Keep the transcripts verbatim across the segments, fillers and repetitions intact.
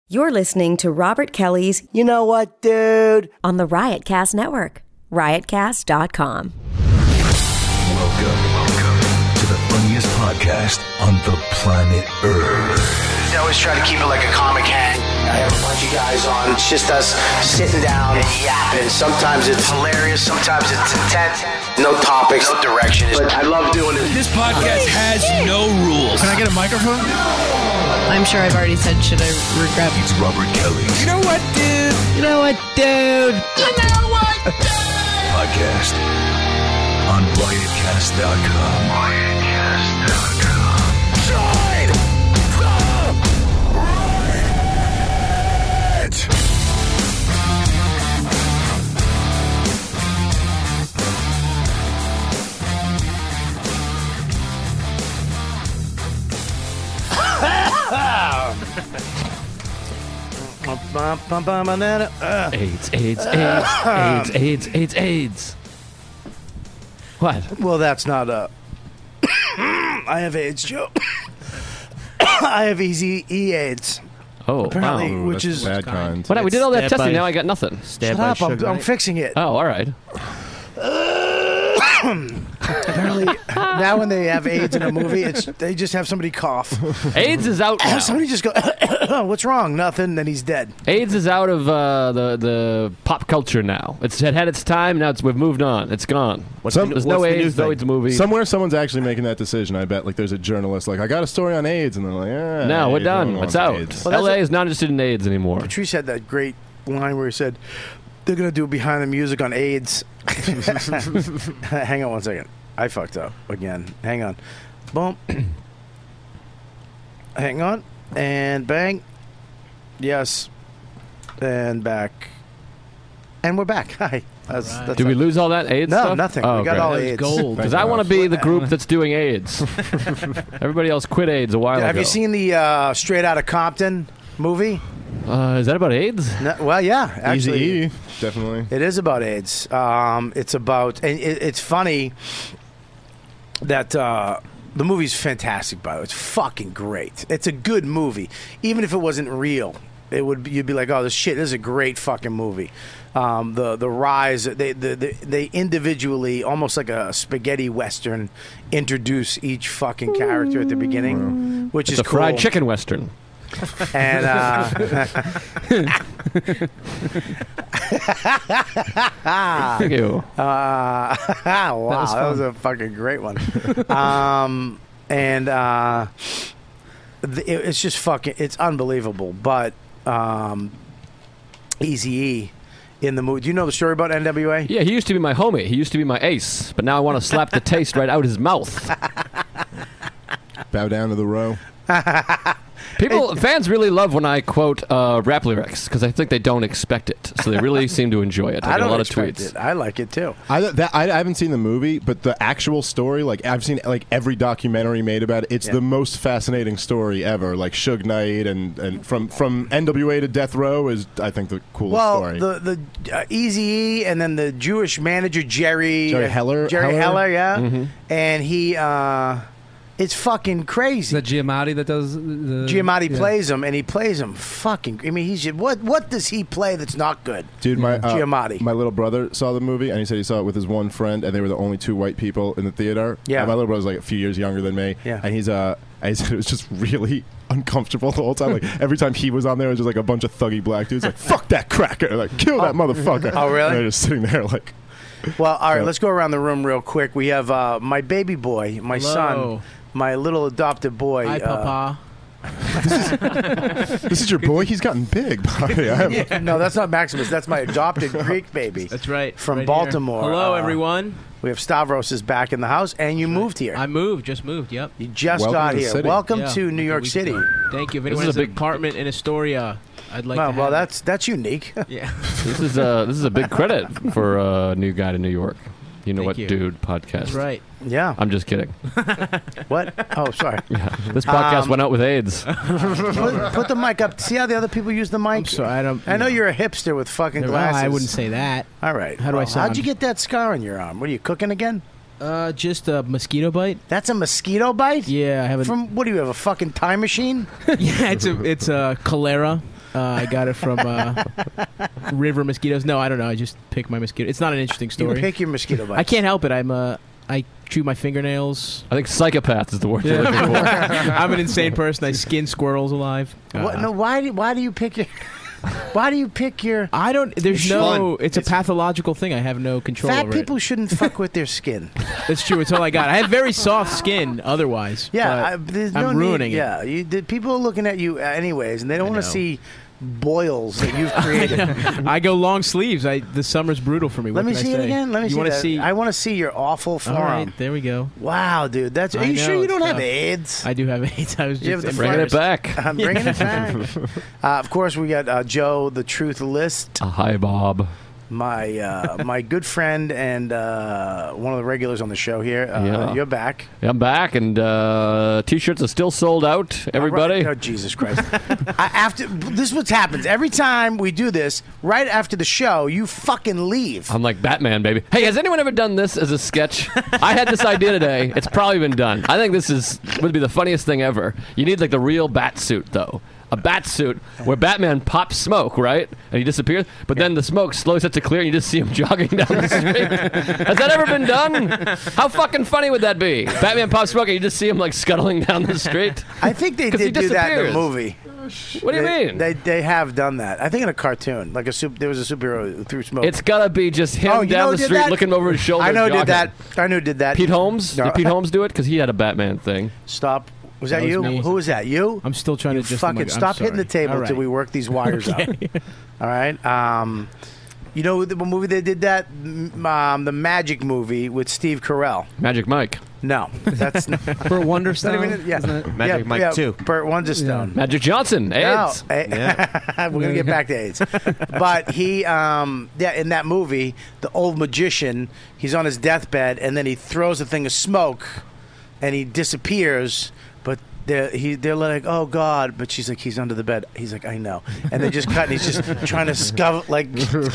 You're listening to Robert Kelly's You Know What, Dude? on the Riotcast Network, riot cast dot com. Welcome, welcome to the funniest podcast on the planet Earth. I always try to keep it like a comic hang. I have a bunch of guys on. It's just us sitting down and yapping. Sometimes it's hilarious. Sometimes it's intense. No topics, no direction. But I love doing it. This podcast has no rules. Can I get a microphone? I'm sure I've already said, should I regret? It's Robert Kelly's You know what, dude? You know what, dude? You know what, dude? podcast on riot cast dot com. riot cast dot com. Join the riot. AIDS, AIDS, AIDS, AIDS, AIDS, AIDS, AIDS. What? Well, that's not a... I have AIDS, Joe. I have easy E AIDS, Oh, apparently, wow. which is... bad kind. What? We did all that Stabbed testing. by- Now I got nothing. Stabbed Shut by up, I'm, sugar. I'm fixing it. Oh, all right. Apparently, now when they have AIDS in a movie, it's they just have somebody cough. AIDS is out now. Somebody just go, what's wrong? Nothing, then he's dead. AIDS is out of uh, the the pop culture now. It's it had its time. Now it's we've moved on. It's gone. What's Some- There's what's no the new AIDS. No thing? AIDS movie. Somewhere someone's actually making that decision, I bet. Like there's a journalist like, I got a story on AIDS, and they're like, yeah. no, we're AIDS, done. everyone It's wants out. AIDS. Well, that's L A a- is not interested in AIDS anymore. Patrice had that great line where he said, they're going to do behind the music on AIDS. Hang on one second. I fucked up again. Hang on. Boom. Hang on. And bang. Yes. And back. And we're back. Hi. That's, All right. that's Did we all. lose all that AIDS No, stuff? nothing. Oh, We got great. all That was AIDS. gold. Because I want to be the group that's doing AIDS. Everybody else quit AIDS a while Have ago. you seen the uh, Straight Outta Compton movie? Uh, is that about AIDS? No, well, yeah. Actually, Easy E, definitely. it is about AIDS. Um, it's about, and it, it's funny that uh, the movie's fantastic. By the way, it's fucking great. It's a good movie, even if it wasn't real. It would be, you'd be like, oh, this shit this is a great fucking movie. Um, the the rise they the, the, they individually, almost like a spaghetti western, introduce each fucking character at the beginning, which It's is a fried cool. chicken western. And uh, Thank you. Uh, wow, that was, fun. a fucking great one. um, and uh, th- it, it's just fucking, it's unbelievable. But um, Eazy-E in the movie. Do you know the story about N W A? Yeah, he used to be my homie. He used to be my ace. But now I want to slap the taste right out his mouth. Bow down to the row. People, fans really love when I quote uh, rap lyrics because I think they don't expect it. So they really seem to enjoy it. I, I get don't a lot of expect tweets. it. I like it too. I, that, I, I haven't seen the movie, but the actual story, like I've seen like every documentary made about it. It's Yeah. the most fascinating story ever. Like Suge Knight and, and from from N W A to Death Row is I think the coolest Well, story. the the uh, Eazy-E and then the Jewish manager Jerry Jerry Heller- Jerry Heller? Heller, yeah, Mm-hmm. and he. Uh, it's fucking crazy. The Giamatti that does the Giamatti yeah. plays him, and he plays him fucking. I mean, he's what? What does he play that's not good? Dude, my uh, Giamatti. my little brother saw the movie, and he said he saw it with his one friend, and they were the only two white people in the theater. Yeah. And my little brother's like a few years younger than me. Yeah. And he's uh, and he said it was just really uncomfortable the whole time. Like every time he was on there, it was just like a bunch of thuggy black dudes like, "Fuck that cracker!" Like, "Kill that motherfucker!" Oh, really? And they're just sitting there like. Well, all right, So- let's go around the room real quick. We have uh, my baby boy, my Hello. son, my little adopted boy. Hi, uh, Papa. This is your boy. He's gotten big. buddy. I have- no, that's not Maximus. That's my adopted Greek baby. That's right. From right Baltimore. Here. Hello, Uh, everyone. We have Stavros is back in the house, and you moved here. I moved. Just moved. Yep. you just Welcome got to the here. city. Welcome Yeah, to New like a York week City. ago. Thank you. If This anyone is has a an big- apartment in Astoria, I'd like well, to well, have that's that's unique. it. Yeah. This is a this is a big credit for a new guy to New York. You know Thank what, you. dude? Podcast. That's right. Yeah. I'm just kidding. What? Oh, sorry. Yeah. This podcast Um, went out with AIDS. put, put the mic up. See how the other people use the mic? I'm sorry. I don't. I know you're a hipster with fucking No, glasses. I wouldn't say that. All right. How do I Well, How'd sound? you get that scar on your arm? What are you cooking again? Uh, just a mosquito bite. That's a mosquito bite? Yeah, I have a. From what do you have? A fucking time machine? yeah, it's a it's a cholera. Uh, I got it from uh, River Mosquitoes. No, I don't know. I just pick my mosquito. It's not an interesting You story. pick your mosquito bites. I can't help it. I'm uh, I chew my fingernails. I think psychopath is the word you're looking for. I'm an insane person. I skin squirrels alive. What, Uh, no, why do why do you pick your? Why do you pick your? I don't. There's It's no. fun. It's a pathological thing. I have no control Fat over people shouldn't fuck with their skin. it. That's true. It's all I got. I have very soft skin. Otherwise, Yeah, but I, there's I'm no ruining need, it. Yeah, you, the, people are looking at you anyways, and they don't I want to know. see boils that you've created. I go long sleeves. I the summer's brutal for me. Let What me can I see it say? again. Let me you see wanna that. see? I want to see your awful All forearm. right, there we go. Wow, dude, that's. Are I you know, sure you it's don't have tough. AIDS? I do have AIDS. I was You have just the Bringing it embarrassed. back. I'm bringing it back. Uh, of course, we got uh, Joe, the Truth List, Uh, hi, Bob. my uh, my good friend and uh, one of the regulars on the show here. Uh, Yeah. You're back. I'm back, and uh, T-shirts are still sold out. Everybody. Oh, Jesus Christ. I, after this is what happens every time we do this. Right after the show, you fucking leave. I'm like Batman, baby. Hey, has anyone ever done this as a sketch? I had this idea today. It's probably been done. I think this is would be the funniest thing ever. You need like the real bat suit, though. A bat suit where Batman pops smoke, right? And he disappears. But then the smoke slowly starts to clear and you just see him jogging down the street. Has that ever been done? How fucking funny would that be? Batman pops smoke and you just see him like scuttling down the street. I think they 'Cause he did do that in the disappears. movie. What do you They- mean? They they have done that. I think in a cartoon, like a super, there was a superhero who threw smoke. It's gotta be just him Oh, you know down who the did street that? looking over his shoulder. I know who jogging. did that. I know who did that. Pete Holmes? No. Did Pete Holmes do it? Because he had a Batman thing. Stop. Was that, That was you? me. Who was that? You? I'm still trying You to just fucking stop hitting the table till we work these wires out. All right. Um, you know the movie they did that? M- Um, the Magic movie with Steve Carell. Magic Mike. No, that's not. Burt Wonderstone. Not even, yeah. Isn't it? yeah, yeah, Burt Wonderstone. Magic Johnson. AIDS. No, eh, we're gonna get back to AIDS, but he, um, yeah, in that movie, the old magician, he's on his deathbed, and then he throws a thing of smoke, and he disappears. But they're he, they're like, oh God, but she's like, he's under the bed. He's like, I know, and they just cut, and he's just trying to scuffle, like,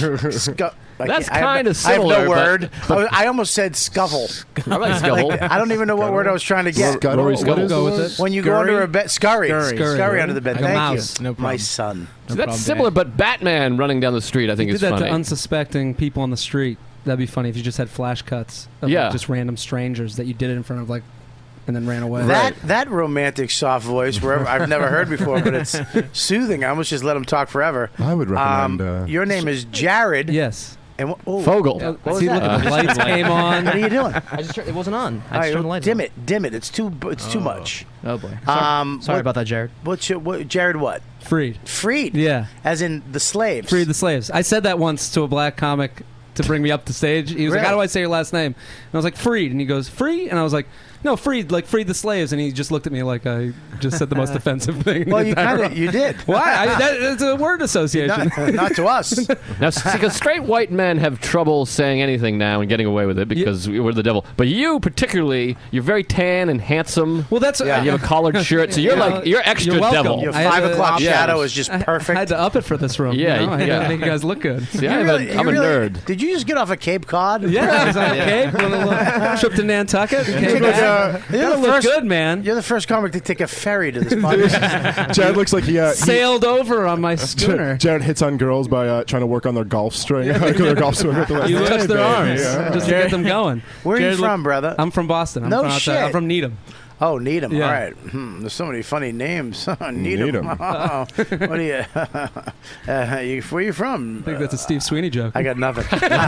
scu- like That's I have no- kinda I similar, have no but- word. I, was- I almost said scuffle. I like Scuffle. I don't even know what word I was trying to get. Scuttle? Rory What Scuttle. is Go the with word? it. When you go Scurry? under a bed, scurry, Scurry. scurry, Scurry. under the bed. Like a Thank mouse. you, No my problem. son. So No that's problem, similar, Dan. but Batman running down the street, I think You is did that funny. to unsuspecting people on the street. That'd be funny if you just had flash cuts of Yeah. like, just random strangers that you did it in front of, like, and then ran away. That that romantic soft voice, wherever I've never heard before, but it's soothing. I almost just let him talk forever. I would recommend. Um, uh, your name is Jared. Yes. And wh- oh, Fogel. Yeah. What was See, that? look, the lights came on. What are you doing? I just turned, it wasn't on. I All just right, turned the lights dim on. it, dim it. It's too it's too much. Oh boy. Sorry, Um, sorry what- about that, Jared. What's your what, Jared? What? Freed. Freed. Yeah. As in the slaves. Freed the slaves. I said that once to a black comic to bring me up to stage. He was like, Really? how do I say your last name? And I was like, Freed. And he goes, Free? And I was like, no, freed, like freed the slaves. And he just looked at me like I just said the most offensive thing. Well, in the you entire kind room. of you did. Why? I, that, it's a word association. Not, not to us. Now, because straight white men have trouble saying anything now and getting away with it because we're the devil. But you, particularly, you're very tan and handsome. Well, that's Yeah. And you have a collared shirt, so you're Yeah. like you're extra You're welcome. devil. Your I had five to- o'clock yeah. shadow is just I- perfect. I had to up it for this room. Yeah, you know? I yeah. had to make you guys look good. See, You I'm, really- a, I'm you a really- nerd. Did you just get off a Cape Cod? Yeah, I was on a Cape, on a little trip to Nantucket. Came Look, back. uh, You you're the look first- good, man. You're the first comic to take a ferry to this podcast. Jared looks like he, uh, he Sailed over on my schooner. Jared hits on girls by uh, trying to work on their golf string. Like their golf swing with the You touch their Hey, arms baby, yeah. just to get them going. Where are Jared you look- from, brother? I'm from Boston. I'm No from outside- shit. I'm from Needham. Oh, Needham. Yeah. All right. Hmm, there's so many funny names. Needham. Needham. Oh, what are you, uh, you? Where you from? I think that's a Steve Sweeney joke. I got nothing.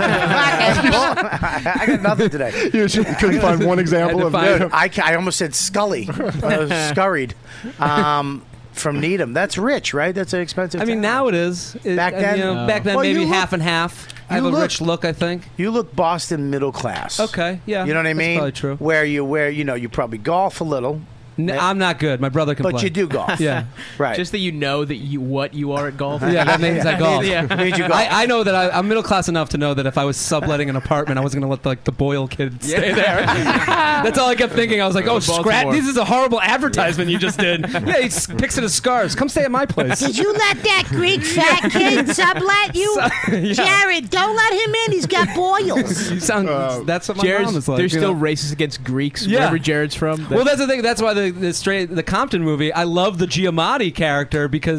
I got nothing today. You should- couldn't find one example Had to of find- Needham. I, ca- I almost said Scully. Uh, scurried. Um, from Needham. That's rich, right? That's an expensive I mean, town. now it is. It- Back I- then? you know, No. back then Well, you maybe look- half and half. I have you a look- rich look, I think. You look Boston middle class. Okay, yeah. You know what I that's mean? Probably true. Where you where you know you probably golf a little, N- I'm not good. My brother can but play. you do golf. Yeah. Right. Just that you know that you what you are at golf. Yeah, that means I golf. Yeah. Means you golf. I, I know that I, I'm middle class enough to know that if I was subletting an apartment, I wasn't going to let like the Boyle kid stay there. That's all I kept thinking. I was like, oh, Baltimore. scratch! This is a horrible advertisement you just did. Yeah, he s- picks it as scars. Come stay at my place. Did you let that Greek fat kid sublet you? Yeah. Jared, don't let him in. He's got boils. You sound. Uh, that's what my Jared's, mom is like. there's you still know? racist against Greeks Yeah. wherever Jared's from. Well, that's the thing. That's why the the straight the Compton movie. I love the Giamatti character because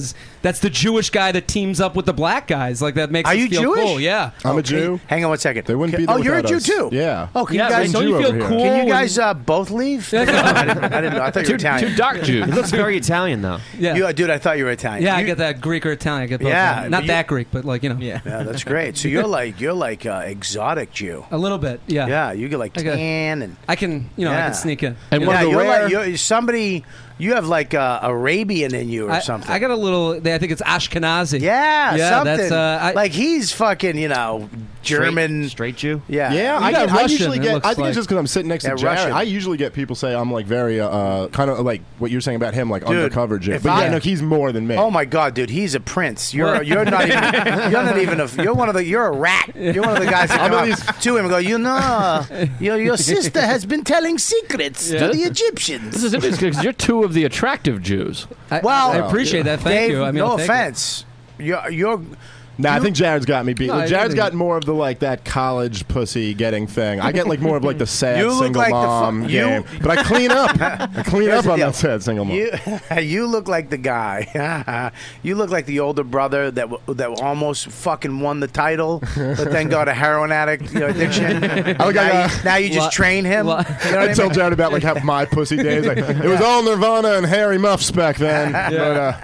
that's the Jewish guy that teams up with the black guys. Like that makes Are us you feel Jewish? cool. Yeah, I'm a Okay. Jew. Hang on one second. They wouldn't be there Oh, you're a without Jew us. too. Yeah. Oh, can Yeah, you guys? man, don't you Jew feel over here. cool? Can you when- guys uh, both leave? I, didn't, I didn't know. I thought you Two, were Italian. two dark Jews. He looks very Italian, though. Yeah, You, uh, dude, I thought you were Italian. yeah, I You- get that Greek or Italian. I get both. Yeah, of them. but not you- that Greek, but like you know, Yeah. Yeah, that's great. So you're like you're like uh, exotic Jew. a little bit. Yeah, Yeah, you get like I got- tan and I can, you know, I Yeah. can sneak in. And You one know? yeah, of the you're rare- like you're somebody. You have like uh, Arabian in you or I, something. I got a little. I think it's Ashkenazi. yeah, yeah, something. that's uh, I, like he's fucking, you know, German. Straight, straight Jew. Yeah, Yeah, You I, got get, I Russian, usually it get. looks I think like. it's just because I'm sitting next Yeah, to Jared. Russian. I usually get people say I'm like very uh, kind of like what you're saying about him, like Dude, undercover Jew. if But I- yeah, no, he's more than me. Oh my God, dude, he's a prince. You're you're not even you're not even a you're one of the you're a rat. You're one of the guys that I'm come at up least- to him and go, you know, your your sister has been telling secrets Yeah. to the Egyptians. This is interesting because you're two of the attractive Jews. I, Well, I appreciate that. Thank Dave, you. I mean, no I'll take it. offense. You're you're Nah, I you- think Jared's got me beat. No, I Jared's really- got more of the like that college pussy getting thing. I get like more of like the sad You look single like the fu- mom you- game, but I clean up. I clean Here's up the on deal. that sad single mom. You, you look like the guy. You look like the older brother that w- that almost fucking won the title, but then got a heroin addict you know, addiction. I look now, like you, a- now you just Lo- train him. lo- You know what I I tell mean? Jared about like how my pussy days. Like, it was all Nirvana and Harry Muffs back then. But,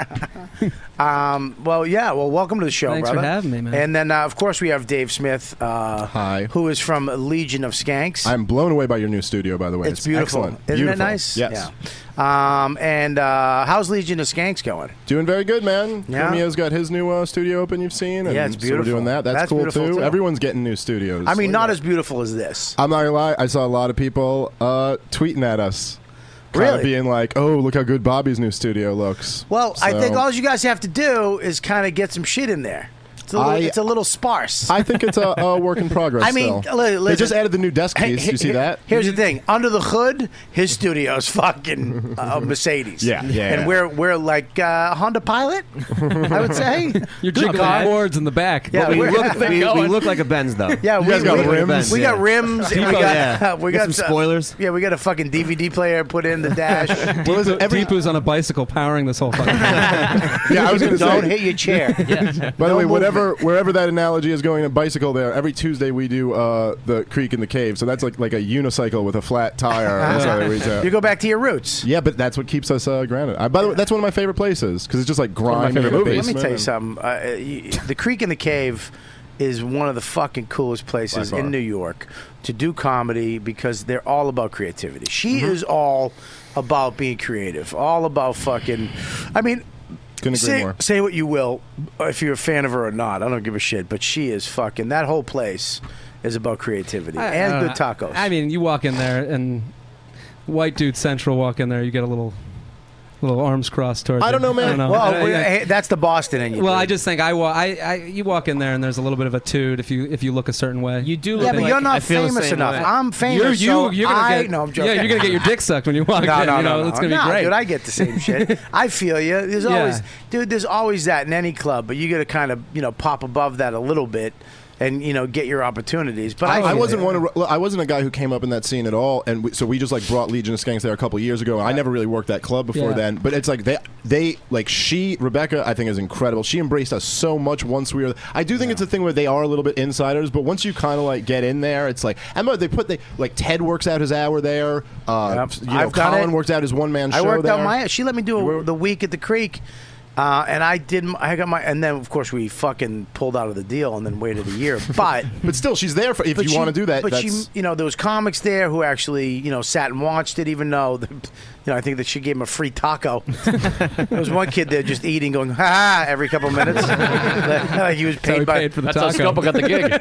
uh, Um, well, yeah. Well, welcome to the show, Thanks for brother. having me, man. And then, uh, of course, we have Dave Smith. Uh, Hi. Who is from Legion of Skanks. I'm blown away by your new studio, by the way. it's beautiful. Excellent. Isn't Beautiful. it nice? Yes. Yeah. Um, and uh, how's Legion of Skanks going? Doing very good, man. Yeah. Premier's got his new uh, studio open. You've seen. And Yeah, it's So beautiful. we're doing that. That's, That's cool beautiful, too. too. Everyone's getting new studios. I mean, not as beautiful as this. I'm not gonna lie. I saw a lot of people uh, tweeting at us, kind Really? of being like, "Oh, look how good Bobby's new studio looks." Well, I So- think all you guys have to do is kind of get some shit in there. It's a little, I- it's a little sparse. I think it's a, a work in progress. I mean, still. li- they listen- just added the new desk Hey, piece. You see here- that? Here's the thing: under the hood, his studio's fucking uh, Mercedes. Yeah, yeah, And yeah. we're we're like uh, Honda Pilot, I would say. You're Good jiggling God. boards in the back. Yeah, we, we're- look, we, we look like a Benz, though. Yeah, You we, guys got we, rims? we got Yeah. rims. And we Deepo, got yeah. we Got got some uh, spoilers. Yeah, we got a fucking D V D player put in the dash. Well, listen, every, Deepu's on a bicycle powering this whole fucking thing. yeah, I was going to Don't say. hit your chair. By the No way, movement. whatever, wherever that analogy is going, a bicycle there. Every Tuesday we do uh, the creek in the cave, so that's like like a unicycle with a flat tire. That's how they reach out. You go back to your roots. Yeah, but that's what keeps us uh, grounded. I, by the way, that's one of my favorite places because it's just like of my grind. favorite in the movies. Let me tell you basement something. Uh, y- the Creek in the Cave is one of the fucking coolest places By far. in New York to do comedy because they're all about creativity. She Mm-hmm. is all about being creative, all about fucking. I mean, Couldn't agree say, more. say what you will, if you're a fan of her or not. I don't give a shit. But she is fucking. That whole place is about creativity I- and I good don't know. tacos. I mean, you walk in there and white dude central walk in there, you get a little, little arms crossed towards. I don't you. know, man. I well, I- we- I- hey, that's the Boston in you. well, dude. I just think I, wa- I, I, you walk in there and there's a little bit of a toot if you if you look a certain way. You do Yeah, look but like you're not I feel the famous same enough. way. I'm You're famous. you. so You're gonna I, get. no, I'm joking. Yeah, you're gonna get your dick sucked when you walk No, in. no, you know, no, no. it's gonna no, be great. dude. I get the same shit. I feel you. There's Yeah. always, dude. There's always that in any club, but you got to kind of, you know, pop above that a little bit, and you know, get your opportunities. But I, I, I feel wasn't you. one. Of, well, I wasn't a guy who came up in that scene at all, and we, so we just like brought Legion of Skanks there a couple years ago. And I never really worked that club before Yeah. then, but it's like they, they like she Rebecca, I think is incredible. She embraced us so much once we were. I do think it's a thing where they are a little bit insiders, but once you kind of like get in there, it's like I remember they put they like Ted works out his hour there. Uh, Yep. you know, I've done Colin it. works out his one man show I worked there. out my. She let me do a, the week at the Creek. Uh, and I did. m- I got my, and then of course we fucking pulled out of the deal, and then waited a year. But but still, she's there for if but you she- want to do that. But she, that's, you know, there was comics there who actually, you know, sat and watched it, even though, the, you know, I think that she gave him a free taco. There was one kid there just eating, going ha ha every couple of minutes. Like he was That's how paid he by. paid for the That's how taco. Scopo got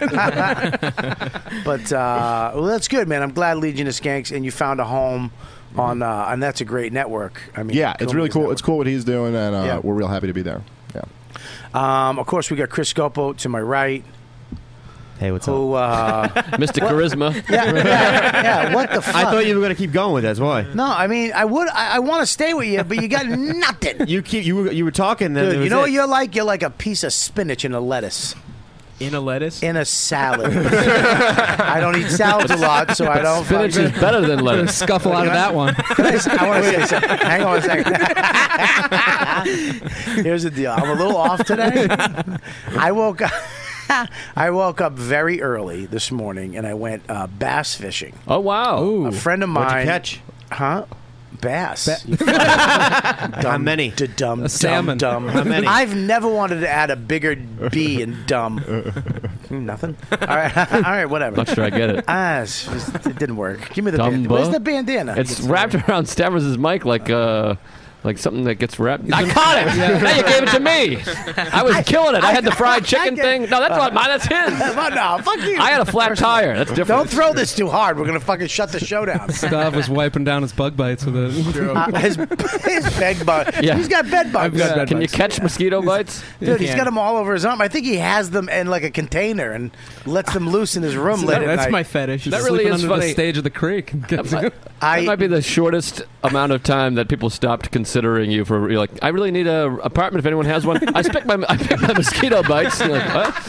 the gig. But uh, well, that's good, man. I'm glad Legion of Skanks, and you found a home on, uh, and that's a great network. I mean, yeah, it's really Coolman's cool. network. It's cool what he's doing, and uh, Yeah. we're real happy to be there. Yeah. Um, of course, we got Chris Scopo to my right, Hey, what's who. up? Uh, Mister Charisma. yeah, yeah, yeah. What the fuck? I thought you were gonna keep going with that. That's why. No, I mean, I would. I, I want to stay with you, but you got nothing. You keep you were you were talking. Then Dude, it you was know it. what you're like? You're like a piece of spinach in a lettuce. In a lettuce? In a salad. I don't eat salads a lot, so I don't. Spinach is better than lettuce. Scuffle out of that one. I want to say something. Hang on a second. Here's the deal. I'm a little off today. I woke up. I woke up very early this morning and I went uh, bass fishing. Oh wow! A friend of mine. What'd you catch? Huh? Bass. How many? D- dumb, A dumb, salmon. dumb. How many? I've never wanted to add a bigger B in dumb. Nothing. All right. All right. Whatever. Not sure I get it. Ah, it's just- it didn't work. Give me the Dumbo? bandana. Where's the bandana? It's wrapped around Stavros' mic like uh, like something that gets wrapped. I caught it. Now you gave it to me. I was killing it. I had the fried chicken get- thing. No, that's not mine. That's his. Well, no, fuck you. I had a flat tire. That's different. Don't throw this too hard. We're gonna fucking shut the show down. Stav was wiping down his bug bites with it. Uh, his, his bed bug. Yeah. He's got bed bugs. I've got bed Can you bugs. catch mosquito bites? Dude, he's can. got them all over his arm. I think he has them in like a container and lets them loose in his room late at That's night. my fetish. That really really is under funny. the stage of the creek. That might, I- that might be the shortest amount of time that people stopped considering you for. You're like, I really need a apartment if anyone has one. I picked my I picked my mosquito bites. You're like, what?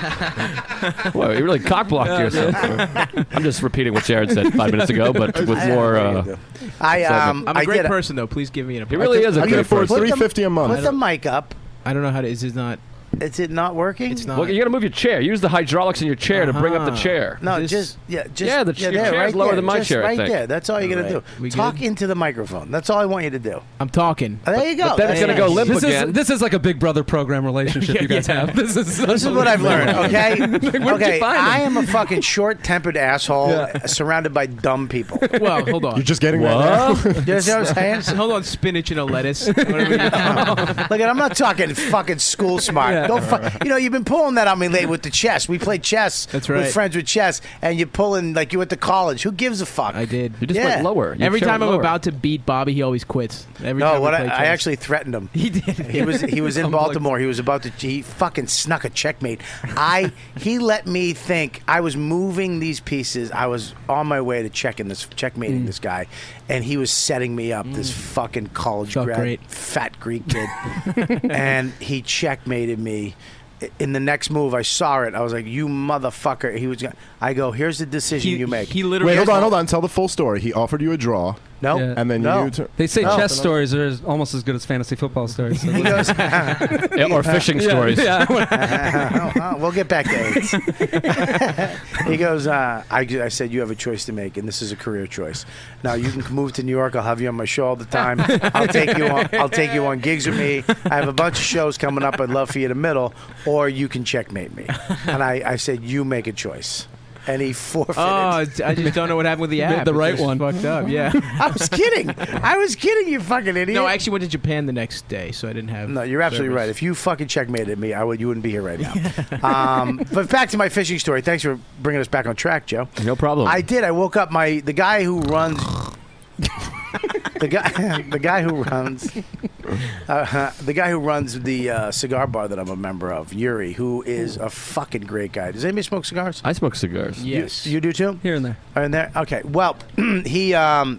Well, you really cock blocked yourself. I'm just repeating what Jared said five minutes ago, but with I- more. I- Uh, I um I'm a I great did person, though. Please give me an he apartment. really is a I can great afford person. three fifty a month. Put the mic up. I don't know how to. Is it not? Is it not working? It's not. Well, you got to move your chair. Use the hydraulics in your chair to bring up the Uh-huh. chair. No, This- just yeah, just Yeah, the ch- your there, chair's right lower there. than my Just chair, I Right think. there. That's all you got to Right. do. We Talk good? into the microphone. That's all I want you to do. I'm talking. Oh, there you go. But then That's it's going to go nice. limp This again. is this is like a Big Brother program relationship you guys Yeah. have. This is This is what I've learned, okay? Where'd you okay, find I him? am a fucking short-tempered asshole surrounded by dumb people. Well, hold on. You're just getting that What? now? You understand what I'm saying? Hold on, spinach and a lettuce. Whatever you- Look, I'm not talking fucking school smart. Yeah. Go fu- You know, you've been pulling that on me lately with the chess. We played chess That's with right. friends with chess, and you're pulling like you went to college. Who gives a fuck? I did. You just Yeah. went lower. Your Every chair time went I'm lower. about to beat Bobby, he always quits. Every No, time what we I, play I chess. actually threatened him. He did. He was he was in I'm like- Baltimore. He was about to. He fucking snuck a checkmate. I he let me think I was moving these pieces. I was on my way to checking this checkmating Mm. this guy, and he was setting me up. This fucking college Felt grad, great. fat Greek kid, and he checkmated me. In the next move, I saw it. I was like, "You motherfucker!" He was. Gonna, I go, "Here's the decision He, you make." he literally. Wait, hold on, hold on. Tell the full story. He offered you a draw, no, Yeah. and then no. you. Tur- They say No. chess stories are as- almost as good as fantasy football stories. So. He goes, Yeah, or fishing stories. Yeah. Uh, we'll get back to AIDS. He goes, uh, I, I said, you have a choice to make, and this is a career choice. Now, you can move to New York. I'll have you on my show all the time. I'll take you on, I'll take you on gigs with me. I have a bunch of shows coming up. I'd love for you to middle, or you can checkmate me. And I, I said, you make a choice. And he forfeited. Oh, it's- I just don't know what happened with the Made app. the It's right just one. Fucked up. Yeah. I was kidding. I was kidding, you fucking idiot. No, I actually went to Japan the next day, so I didn't have. No, you're absolutely service. right. If you fucking checkmated me, I would. You wouldn't be here right now. um, but back to my fishing story. Thanks for bringing us back on track, Joe. No problem. I did. I woke up. My the guy who runs. the guy, the guy who runs, uh, the guy who runs the uh, cigar bar that I'm a member of, Yuri, who is a fucking great guy. Does anybody smoke cigars? I smoke cigars. Yes. You, you do too? Here and there. Are in there? Okay. Well, he um,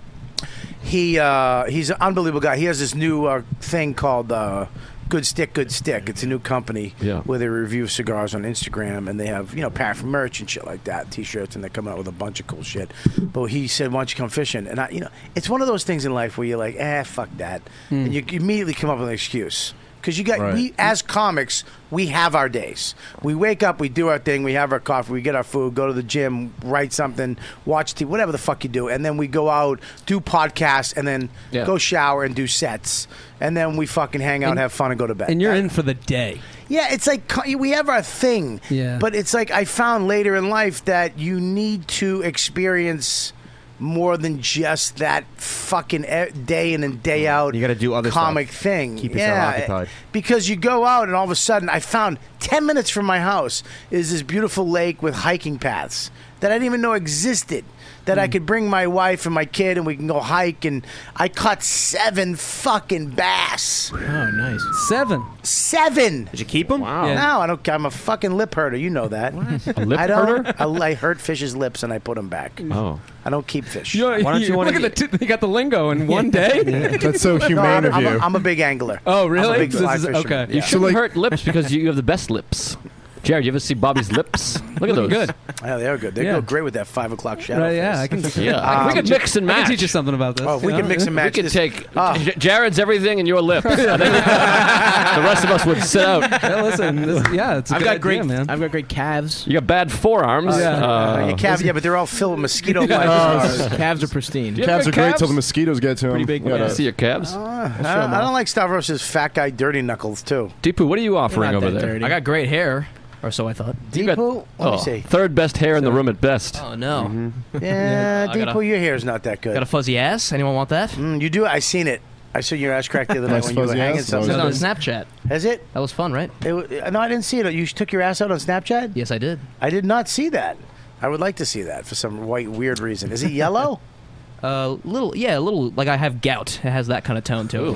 he uh, he's an unbelievable guy. He has this new uh, thing called uh, Good Stick, Good Stick. It's a new company Yeah. where they review cigars on Instagram, and they have you know paraffin merch and shit like that, T-shirts, and they come out with a bunch of cool shit. But he said, "Why don't you come fishing?" And I, you know, it's one of those things in life where you're like, "Eh, fuck that," and you immediately come up with an excuse. Because you got Right. we as comics, we have our days. We wake up, we do our thing, we have our coffee, we get our food, go to the gym, write something, watch T V, whatever the fuck you do, and then we go out, do podcasts, and then Yeah. go shower and do sets, and then we fucking hang out, And- have fun, and go to bed. And you're That- in for the day. yeah, it's like co- we have our thing. Yeah. But it's like I found later in life that you need to experience more than just that fucking e- day in and day out You gotta do other stuff. comic thing. Keep yourself yeah, occupied. because you go out and all of a sudden I found ten minutes from my house is this beautiful lake with hiking paths that I didn't even know existed. That I could bring my wife and my kid and we can go hike, and I caught seven fucking bass. Oh, nice. Seven. Seven. Did you keep them? Wow. Yeah. No, I don't. I'm a fucking lip herder. You know that. A lip I don't. herder? I, I hurt fish's lips and I put them back. Oh. I don't keep fish. You're, Why don't you wanna look at the t- you got the lingo in one day. That's so No, humane I'm, of I'm, you. a, I'm a big angler. Oh, I'm really? a big This fly is- fisherman. okay. Yeah. You shouldn't like- hurt lips because you have the best lips. Jared, you ever see Bobby's lips? Look at those. Good. Yeah, they are good. They Yeah. go great with that five o'clock shadow. Right, yeah, face. I can. Yeah, Um, we could mix and I match. can teach you something about this. Oh, if we you can know? mix and match. We could this- take Ah. J- Jared's everything and your lips. I think the rest of us would sit out. Yeah, listen, this, yeah, it's a I've good got idea, great, man. I've got great calves. You got bad forearms. yeah. Uh, Your calves, yeah, but they're all filled with mosquito bites. Oh, Calves are pristine. Yeah. Calves are good great calves? till the mosquitoes get to them. Pretty big You gotta- ones. see your calves. I, don't, I don't like Stavros's fat guy dirty knuckles too. Deepu, what are you offering Not over that there? dirty. I got great hair, or so I thought. You got- Deepu, let oh, me see. third best hair in the room at best. Oh no, Yeah, I got Deepu, a- your hair's not that good. got a fuzzy ass. Anyone want that? Mm, you do. I seen it. I saw your ass crack the other night Nice when you were fuzzy hanging ass? It was something. on Snapchat. Is it? That was fun, right? it? wa- No, I didn't see it. You took your ass out on Snapchat. Yes, I did. I did not see that. I would like to see that for some white weird reason. Is it yellow? Uh, little, yeah, a little. Like I have gout. It has that kind of tone to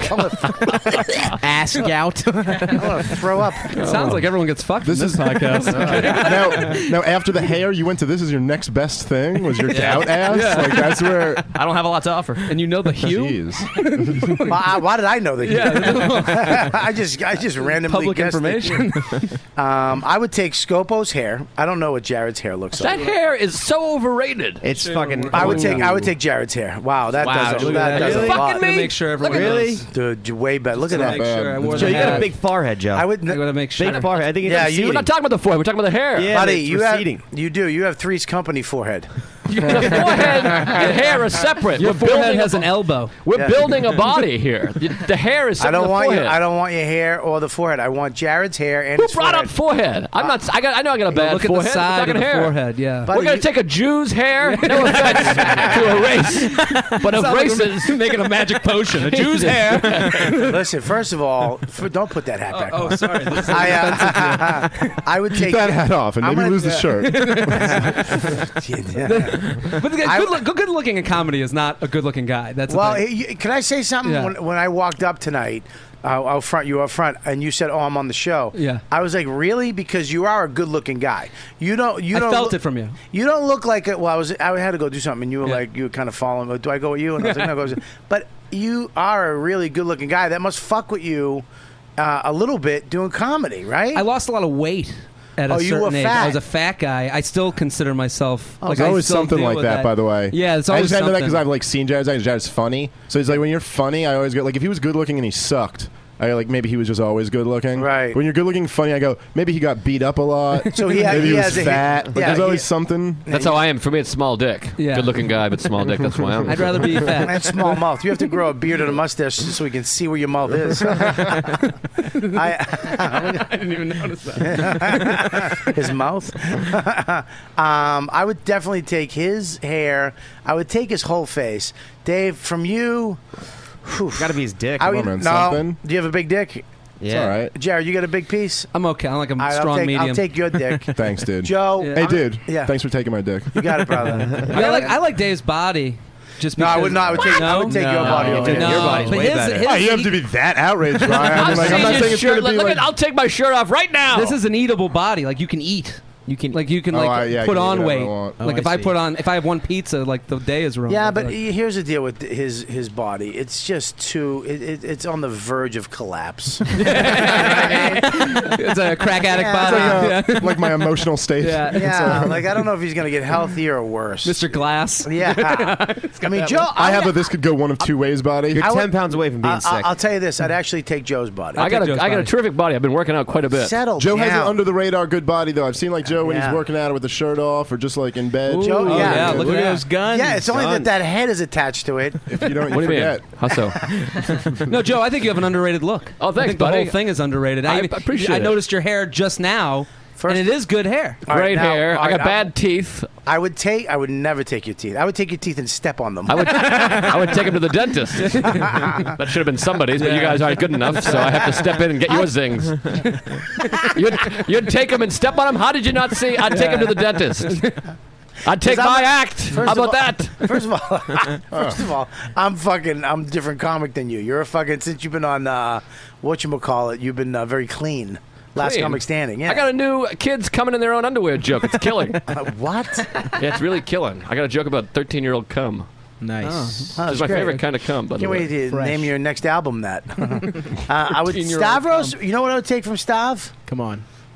it. Ass gout. I want to throw up. It sounds like everyone gets fucked This in this is- podcast. now, now, after the hair, you went to this as your next best thing. Was your gout ass? Yeah. Like that's where. I don't have a lot to offer. And you know the hue? Jeez. Why, why did I know that? Yeah. I just, I just randomly Public guessed it. information. Um, I would take Scopo's hair. I don't know what Jared's hair looks That like. hair is so overrated. It's fucking. I would take, I would take Jared's hair. Wow, that Wow, does, a- look that at that. does Really? a lot. I'm gonna make sure everyone Really? knows. Dude, way better. Look at To that. make sure I wore Joe, the you got a hat. big forehead, Joe. I would. I gotta make sure. big forehead. I think you Yeah, gotta you- see We're it. not talking about the forehead. We're talking about the hair. Yeah, Buddy, it's you have, receding. you do. You have Three's Company forehead. The forehead and hair are separate. Your We're forehead building has a, an elbow. We're Yeah. building a body here. The the hair is. I don't the want forehead. you. I don't want your hair or the forehead. I want Jared's hair and Who his brought forehead. up forehead? I'm not. I got. I know I got a bad Look at forehead. the side We're of talking the hair. forehead. Yeah. But- We're gonna you- take a Jew's hair. No offense to a race, but of Sounds like races. we're making a magic potion. A Jew's hair. Listen, first of all, f don't put that hat back Oh, on. sorry. This is I, uh, I would take Keep that hat off, and I'm maybe gonna- lose the shirt. But the guy, I- good, look, good looking in comedy is not a good looking guy. That's the Well, thing. you- can I say something? Yeah. When, when I walked up tonight, uh, out front, you were up front, and you said, "Oh, I'm on the show." Yeah. I was like, "Really?" Because you are a good-looking guy. You don't. You I don't felt look- it from you. You don't look like it. Well, I was. I had to go do something, and you were Yeah. like, you were kind of following. Do I go with you? And I was like, no, go with you. But you are a really good-looking guy. That must fuck with you uh, a little bit doing comedy, right? I lost a lot of weight at a Oh, you certain were age. fat. I was a fat guy. I still consider myself. There's like I always still something deal like with that, by the way. Yeah, it's I always just know that because something. I've like seen Jared's eyes. Jared's funny, so he's like when you're funny, I always go like if he was good looking and he sucked. I like maybe he was just always good looking. Right. When you're good looking, funny, I go maybe he got beat up a lot. So he ha- maybe he he, has was a- fat. But yeah, there's always he- something. That's how I am. For me, it's small dick. Yeah. Good-looking guy, but small dick. That's why I'm. I'd rather be fat. And small mouth. You have to grow a beard and a mustache so we can see where your mouth is. I, I didn't even notice that. his mouth. um, I would definitely take his hair. I would take his whole face. Dave, from you. Got to be his dick. I Come would, on, man, no. something. Do you have a big dick? It's all right. Jared, you got a big piece? I'm okay. I'm like a All right, I'll strong take, medium. I'll take your dick. Thanks, dude. Joe. Yeah. Hey, I'm- dude. Yeah. Thanks for taking my dick. You got it, brother. I like I like Dave's body. Just No, because, I would not. I would take, I would take No. your body No, over dude, his. your body's but way his, better. his- Oh, you have he- to be that outraged, Ryan. I I'm mean, like, I'm seeing not his saying it's shirt. going to be Look like. at. I'll take my shirt off right now. This is an eatable body. Like you can eat. You can like you can Oh, like I- yeah, I put can eat on whatever I weight. want. Like Oh, if I I see. put on if I have one pizza, like the day is ruined. Yeah, I'd be but like, here's the deal with his his body. It's just too. It, it, it's on the verge of collapse. it's a crack addict Yeah. body. Like, uh, like my emotional state. Yeah. Yeah, like I don't know if he's gonna get healthier or worse. Mister Glass. Yeah, I mean, Joe. I have a this could go one of two ways body. You're I would- ten pounds away from being I, sick. I'll tell you this. I'd actually take Joe's body. I got Joe's a. I got a body. terrific body. I've been working out quite a bit. Settle Joe down. has an under the radar good body though. I've seen like Joe when Yeah. he's working out with the shirt off or just like in bed. Joe, Oh, yeah. yeah, look, Look at at that. those guns. Yeah, it's only that Guns. that head is attached to it. If you don't, you What do you forget. mean? How so? No, Joe, I think you have an underrated look. Oh, I thanks, think the buddy. whole thing is underrated. I even- appreciate I it. noticed your hair just now, First- and it is good hair. All right, Great now- hair. all I right, got I'll- bad teeth. I would take. I would never take your teeth. I would take your teeth and step on them. I would. I would take him to the dentist. That should have been somebody's, but you guys aren't good enough, so I have to step in and get your zings. You'd, you'd take him and step on him. How did you not see? I'd take him to the dentist. I'd take I'm my a- act. first How of about all- that? First of all, first of all, I'm fucking. I'm a different comic than you. You're a fucking. Since you've been on uh, whatchamacallit, you've been uh, very clean. Last Clean. comic standing. Yeah. I got a new kids coming in their own underwear joke. It's killing. Uh, what? Yeah, it's really killing. I got a joke about thirteen-year-old cum. Nice. Oh, Which that's is my great. favorite kind of cum, by the Can't way. wait to Fresh. name your next album that. uh, I would thirteen-year-old Stavros. You know what I would take from Stav? Come on.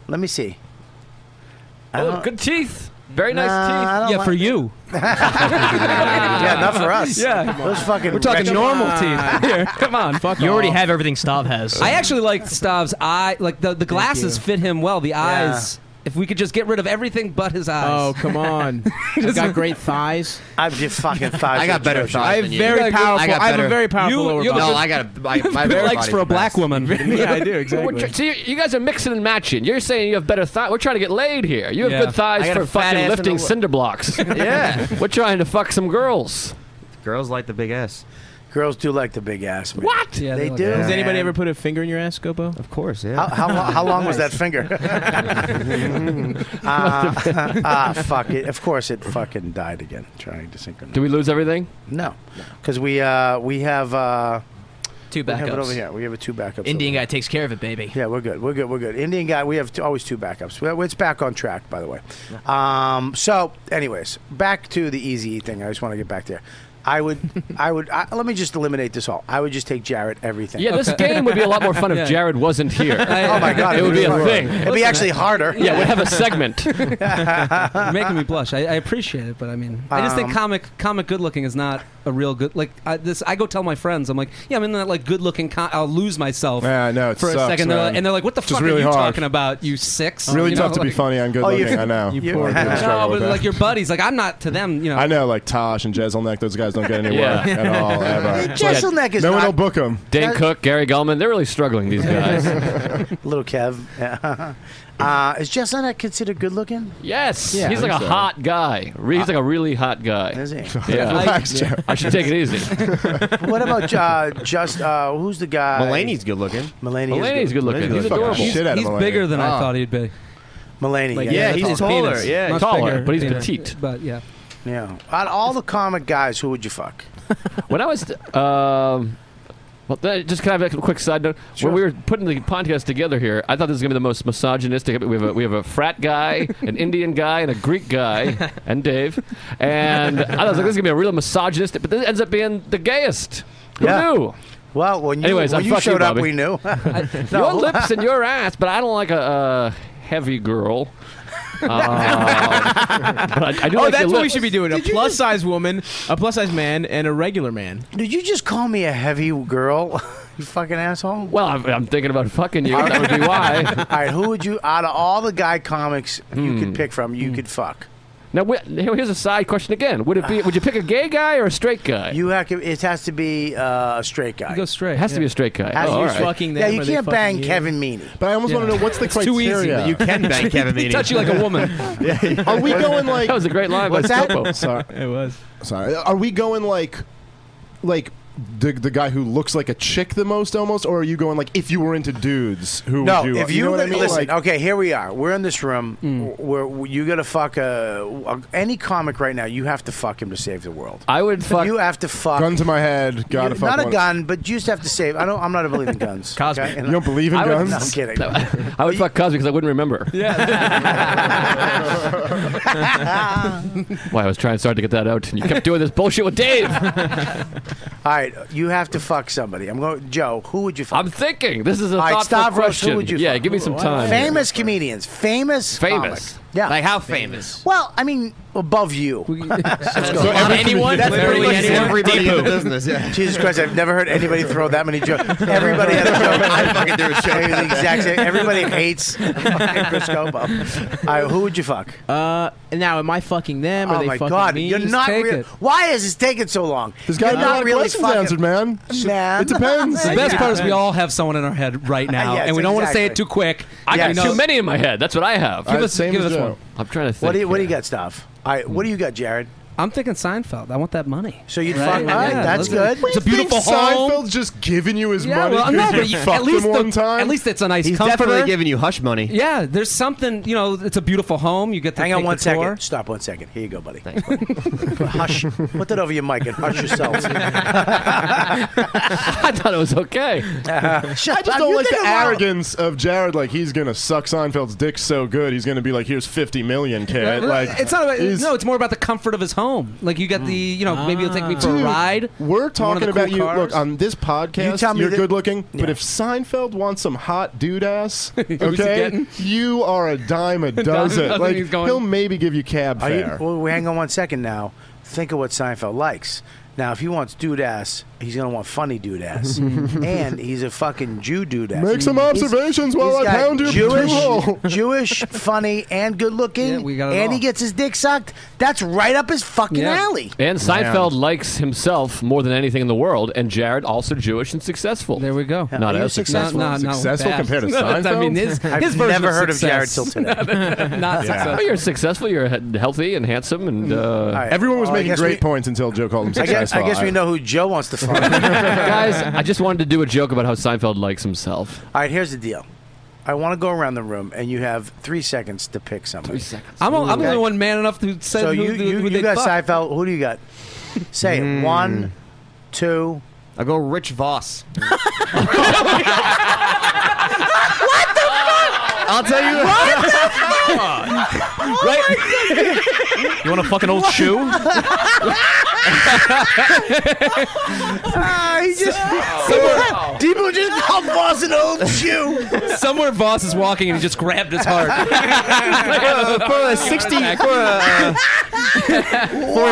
Let me see. I Oh, don't- good teeth. Very nice Nah, I teeth. don't Yeah, like- for you. yeah, not for us. Yeah. Those fucking. We're talking wretched- normal teeth. Here, come on. Fuck You already off. have everything Stav has. I actually like Stav's eye. Like the, the glasses you. fit him well. The eyes. If we could just get rid of everything but his eyes. Oh, come on. I've got great thighs. I've just fucking thighs. I got better atrocious. thighs I have than you. very I got powerful. I I, got have a better- very powerful You- lower you have No, body. I got a, my, my Good lower legs body's for a the black best. woman. yeah, I do We're exactly. tr- so you, you guys are mixing and matching. You're saying you have better thighs. We're trying to get laid here. You have Yeah. good thighs I got for a fat fucking ass lifting and a- cinder blocks. Yeah. We're trying to fuck some girls. Girls like the big ass. Girls do like the big ass, man. What? Yeah, They like do. that. Has anybody man. ever put a finger in your ass, Scopo? Of course, yeah. How, how, lo- how long was that finger? uh, ah, fuck it. Of course, it fucking died again trying to synchronize. Do we lose everything? No, because we uh, we have uh, Two we have it over backups. here. We have a two backups. Indian over guy takes care of it, baby. Yeah, we're good. We're good. We're good. Indian guy, we have t- always two backups. Well, it's back on track, by the way. Um, so, anyways, back to the easy E thing. I just want to get back there. I would, I would. I, let me just eliminate this all. I would just take Jarrett everything. Yeah, this game would be a lot more fun if Yeah. Jared wasn't here. Oh my god, It would be a fun. thing. It'd be actually harder. Yeah, we'd have a segment. You're making me blush. I, I appreciate it, but I mean, I just think Um, comic comic good looking is not a real good. Like I, this, I go tell my friends, I'm like, yeah, I'm in that like good looking. Com- I'll lose myself. Yeah, I know, it for a sucks, second, They're man. like- and they're like, "What the Just fuck really are you hard. talking about? You six? Really You tough know, to be like- funny on good Oh, you- looking. I know. you- Poor No, dude struggle No, with but that. like your buddies, like I'm not to them. You know, I know, like Tosh and Jezelnik, those guys don't get any Yeah. work at all, ever. Jeselnik is no one not- will book them. Dane Cook, Gary Gulman, they're really struggling, these guys. Little Kev. Yeah. Uh, is Jeselnik considered good looking? Yes, Yeah, he's I like a think so. hot guy. Re- He's like a really hot guy. Is he? Yeah. Relax, Joe. I should take it easy. What about uh, just uh, who's the guy? Mulaney's good looking. Mulaney. Mulaney's is good looking. Mulaney's He's fucking adorable. shit out of he's Mulaney. bigger than I Oh. thought he'd be. Mulaney. Like, yeah, yeah, that's he's his taller, penis. yeah. Much Taller, bigger but he's penis. petite. But yeah, yeah. Out of all the comic guys, who would you fuck? When I was, um, well, that- just kind of a quick side note. Sure. When we were putting the podcast together here, I thought this was going to be the most misogynistic. We have a we have a frat guy, an Indian guy, and a Greek guy, and Dave. And I was like, this is going to be a real misogynistic, but this ends up being the gayest. Who Yeah. knew? Well, when you, Anyways, when I'm you fucking showed up, Bobby. we knew. Your lips and your ass, but I don't like a, a heavy girl. Uh, but I, I do Oh, like that's your what we lips. should be doing. A Did you plus size woman, a plus size man, and a regular man. Did you just call me a heavy girl? You fucking asshole. Well, I'm, I'm thinking about fucking you. That would be why. All right, who would you, out of all the guy comics you Hmm. could pick from, you could fuck? Now, wh- here's a side question again. Would it be? Would you pick a gay guy or a straight guy? You have to, it has to be uh, a straight guy. you go straight. It has to yeah. be a straight guy. Has Oh, to all be right. fucking them. Yeah, you Are they can't fucking bang you? Kevin Meaney. But I almost want to know what's the It's too criteria. easy. But you can bang Kevin Meaney. Touch you like a woman. Are we going like? That was a great line by What's that? Scopo. Sorry, It was. sorry. Are we going like, like the the guy who looks like a chick the most, almost, or are you going like if you were into dudes, who No, would you? if you, know what I mean? listen, Like, okay, here we are. We're in this room. Where you got to fuck a, a any comic right now. You have to fuck him to save the world. I would fuck. You have to fuck. gun to my head, gotta you- fuck not a one. gun, but you just have to save. I don't. I'm not a believe in guns. Cosby. okay? You don't believe in I would- guns? No, I'm kidding. I would fuck Cosby because I wouldn't remember. Why I was trying so hard to get that out, and you kept doing this bullshit with Dave. All right, you have to fuck somebody. I'm going, Joe. Who would you fuck? I'm thinking. This is a All right, thoughtful Stavros, question. who would you yeah, fuck? give me some time. Famous comedians. Famous. Famous. comics. Yeah. Like how famous? Well, I mean, above you. So anyone? That's Literally pretty much anyone? Everybody in the Deepu. business, yeah. Jesus Christ, I've never heard anybody throw that many jokes. Everybody has a joke. I fucking do a show. The exact same. Everybody hates fucking Chris Scopo. All right, who would you fuck? Uh, now am I fucking them? Or Oh they my fucking God, me? you're not take real. it. Why is this taking so long? This guy You're got a lot not of really questions fucking. answered, man. Man. It depends. The best Yeah. part is we all have someone in our head right now, Yes, and we don't want to say it exactly. too quick. I got Yes. too many in my head. That's what I have. All right, us- same give as us Joe. one. I'm trying to think. What do you What do you here. got, Stav? All right, what do you got, Jared? I'm thinking Seinfeld. I want that money. So you'd Right? fuck. All right, Yeah, that's let's- good. It's a beautiful home. Seinfeld's just giving you his Yeah, money well, because no, but you you- fucked at least him the- one time. At least it's a nice He's comforter. definitely giving you hush money. Yeah, there's something. You know, it's a beautiful home. You get to Hang on take one the tour. second. Stop one second. Here you go, buddy. Hush. Put that over your mic and hush yourself. I thought it was okay. Uh, shut I just up. don't You like the think I'm wrong. arrogance of Jared. Like he's gonna suck Seinfeld's dick so good, he's gonna be like, "Here's fifty million, kid." Like it's not about. he's- No, it's more about the comfort of his home. home. Like you get the, you know, maybe you'll take me for Dude, a ride. We're One of talking the about cool you. cars. Look, on this You podcast, tell me you're that- good looking, but Yeah. if Seinfeld wants some hot dude ass, he okay, getting? you are a dime a dime a dozen. dozen, Like he's going- he'll maybe give you cab Are you, fare. well, hang on one second now. Think of what Seinfeld likes. Now, if he wants dude ass, he's gonna want funny dude ass, and he's a fucking Jew dude ass. Make some He's- observations while he's I got pound your Jewish, two-hole. Jewish, funny, and good looking, Yeah, we got it and all. he gets his dick sucked. That's right up his fucking Yeah. alley. And Seinfeld likes himself more than anything in the world, and Jared also Jewish and successful. There we go. Not Are you as successful. No, no, no, Successful bad. compared to No, I Seinfeld? mean, his, I've his version never heard of success. Jared till today. Not Oh, successful. you're successful. You're he- healthy and handsome, and uh, All right. Everyone was Well, I making guess great we- points until Joe called him I guess, successful. I guess we know who Joe wants to fuck. guys, I just wanted to do a joke about how Seinfeld likes himself. All right, here's the deal. I want to go around the room, and you have three seconds to pick somebody. Three seconds. I'm, a, I'm the Okay. only one man enough to say So who, you who, you, who you they got fuck. Seinfeld. Who do you got? Say it. One, two. I go Rich Voss. I'll tell you. Right? You want to fuck an old shoe? Ah, he just Debo just called Voss an old shoe. Somewhere Voss is walking and he just grabbed his heart. for a sixty. For a. For a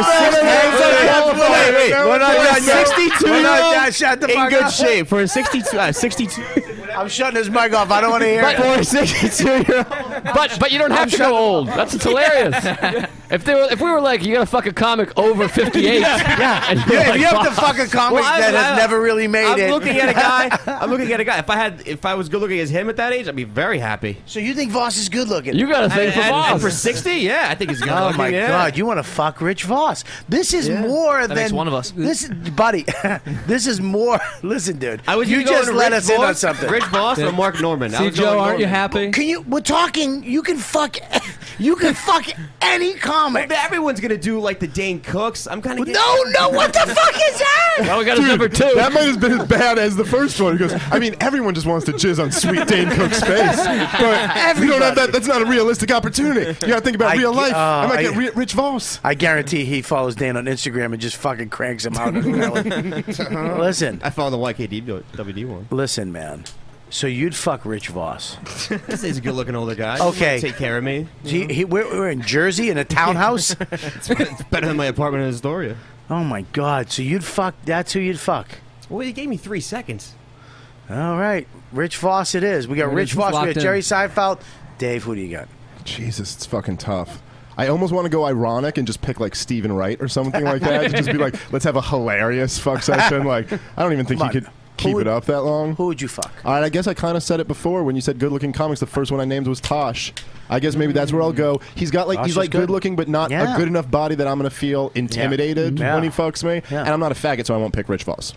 Wait, wait, we're not done yet. sixty-two We're not year done. old Shut the in fuck good up. shape. For a sixty-two. Uh, sixty-two. I'm shutting his mic off. I don't want to hear it. For a sixty-two year old. But but you don't have to go old. That's it's hilarious. If they were if we were like you gotta fuck a comic over fifty-eight, yeah, and you're Yeah, if like, you have to "Fuck." fuck a comic Well, I- that has I- never really made I'm it. looking at a guy. I'm looking at a guy. If I had, if I was good looking as him at that age, I'd be very happy. So you think Voss is good looking? You got a thing And, for and- and Voss. for sixty, yeah, I think he's good Oh looking. my yeah. God! You want to fuck Rich Voss? This is more That than makes one of us. This, buddy. This is more. Listen, dude. I was you either just going let Rich us in on Voss- something. Rich Voss or Mark Norman. I See, was Joe, going aren't you Norman. happy? Can you? We're talking. You can fuck. You can fuck any comic. Well, everyone's gonna do like the Dane Cooks. I'm kind of No, no. What the fuck is that? Well, we got a number two. That might have been as bad as the first one. Because I mean, everyone just wants to jizz on Sweet Dane Cook's face, but we don't have that. That's not a realistic opportunity. You got to think about I real ge- life. uh, I might I- get Ri- Rich Voss. I guarantee he follows Dan on Instagram and just fucking cranks him out. Listen, I found the Y K D W D one. listen, man. So you'd fuck Rich Voss? This is a good-looking older guy. Okay. He might take care of me. He, he, we're, we're in Jersey in a townhouse. It's, it's better than my apartment in Astoria. Oh my God! So you'd fuck? That's who you'd fuck? Well, he gave me three seconds. All right, Rich Voss. It is. We got There it Rich is. Voss. We Locked got in. Jerry Seinfeld. Dave, who do you got? Jesus, it's fucking tough. I almost want to go ironic and just pick like Stephen Wright or something like that. To just be like, let's have a hilarious fuck session. Like, I don't even think Come you on. could keep Who it would- up that long. Who would you fuck? All right, I guess I kind of said it before when you said good-looking comics. The first one I named was Tosh. I guess maybe that's where I'll go. He's got like Tosh he's is like good. good-looking, but not Yeah. a good enough body that I'm gonna feel intimidated Yeah. when he fucks me. Yeah. And I'm not a faggot, so I won't pick Rich Voss.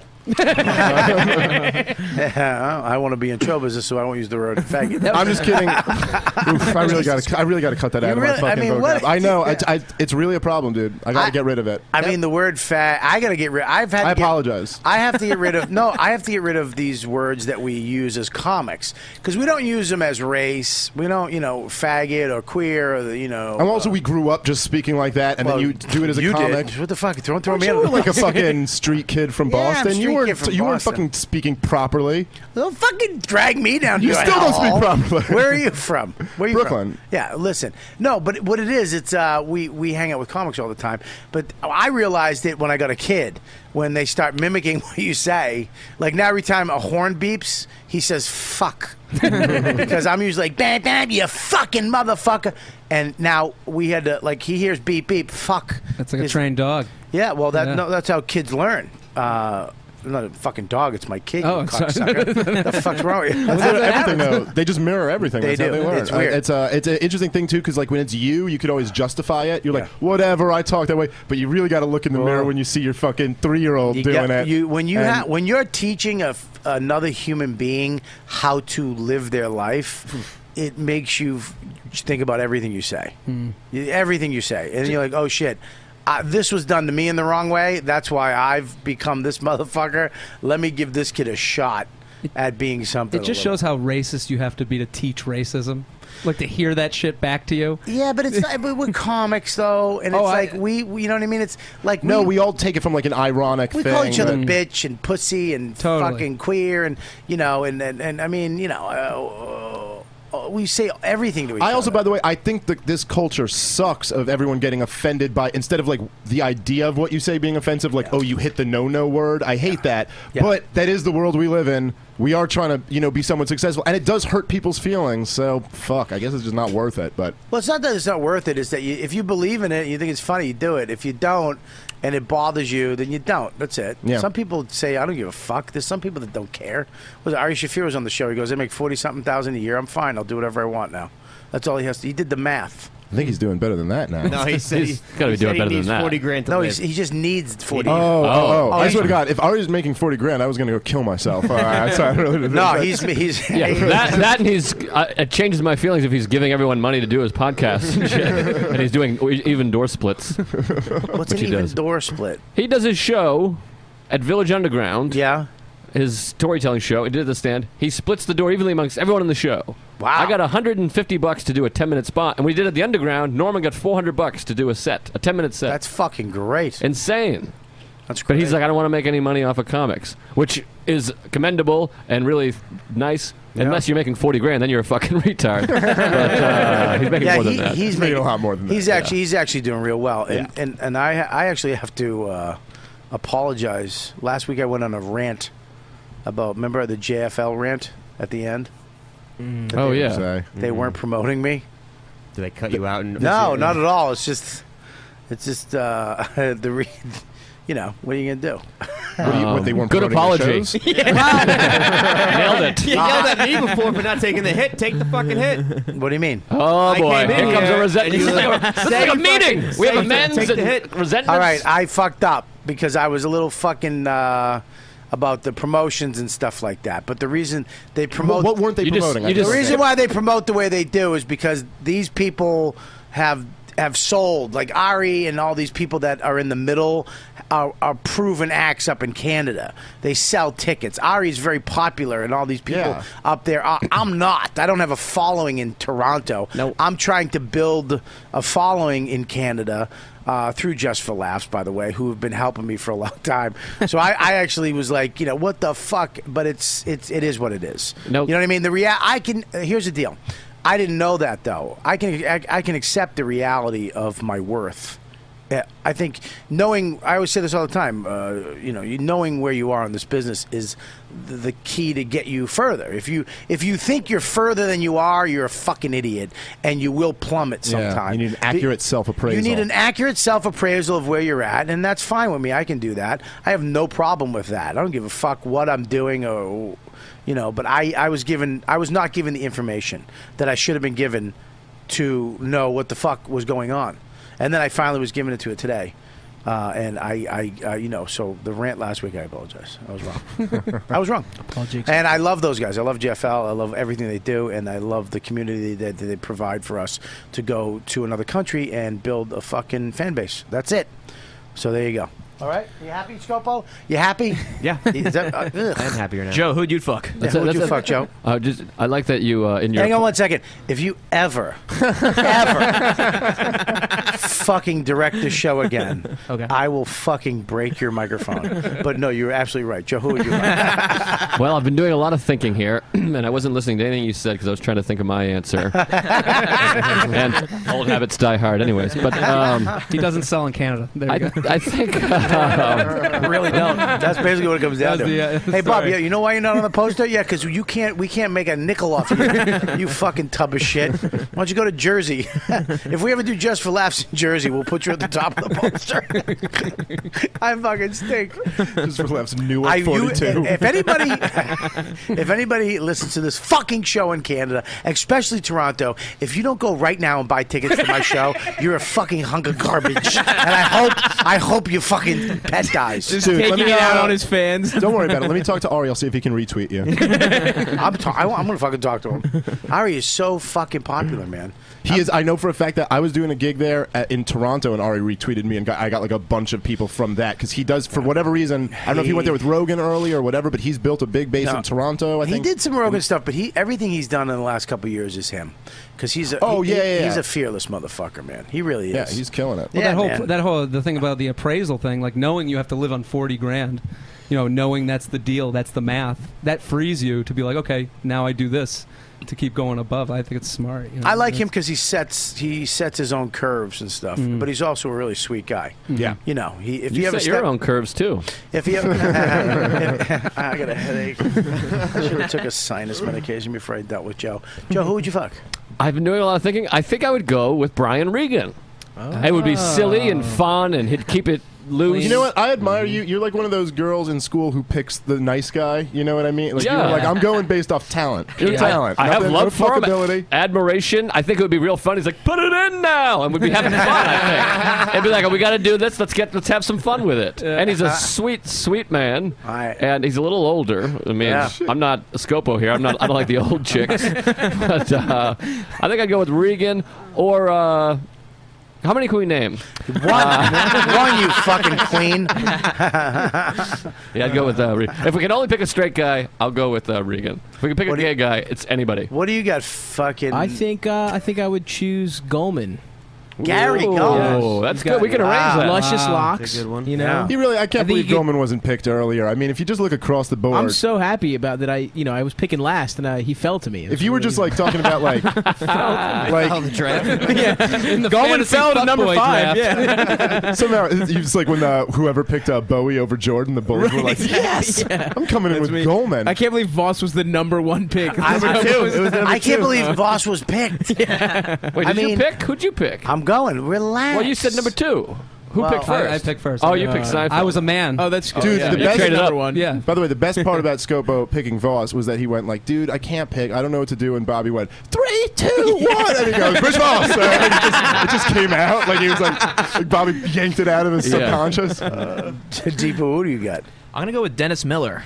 I want to be in show business, so I won't use the word faggot. I'm just kidding. Oof, I really got to. I really got to cut that You out really- of my I fucking mean, what- vocab. I know. yeah. I, I, it's really a problem, dude. I got to I- get rid of it. I mean, the word fag. I gotta get rid. I've had. I to get- apologize. I have to get rid of. No, I have to get rid of these words that we use as comics because we don't use them as race. We don't, you know, faggot or queer or the, you know. And also, we grew up just speaking like that, and well, then you do it as a you comic. Did. What the fuck? Throw, throw me You in. were like a fucking street kid from Yeah, I'm Boston. street You weren't. kid from you weren't Boston. fucking speaking properly. Don't fucking drag me down. You your still don't speak hellhole. properly. Where are you from? Where are you Brooklyn. From? Yeah, listen. No, but what it is, it's uh, we we hang out with comics all the time. But I realized it when I got a kid. When they start mimicking what you say, like now every time a horn beeps, he says "fuck," because I'm usually like "bam bam, you fucking motherfucker." And now we had to like he hears beep beep fuck. That's like a His- trained dog. Yeah, well that Yeah. no, that's how kids learn. Uh, I'm not a fucking dog. It's my kid. Oh, you sorry. cocksucker. The fuck's wrong with you? Well, they do everything though. They just mirror everything. They That's how do. they learn. It's weird. Uh, It's a it's an interesting thing too because like when it's you, you could always justify it. You're like, whatever, I talk that way. But you really got to look in the Well, mirror when you see your fucking three year old You doing got- it. You, when you And- ha- when you're teaching a f- another human being how to live their life, it makes you f- think about everything you say, Hmm. You- everything you say, and you're like, oh shit. Uh, this was done to me in the wrong way. That's why I've become this motherfucker. Let me give this kid a shot at being something. It just a shows how racist you have to be to teach racism. Like to hear that shit back to you. Yeah, but it's not, but with comics though, and it's Oh, I- like we, we, you know what I mean? It's like No, we, we all take it from like an ironic we thing. call each other but- bitch and pussy and Totally. fucking queer and you know and and, and I mean you know uh, uh, we say everything to each I other. also, by the way, I think that this culture sucks of everyone getting offended by instead of like the idea of what you say being offensive, like oh you hit the no-no word. I hate that, but that is the world we live in. We are trying to you know be somewhat successful, and it does hurt people's feelings. So fuck, I guess it's just not worth it. But Well, it's not that it's not worth it. It's that you, if you believe in it, and you think it's funny, you do it. If you don't, and it bothers you, then you don't. That's it. Yeah. Some people say, "I don't give a fuck." There's some people that don't care. Was Ari Shaffir was on the show? He goes, "I make forty something thousand a year. I'm fine. I'll do whatever I want now." That's all he has to. He did the math. I think he's doing better than that now. No, he said He's he, gotta be he doing said better he than needs that. forty grand to No, live. he's, he just needs forty. Oh, oh, oh. I he's- swear to God, if Ari's making forty grand, I was going to go kill myself. All right, sorry, I really didn't No, think he's that. he's Yeah, that, that and he's uh, it changes my feelings if he's giving everyone money to do his podcast and shit, and he's doing e- even door splits. What's which an he even does. door split? He does his show at Village Underground. Yeah. His storytelling show. He did the stand. He splits the door evenly amongst everyone in the show. Wow. I got one hundred fifty bucks to do a ten minute spot, and we did it at the Underground. Norman got four hundred bucks to do a set, a ten minute set. That's fucking great. Insane. That's But he's great. like, I don't want to make any money off of comics, which is commendable and really nice. Yeah. Unless you're making forty grand, then you're a fucking retard. but uh, he's making yeah, more than he, that. he's making a lot more than that. He's actually he's actually doing real well, and Yeah. and, and I I actually have to uh, apologize. Last week I went on a rant about remember the J F L rant at the end. That Oh, they, yeah. Say. they weren't promoting me. Did they cut you out? And No, not at all. It's just it's just uh, the re- you know what are you gonna do? What, do you, what they weren't Good promoting the apology. shows? Nailed it. You yelled at me before for not taking the hit. Take the fucking hit. What do you mean? Oh I boy, came in here comes here a resentment. and This you is like a, like, this is say like a you meeting. fucking- We have say amends take the and hit. resentments. All right, I fucked up because I was a little fucking uh, about the promotions and stuff like that. But the reason they promote What, what weren't they You just- promoting? you I the just- don't reason understand. why they promote the way they do is because these people have have sold, like Ari and all these people that are in the middle are, are proven acts up in Canada. They sell tickets. Ari's very popular, and all these people Yeah. up there. I, I'm not. I don't have a following in Toronto. Nope. I'm trying to build a following in Canada. Uh, through Just for Laughs, by the way, who have been helping me for a long time. So I, I actually was like, you know, what the fuck? But it's it's it is what it is. Nope. You know what I mean? The rea- I can. Uh, here's the deal. I didn't know that though. I can I, I can accept the reality of my worth. Yeah, I think knowing. I always say this all the time. Uh, you know, you knowing where you are in this business is the, the key to get you further. If you if you think you're further than you are, you're a fucking idiot, and you will plummet Yeah, sometime. you need an accurate self-appraisal. You need an accurate self-appraisal of where you're at, and that's fine with me. I can do that. I have no problem with that. I don't give a fuck what I'm doing or, you know. But I, I was given, I was not given the information that I should have been given to know what the fuck was going on, and then I finally was given it to it today. Uh, and I, I uh, you know, so the rant last week, I apologize. I was wrong. I was wrong. Apologies. And I love those guys. I love J F L. I love everything they do, and I love the community that, that they provide for us to go to another country and build a fucking fan base. That's it. So there you go. All right, you happy, Scopo? You happy? Yeah. Is that, uh, ugh. I'm happier now. Joe, who'd you fuck? Yeah, That's who it, would that's you it. fuck, Joe? Uh, just, I like that you uh, in your. Hang on one second. If you ever, ever fucking direct the show again, Okay. I will fucking break your microphone. But no, you're absolutely right. Joe, who would you fuck? Well, I've been doing a lot of thinking here, and I wasn't listening to anything you said because I was trying to think of my answer. And old habits die hard, anyways. But um, He doesn't sell in Canada. There you I, go. I think. Um, really don't. That's basically what it comes down That's to. the, uh, hey, Bob, sorry. yeah, you know why you're not on the poster? Yeah, because you can't. We can't make a nickel off you. You fucking tub of shit. Why don't you go to Jersey? If we ever do Just for Laughs in Jersey, we'll put you at the top of the poster. I fucking stink. Just for Laughs, new I, at you, forty-two. if anybody, if anybody listens to this fucking show in Canada, especially Toronto, if you don't go right now and buy tickets to my show, you're a fucking hunk of garbage. And I hope, I hope your fucking pet dies. Dude, Taking let me, it out uh, on his fans. Don't worry about it. Let me talk to Ari. I'll see if he can retweet you. I'm, ta- I, I'm gonna fucking talk to him. Ari is so fucking popular, man. He is. I know for a fact that I was doing a gig there at, in in Toronto, and Ari retweeted me, and got, I got like a bunch of people from that because he does for whatever reason. I don't know if he went there with Rogan early or whatever, but he's built a big base No. in Toronto. I he think did some Rogan stuff, but he everything he's done in the last couple of years is him, because he's a Oh, he- yeah, he- yeah, he's yeah. a fearless motherfucker, man. He really is. Yeah, he's killing it. Well, Yeah, that whole man. that whole the thing about the appraisal thing, like knowing you have to live on forty grand, you know, knowing that's the deal, that's the math, that frees you to be like, okay, now I do this to keep going above. I think it's smart. You know? I like him because he sets he sets his own curves and stuff, Mm. but he's also a really sweet guy. Yeah. you know, he if You you, ever set your step- own curves too. If you, if, I got a headache. I should have took a sinus medication before I dealt with Joe. Joe, who would you fuck? I've been doing a lot of thinking. I think I would go with Brian Regan. It would be silly and fun, and he'd keep it loose. You know what? I admire you. You're like one of those girls in school who picks the nice guy. You know what I mean? Like, Yeah. you're like, I'm going based off talent. Pure I- talent. I, have Nothing- love no for him, fuckability. admiration. I think it would be real fun. He's like, put it in now, and we'd be having fun. I think it'd be like, oh, we got to do this. Let's get, let's have some fun with it. And he's a sweet, sweet man, and he's a little older. I mean, Yeah. I'm not a Scopo here. I'm not. I don't like the old chicks, but uh, I think I'd go with Regan or. Uh, How many can we name? One, one, you fucking queen. Yeah, I'd go with uh, Re- if we can only pick a straight guy, I'll go with uh, Regan. If we can pick a gay guy, it's anybody. What do you got? Fucking. I think uh, I think I would choose Goldman. Gary Ooh, Goldman. that's He's good. got We can arrange that. Luscious Wow. locks. That's a good one. You know. Yeah. He really, I can't I think believe you get- Goldman wasn't picked earlier. I mean, if you just look across the board. I'm so happy about that. I, you know, I was picking last, and I, he fell to me. It if was you were really- just like talking about like, like Oh, the draft. in the Goldman fantasy fell to number fuckboy five. draft. Yeah. somehow it's like when uh, whoever picked uh, Bowie over Jordan, the Bulls were like, yes, Yeah. I'm coming in That's with me. Goldman. I can't believe Voss was the number one pick. I Number do too. two. It was number I can't two. believe Voss was picked. Wait, I did you mean- pick? Who'd you pick? I'm going. Relax. Well, you said number two. Who Well, picked first? I, I picked first. Oh, you Uh, picked Seinfeld. I was a man. Oh, that's good. Dude, yeah. the You best- traded number up. one. Yeah. By the way, the best part about Scopo picking Voss was that he went like, dude, I can't pick. I don't know what to do. And Bobby went, three, two, one. And he goes, Rich Voss. So it, just, it just came out. Like he was like, like Bobby yanked it out of his Yeah. subconscious. Deepa, who do you got? I'm gonna go with Dennis Miller.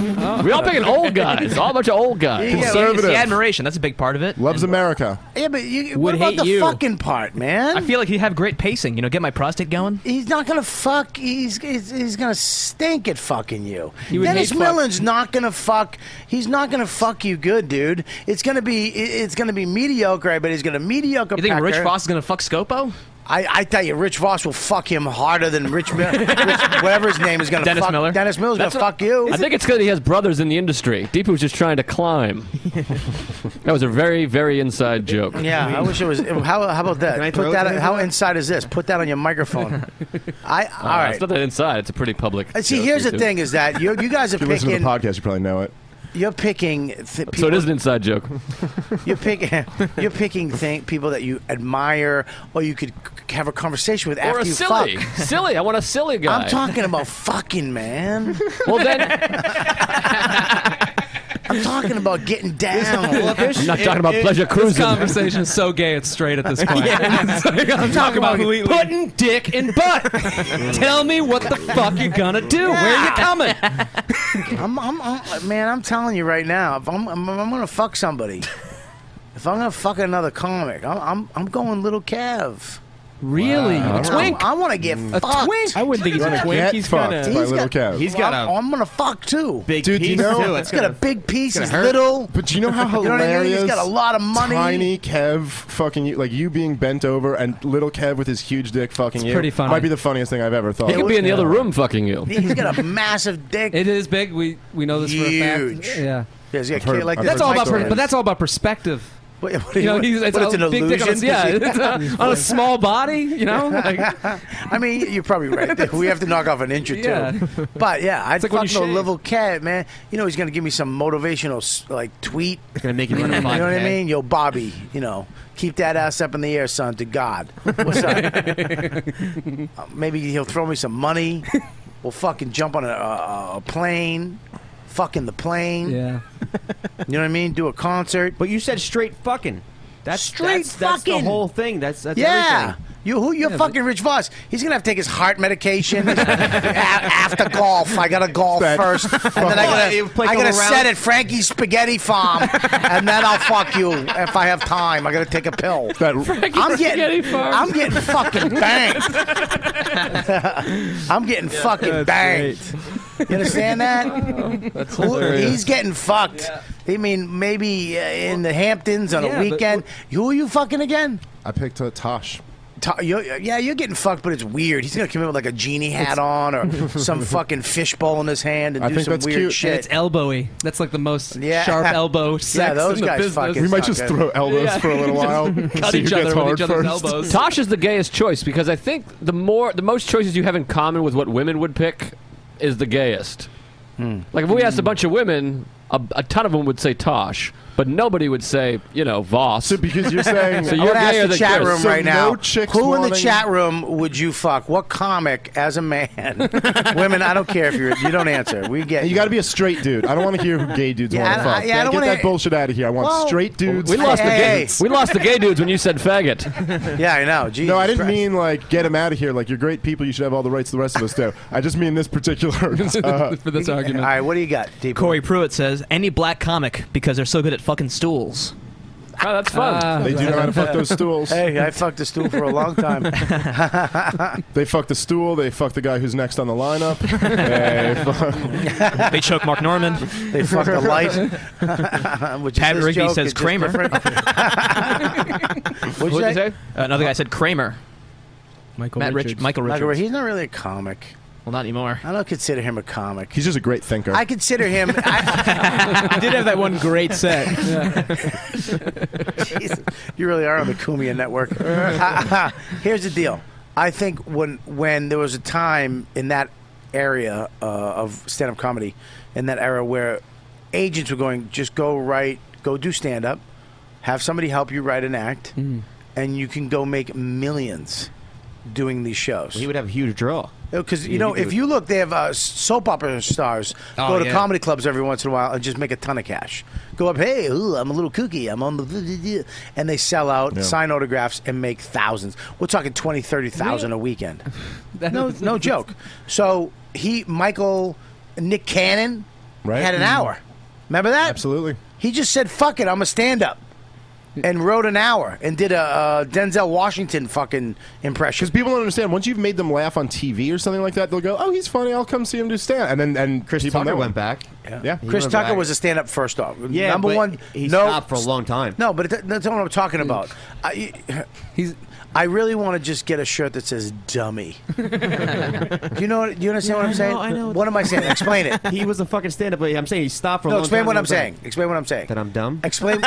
We all picking old guys. All a bunch of old guys. Yeah, It's Conservative. the admiration. That's a big part of it. Loves America. Yeah, but you, Would what about hate the you. fucking part, man? I feel like he'd have great pacing. You know, get my prostate going. He's not gonna fuck. He's he's, he's gonna stink at fucking you. He would Dennis hate fuck. Millen's not gonna fuck. He's not gonna fuck you good, dude. It's gonna be it- it's gonna be mediocre, but he's gonna mediocre. You think pecker. Rich Voss is gonna fuck Scopo? I, I tell you, Rich Voss will fuck him harder than Rich, Mil- Rich whatever his name is gonna Dennis fuck. Miller? Dennis Miller's That's gonna what- fuck you. I think it's because he has brothers in the industry. Deepu was just trying to climb. That was a very, very inside joke. Yeah, I wish it was. How, how about that? Can I throw Put it? that. Can I how throw it? inside is this? Put that on your microphone. I. Uh, All right. It's not that inside. It's a pretty public. Uh, See, joke, here's the YouTube. thing: is that you you guys are If you listen to the picking. podcast, you probably know it. You're picking. Th- people, So it is an inside joke. You're picking. You're picking th- people that you admire, or you could c- have a conversation with Or after a you silly. fuck. Silly. I want a silly guy. I'm talking about fucking, man. Well, then. I'm talking about getting down. I'm not talking about pleasure This cruising. conversation is so gay. It's straight at this point. Yeah. It's like, I'm talking about completely- putting dick in butt. Tell me what the fuck you're gonna do. Where are you coming? I'm, I'm, I'm, man, I'm telling you right now, if I'm, I'm, I'm gonna fuck somebody, if I'm gonna fuck another comic, I'm, I'm, I'm going Little Kev. Really? A twink? I, want to get A fucked. twink? I wouldn't think he's a twink. Get He's fucked kinda- by He's Little got- Kev. He's Well, got I'm, a I'm gonna fuck too. big Dude, piece you know- too. He's got a big piece. gonna He's hurt. little. But do you know how You know what I mean? hilarious? He's got a lot of money. Tiny Kev fucking you, like you being bent over, and little Kev with his huge dick fucking you. pretty funny. Might be the funniest thing I've ever thought. He could be in the other room fucking you. He's got a massive dick. It is big. We we know this for a Huge. fact. Yeah. Yeah, he's got a I've heard- kid like I've this. That's all my about, per- story. but that's all about perspective. What, what, You know, what- he's it's, what, it's a an big dick on, illusion. a, yeah, it's a, on a small body. You know, like, I mean, you're probably right. We have to knock off an inch or two. Yeah. But yeah, I'd like when fuck you no shave. little cat, man. You know, he's gonna give me some motivational s- like tweet. Gonna make you run a You know what I five K. mean? Yo, Bobby, you know, keep that ass up in the air, son, to God. What's up? Uh, maybe he'll throw me some money. We'll fucking jump on a, a, a plane. Fucking the plane. yeah. You know what I mean? Do a concert. But you said straight fucking. That's Straight that's, that's the fucking. whole thing. That's that's Yeah. everything. You who? You're fucking Rich Voss. He's gonna have to take his heart medication a- after golf. I gotta golf That- first, and then I You gotta play I couple gotta rounds? set at Frankie's Spaghetti Farm, and then I'll fuck you if I have time. I gotta take a pill. I'm Spaghetti getting Farm. I'm getting fucking banged. I'm getting fucking banged. You understand that? That's Who- hilarious. He's getting fucked. I mean, maybe uh, in the Hamptons on Yeah, a but- weekend. Who are you fucking again? I picked uh, Tosh. Ta- you're, yeah, you're getting fucked, but it's weird. He's gonna come in with like a genie hat on or some fucking fishbowl in his hand and I do think some that's weird cute. shit. And it's elbowy. That's like the most Yeah. sharp elbow sex Yeah, those in the guys business. fucking We might just suck, throw eh? elbows Yeah. for a little while. Cut see each who other gets with hard each other's first. elbows. Tosh is the gayest choice because I think the more the most choices you have in common with what women would pick is the gayest. Like if we asked a bunch of women, a, a ton of them would say Tosh, but nobody would say, you know, Voss. So because you're saying, so I you're want to ask gayer the than chat Chris. room So right no now. chicks Who in the wanting- chat room would you fuck? What comic as a man? Women, I don't care if you're. You don't answer. We get you got to be a straight dude. I don't want to hear who gay dudes Yeah, want to I- fuck. yeah, I don't Get wanna- that bullshit out of here. I want Well, straight dudes. We lost the Hey, gay. hey. We lost the gay dudes when you said faggot. Yeah, I know. Jesus No, I didn't Christ. mean like get them out of here. Like you're great people. You should have all the rights the rest of us do. I just mean this particular. Uh, for this All argument. right, what do you got, Deep? Corey Pruitt says any black comic because they're so good at fucking stools. Oh, that's fun. Ah. they do know how to fuck those stools. Hey, I fucked a stool for a long time. They fuck the stool. They fuck the guy who's next on the lineup. they fuck- They choke Mark Norman. They fucked the light. Which Pat is this Rigby joke, says it's just Kramer. different. What'd you What'd you say? say? Another guy said Kramer. Michael Matt Rich- Richards. Michael Richards. Michael, he's not really a comic. Well, not anymore. I don't consider him a comic. He's just a great thinker. I consider him. I, He did have that one great set. Jesus, you really are on the Kumia network. Uh, here's the deal. I think when when there was a time in that area uh, of stand-up comedy, in that era where agents were going, just go write, go do stand-up, have somebody help you write an act, and you can go make millions doing these shows. He would have a huge draw. Because, you Yeah, know, he if would. you look, they have uh, soap opera stars Oh, go to yeah. comedy clubs every once in a while and just make a ton of cash. Go up, hey, ooh, I'm a little kooky. I'm on the... And they sell out, Yeah. sign autographs, and make thousands. We're talking twenty, thirty thousand a weekend. No, no joke. So he, Michael, Nick Cannon Right. had an hour. Remember that? Absolutely. He just said, fuck it, I'm a stand-up. And wrote an hour and did a uh, Denzel Washington fucking impression. Because people don't understand. Once you've made them laugh on T V or something like that, they'll go, "Oh, he's funny. I'll come see him do stand." And then and Chris people Tucker know went him. back. Yeah. Chris went Tucker back. was a stand-up first off. Yeah, Number but one, he no, stopped for a long time. No, but it, that's not what I'm talking about. I, He's. I really want to just get a shirt that says "dummy." Do you know? What, do you understand what I'm saying? I know. What am I saying? Explain it. He was a fucking stand-up, but I'm saying he stopped for a No, long explain time. what and I'm went back. saying. Explain what I'm saying. That I'm dumb. Explain.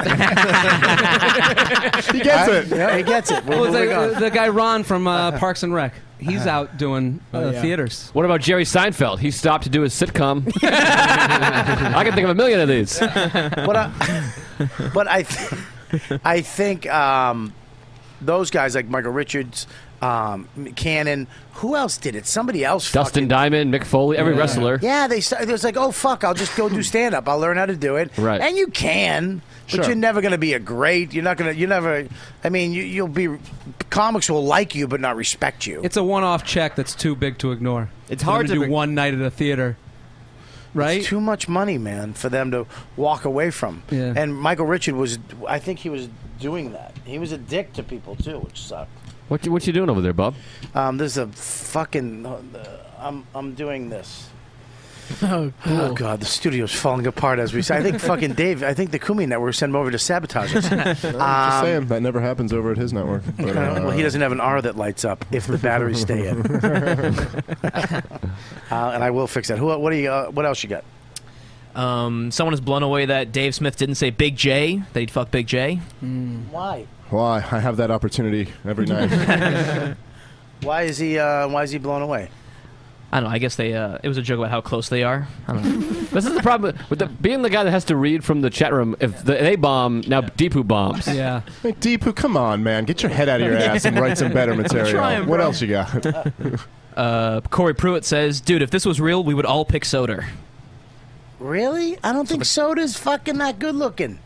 He gets it. Yeah, he gets it. We're Well, it's moving like, on. uh, the guy Ron from uh, Parks and Rec. He's out doing uh, yeah. theaters. What about Jerry Seinfeld? He stopped to do his sitcom. I can think of a million of these. but I, but I, th- I think um, those guys like Michael Richards, um, Cannon. Who else did it? Somebody else. Dustin Diamond, Mick Foley, every wrestler. Yeah, they st- it was like, oh fuck, I'll just go do stand up. I'll learn how to do it. Right. And you can, but Sure. you're never going to be a great. You're not going to. You're never. I mean, you, you'll be. Comics will like you, but not respect you. It's a one-off check that's too big to ignore. It's For hard them to do be- one night at a theater, right? It's too much money, man, for them to walk away from. Yeah. And Michael Richard was. I think he was doing that. He was a dick to people too, which sucked. What you, what you doing over there, Bob? Um, there's a fucking. Uh, I'm I'm doing this. Oh, Oh god, the studio's falling apart as we say. I think fucking Dave. I think the Kumi network sent him over to sabotage us. Just Um, saying that never happens over at his network. But, uh, well, he doesn't have an R that lights up if the batteries stay in. uh, and I will fix that. Who? What do you? Uh, what else you got? Um, someone is blown away that Dave Smith didn't say Big J, that he'd fuck Big J. Why? Why? I have that opportunity every night. Why is he? Uh, why is he blown away? I don't know. I guess they. Uh, it was a joke about how close they are. I don't know. This is the problem with the, being the guy that has to read from the chat room. If the, they bomb, now Deepu bombs. Yeah. Hey, Deepu, come on, man. Get your head out of your ass and write some better material. trying, what bro. else you got? Uh, Corey Pruitt says, "Dude, if this was real, we would all pick Soder." Really? I don't think Soda's fucking that good looking.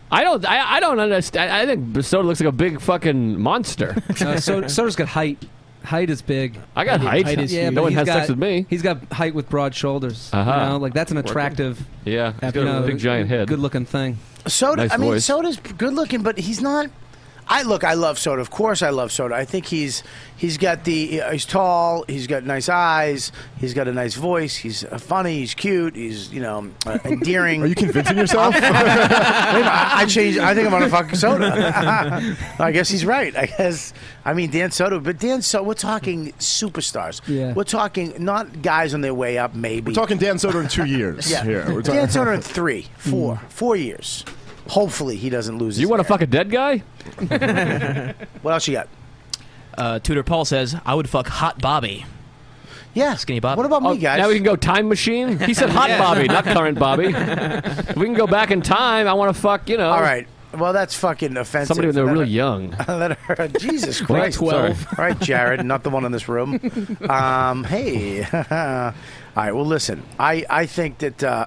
I don't. I, I don't understand. I think Soda looks like a big fucking monster. Uh, so, Soda's got height. Height is big. I got height. Height is Yeah, huge. no one He's has got, sex with me. He's got height with broad shoulders. Uh-huh. You know, like that's an attractive. Yeah, he's got you a know, big giant head. Good looking thing. Soda. Nice I mean, voice. Soda's good looking, but he's not. I look. I love Soda. Of course, I love Soda. I think he's he's got the. He's tall. He's got nice eyes. He's got a nice voice. He's uh, funny. He's cute. He's you know uh, endearing. Are you convincing yourself? Wait a minute, I, I changed. I think I'm gonna fuck Soda. I guess he's right. I guess. I mean Dan Soda, but Dan Soda. We're talking superstars. Yeah. We're talking not guys on their way up. Maybe We're talking Dan Soder in two years. Yeah. Here. We're talking- Dan Soder in three, four, four years. Hopefully, he doesn't lose. His You want to hair. fuck a dead guy? What else you got? Uh, Tudor Paul says, I would fuck Hot Bobby. Yeah. Skinny Bob. What about Oh, me, guys? Now we can go time machine. He said hot Yeah. Bobby, not current Bobby. If we can go back in time, I want to fuck. You know. All right. Well, that's fucking offensive. Somebody when they're Let really her- young. Let her. Jesus Like Christ. twelve. All right, Jared, not the one in this room. Um, hey. All right. Well, listen. I I think that. Uh,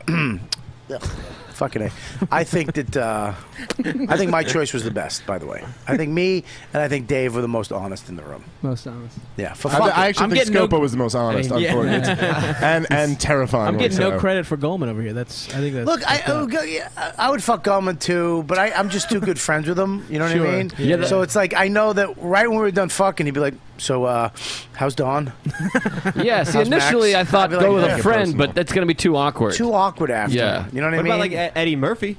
Fucking A. I think that uh, I think my choice was the best. By the way, I think me and I think Dave were the most honest in the room. Most honest. Yeah, for I, fucking. I actually I'm think getting no- Scopo was the most honest, Yeah. unfortunately, and and terrifying. I'm getting no so. credit for Goldman over here. That's I think that's. Look, I, that's I, would go, yeah, I would fuck Gallman too, but I, I'm just too good friends with him. You know what Sure. I mean? Yeah, that- so it's like I know that right when we were done fucking, he'd be like, "So, uh, how's Dawn?" Yeah. See, How's initially Max? I thought I'd be go like, with yeah. a friend, but that's going to be too awkward. Too awkward after. Yeah. You know what, I What mean? about like Ed- Eddie Murphy?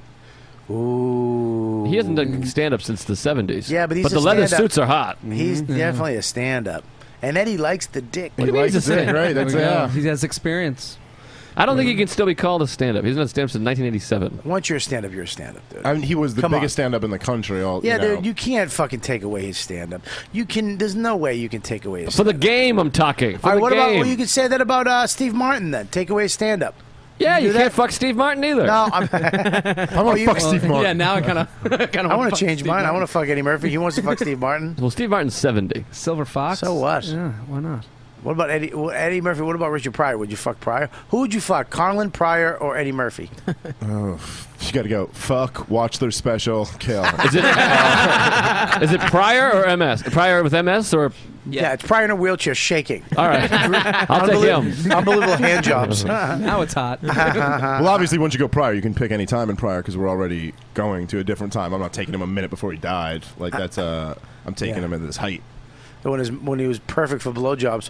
Ooh. He hasn't done stand up since the seventies. Yeah, but he's but a the leather stand-up. suits are hot. He's definitely a stand-up, and Eddie likes the dick. What do you mean he's a stand-up? Right, that's There we go. yeah. He has experience. I don't think he can still be called a stand up. He's not stand up since nineteen eighty-seven. Once you're a stand-up, you're a stand-up, dude. I mean, he was the Come biggest on. stand-up in the country. All Yeah, you know. dude, you can't fucking take away his stand-up. You can. There's no way you can take away his. For the game, I'm talking. For All right, the what game. about? Well, you could say that about uh, Steve Martin then. Take away his stand-up. yeah, do you that? can't fuck Steve Martin either. No, I'm. I want to you- fuck Steve Martin. Yeah, now I kind of kind of I want to change mine. I want to fuck Eddie Murphy. He wants to fuck Steve Martin. Well, Steve Martin's seventy. Silver Fox. So what? Yeah, why not? What about Eddie? well, Eddie Murphy? What about Richard Pryor? Would you fuck Pryor? Who would you fuck? Carlin, Pryor, or Eddie Murphy? Oh, you got to go. Fuck. Watch their special. Kill. Is it uh, is it Pryor or M S? Pryor with M S or? Yeah, it's Pryor in a wheelchair shaking. All right, I'll take him. Unbelievable hand jobs. Now it's hot. Well, obviously, once you go prior, you can pick any time in prior because we're already going to a different time. I'm not taking him a minute before he died. Like that's uh, I'm taking Yeah. him at his height. when, his, when he was perfect for blowjobs.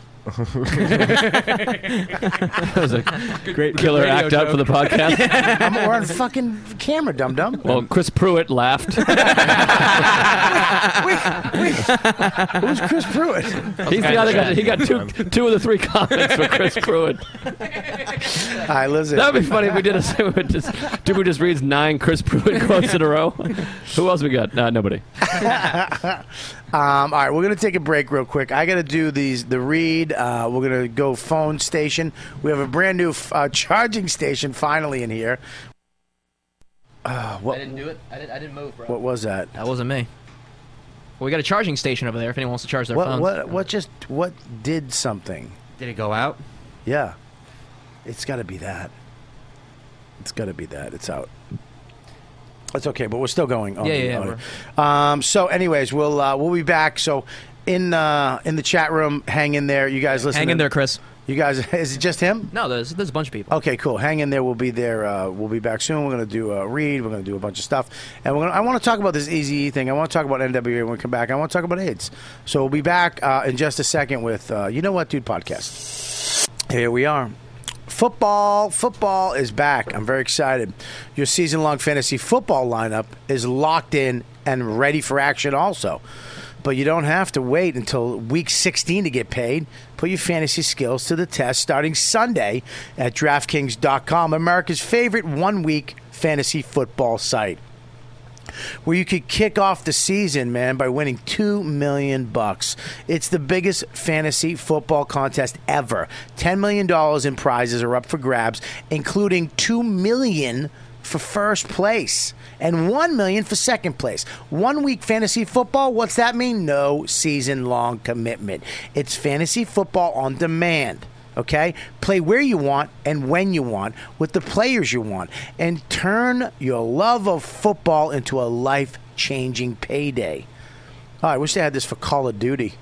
That was a Great killer radio act out for the joke. podcast. I'm, we're on fucking camera, dum dum. Well, Chris Pruitt laughed. Who's Chris Pruitt? He's the other guy. He got two, two of the three comments for Chris Pruitt. Hi, listen. That would be funny if we did a we just Duber just reads nine Chris Pruitt quotes in a row. Who else we got? Uh, nobody. Um, all right, we're gonna take a break real quick. I gotta do these the read. Uh, we're gonna go phone station. We have a brand new uh, charging station finally in here. Uh, what, I didn't do it. I, did, I didn't move, bro. what was that? That wasn't me. Well, we got a charging station over there if anyone wants to charge their What phones. what what just what did something? Did it go out? Yeah, it's got to be that. It's got to be that. It's out. That's okay, but we're still going. On Yeah, the- yeah, on yeah, it. Um, so, anyways, we'll uh, we'll be back. So, in uh, in the chat room, hang in there. You guys listen. Hang in there, Chris. You guys, is it just him? No, there's there's a bunch of people. Okay, cool. Hang in there. We'll be there. Uh, we'll be back soon. We're going to do a read. We're going to do a bunch of stuff, and we're gonna, I want to talk about this Easy E thing. I want to talk about N W A when we come back. I want to talk about AIDS. So we'll be back uh, in just a second with uh, You Know What, Dude podcast. Here we are. Football, football is back. I'm very excited. Your season-long fantasy football lineup is locked in and ready for action also. But you don't have to wait until week sixteen to get paid. Put your fantasy skills to the test starting Sunday at DraftKings dot com, America's favorite one-week fantasy football site, where you could kick off the season, man, by winning two million bucks. It's the biggest fantasy football contest ever. ten million dollars in prizes are up for grabs, including two million dollars for first place and one million dollars for second place. One week fantasy football, what's that mean? No season-long commitment. It's fantasy football on demand. Okay? Play where you want and when you want with the players you want. And turn your love of football into a life-changing payday. Oh, I wish they had this for Call of Duty.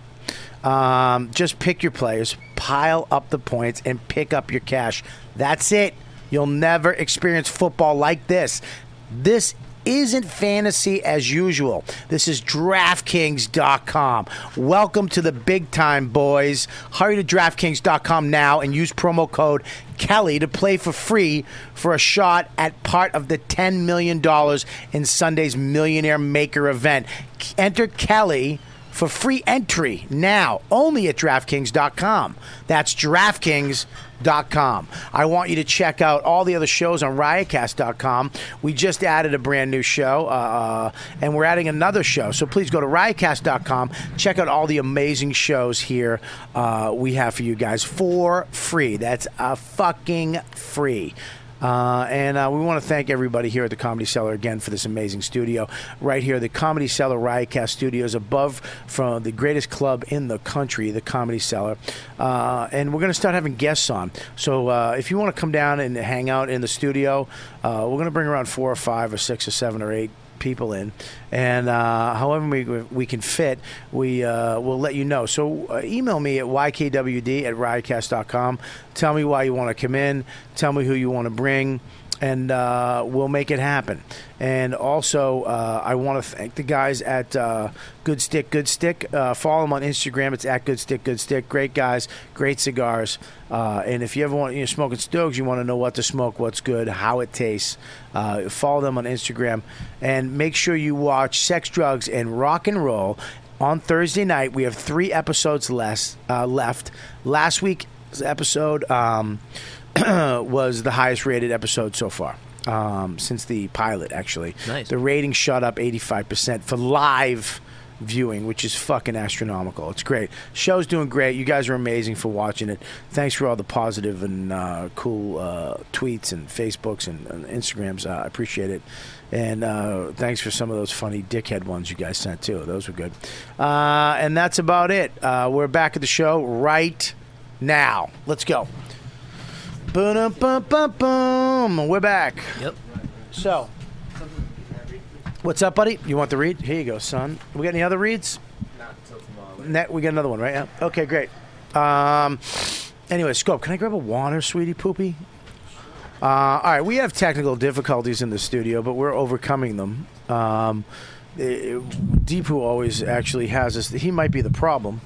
Um, just pick your players, pile up the points, and pick up your cash. That's it. You'll never experience football like this. This isn't fantasy as usual. This is DraftKings dot com. Welcome to the big time, boys. Hurry to DraftKings dot com now and use promo code Kelly to play for free for a shot at part of the ten million dollars in Sunday's Millionaire Maker event. Enter Kelly for free entry now, only at DraftKings dot com. That's DraftKings dot com. I want you to check out all the other shows on Riotcast dot com. We just added a brand new show, uh, and we're adding another show. So please go to Riotcast dot com. Check out all the amazing shows here uh, we have for you guys for free. That's uh, fucking free. Uh, and uh, we want to thank everybody here at the Comedy Cellar again for this amazing studio. Right here, the Comedy Cellar Riotcast Studios, above from the greatest club in the country, the Comedy Cellar. Uh, and we're going to start having guests on. So uh, if you want to come down and hang out in the studio, uh, we're going to bring around four or five or six or seven or eight people in, and uh, however we we can fit, we uh, will let you know. So uh, email me at y k w d at riotcast dot com. Tell me why you want to come in. Tell me who you want to bring, and uh, we'll make it happen. And also, uh, I want to thank the guys at uh, Good Stick, Good Stick. Uh, follow them on Instagram. It's at Good Stick, Good Stick. Great guys, great cigars. Uh, and if you ever want, you know, smoking stoves, you want to know what to smoke, what's good, how it tastes, uh, follow them on Instagram. And make sure you watch Sex, Drugs, and Rock and Roll on Thursday night. We have three episodes less, uh, left. Last week's episode um, was the highest rated episode so far. Um, since the pilot, actually. Nice. The rating shot up eighty-five percent for live viewing, which is fucking astronomical. It's great. Show's doing great. You guys are amazing for watching it. Thanks for all the positive and uh, cool uh, tweets and Facebooks and, and Instagrams. Uh, I appreciate it. And uh, thanks for some of those funny dickhead ones you guys sent, too. Those were good. Uh, and that's about it. Uh, we're back at the show right now. Let's go. Boom, boom, boom, boom. We're back. Yep. So, what's up, buddy? You want the read? Here you go, son. We got any other reads? Not until tomorrow. Net, we got another one, right? Yeah. Okay, great. Um, anyway, Scope, can I grab a water, sweetie poopy? Uh, all right, we have technical difficulties in the studio, but we're overcoming them. Um, it, Deepu always actually has us. He might be the problem.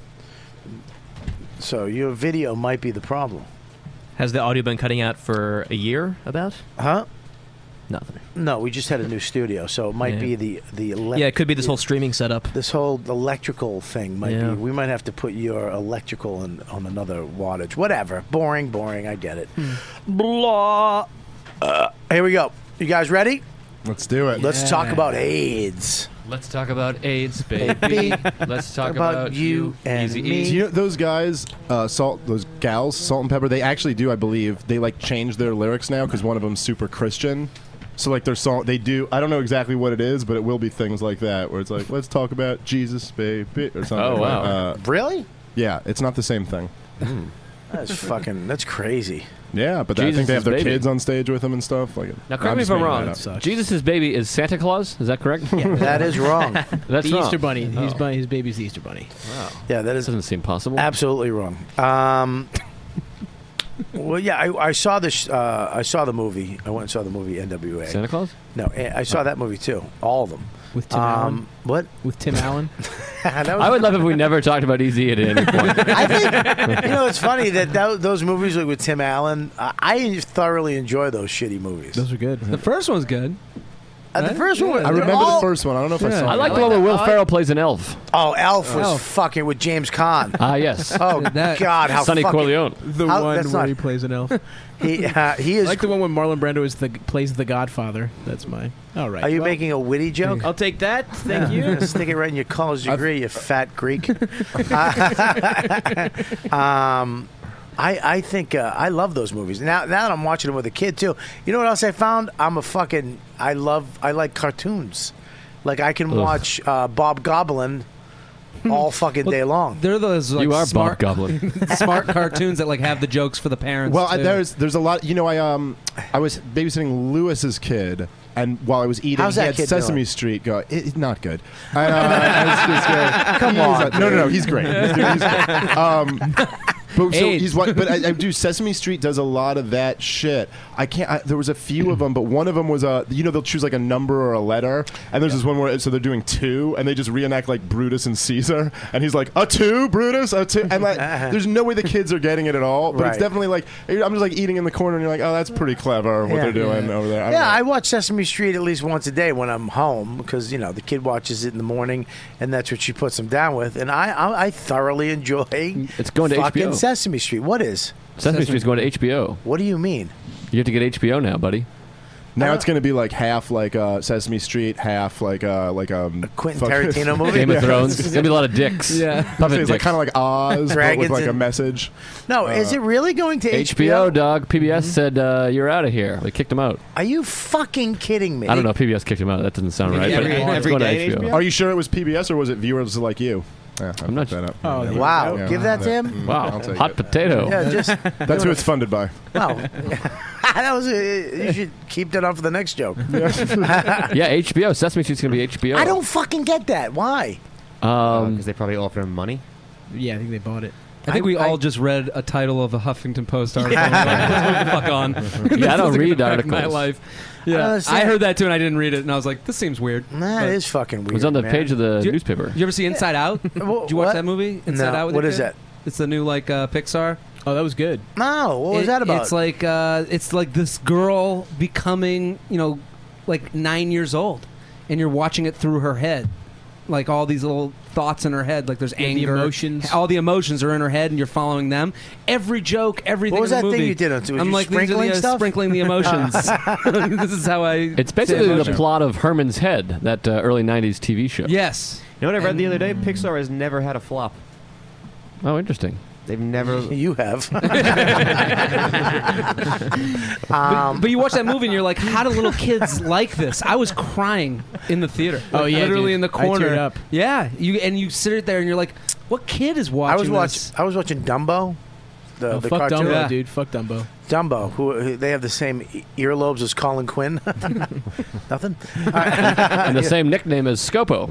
So your video might be the problem. Has the audio been cutting out for a year about? Huh? Nothing. No, we just had a new studio, so it might Yeah. be the the elec- Yeah, it could be this whole streaming setup. This whole electrical thing might Yeah. be. We might have to put your electrical in, on another wattage. Whatever. Boring, boring. I get it. Blah. Uh, here we go. You guys ready? Let's do it. Let's talk about AIDS. Let's talk about AIDS, baby. Let's talk About about, you and Easy me. E. Do you know those guys, uh, salt, those gals, Salt and Pepper? They actually do, I believe. They like change their lyrics now because one of them's super Christian. So like their song, they do. I don't know exactly what it is, but it will be things like that where it's like, let's talk about Jesus, baby, or something. Oh, like wow. that. Uh, Really? yeah, it's not the same thing. That's fucking. That's crazy. Yeah, but I think they have Jesus' their baby. kids on stage with them and stuff. Like, Now, correct me if I'm just wrong. making that up. Jesus' baby is Santa Claus. Is that correct? That is wrong. That's the wrong. Easter Bunny. He's Oh. bu- his baby's the Easter Bunny. Wow. Yeah, that is Doesn't seem possible. absolutely wrong. Um, well, yeah, I, I saw this. Uh, I saw the movie. I went and saw the movie N W A. Santa Claus? No, I saw that movie too. All of them. With Tim Um, Allen. What? With Tim Allen. That was- I would love if we never talked about Easy at any point. I think you know it's funny that, that those movies like with Tim Allen. I, I thoroughly enjoy those shitty movies. Those are good. The first one's good. Uh, the first one. Was, I they're remember all- the first one. I don't know if I Yeah. saw I it. like the one where Will Ferrell plays an elf. Oh, Elf was Elf. fucking with James Caan. Ah, yes. Oh That- God, how Sonny fucking, Corleone. The How- one that's where not- he plays an elf. He uh, he I is. like the one when Marlon Brando is the plays the Godfather. That's my. All right. Are you well, making a witty joke? I'll take that. Thank You're you. gonna stick it right in your college degree, you fat Greek. um, I I think uh, I love those movies. Now now that I'm watching them with a kid too. You know what else I found? I'm a fucking. I love. I like cartoons. Like I can Ugh. watch uh, Bob Goblin all fucking day long. They're those like, You are smart, Bob Goblin. smart cartoons that like have the jokes for the parents. Well, I, too. there's there's a lot. You know, I um I was babysitting Lewis's kid, and while I was eating, How's he that had kid Sesame doing? Street go. It, it's not good. I, uh, I was just going, Come he's on, a- no, no, no. He's great. He's, he's great. Um, but so AIDS. he's what? But I, I do. Sesame Street does a lot of that shit. I can't. I, there was a few of them, but one of them was a. You know, they'll choose like a number or a letter, and there's this one where so they're doing two, and they just reenact like Brutus and Caesar, and he's like a two, Brutus, a two, and like there's no way the kids are getting it at all. But Right. it's definitely like I'm just like eating in the corner, and you're like, oh, that's pretty clever what Yeah. they're doing Yeah. over there. I don't Yeah, know. I watch Sesame Street at least once a day when I'm home because you know the kid watches it in the morning, and that's what she puts him down with. And I, I, I thoroughly enjoy. It's going to fucking H B O. Sesame Street. What is? Sesame Street's going to H B O. What do you mean? You have to get H B O now, buddy. Now it's going to be like half like uh, Sesame Street, half like uh, like um, a Quentin Tarantino movie? Game of Thrones. It's gonna be a lot of dicks. Yeah, Puppet it's like dicks. kind of like Oz, but Dragons with like a and- message. No, Uh, is it really going to H B O, dog. P B S said uh, you're out of here. They kicked him out. Are you fucking kidding me? I don't know. P B S kicked him out. That doesn't sound right. but it's going to H B O. Are you sure it was P B S or was it viewers like you? Yeah, I'm not that up. Oh, Yeah. wow. Yeah. Give that to Yeah. him? Mm, Wow. I'll take Hot it. potato. Yeah, just That's who it's funded by. wow. That was a, you should keep that on for the next joke. Yeah, H B O. Sesame Street's going to be H B O. I don't fucking get that. Why? Um, Because they probably offered him money. Yeah, I think they bought it. I think we I- all just read a title of a Huffington Post article. Let's move the fuck on. Yeah, I This don't doesn't read affect My articles. life. I don't Yeah, I, understand. heard that too, and I didn't read it, and I was like, "This seems weird." Nah, But- it is fucking weird. It was on the man. page of the Do you- newspaper. Did you ever see Inside Out? Did you watch what? that movie? Inside No. Out. With What your is kid? that? It's the new like uh, Pixar. Oh, that was good. No, what was It- that about? It's like uh, it's like this girl becoming, you know, like nine years old, and you're watching it through her head, like all these little thoughts in her head. Like there's Yeah, the anger, emotions. all the emotions are in her head, and you're following them. Every joke, everything. What was in the that thing movie, you did on- was I'm you like these are sprinkling the, uh, stuff? sprinkling the emotions. This is how I. It's say basically the emotion. plot of Herman's Head, that uh, early nineties T V show. Yes. You know what I read the other day? Pixar has never had a flop. Oh, interesting. They've never. You have. But, but you watch that movie and you're like, how do little kids like this? I was crying in the theater. Oh, Like, yeah, literally dude. in the I corner. teared up. Yeah, you and you sit there and you're like, what kid is watching I was this? watching. I was watching Dumbo. The, Oh, the fuck cartoon. Dumbo, Yeah. dude. Fuck Dumbo. Dumbo, who, who they have the same e- earlobes as Colin Quinn. Nothing. And the same nickname as Scopo.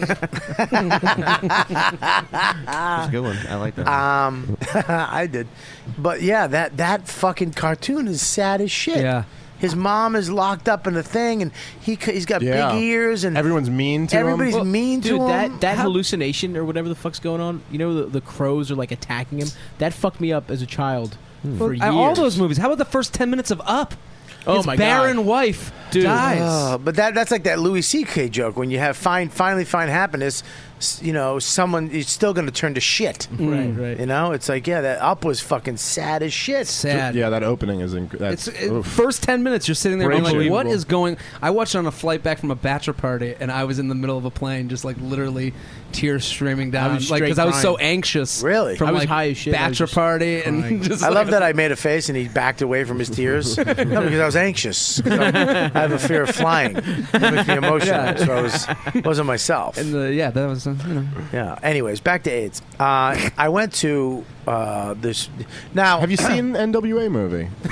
That's a good one. I like that. Um, I did, but yeah, that that fucking cartoon is sad as shit. Yeah. His mom is locked up in a thing, and he c- he's got Yeah. big ears, and Everyone's mean to everybody's him. mean Dude, to him. that, that How- hallucination or whatever the fuck's going on, you know, the, the crows are like attacking him. That fucked me up as a child for years. Uh, all those movies. How about the first ten minutes of Up? Oh His my barren God. wife Dude. dies. Uh, but that that's like that Louis C K joke when you have find finally find happiness. s- You know, someone is still going to turn to shit. Right, right. You know, it's like yeah, that Up was fucking sad as shit. Sad. Yeah, that opening is inc- that's It's it, oof. first ten minutes. You're sitting there being like, Unbelievable. "What is going?" I watched it on a flight back from a bachelor party, and I was in the middle of a plane, just like literally tears streaming down, was like straight because I was so crying. anxious. Really? from I was like high as shit. I was bachelor just party, crying. and just I like, love that I made a face and he backed away from his tears. No, because I was anxious. 'Cause I'm- I have a fear of flying. It makes me emotional, Yeah. so I was wasn't myself. And the, yeah, that was uh, you know. Yeah. Anyways, back to AIDS. Uh, I went to uh, this. Now, Have you seen N W A movie? It's,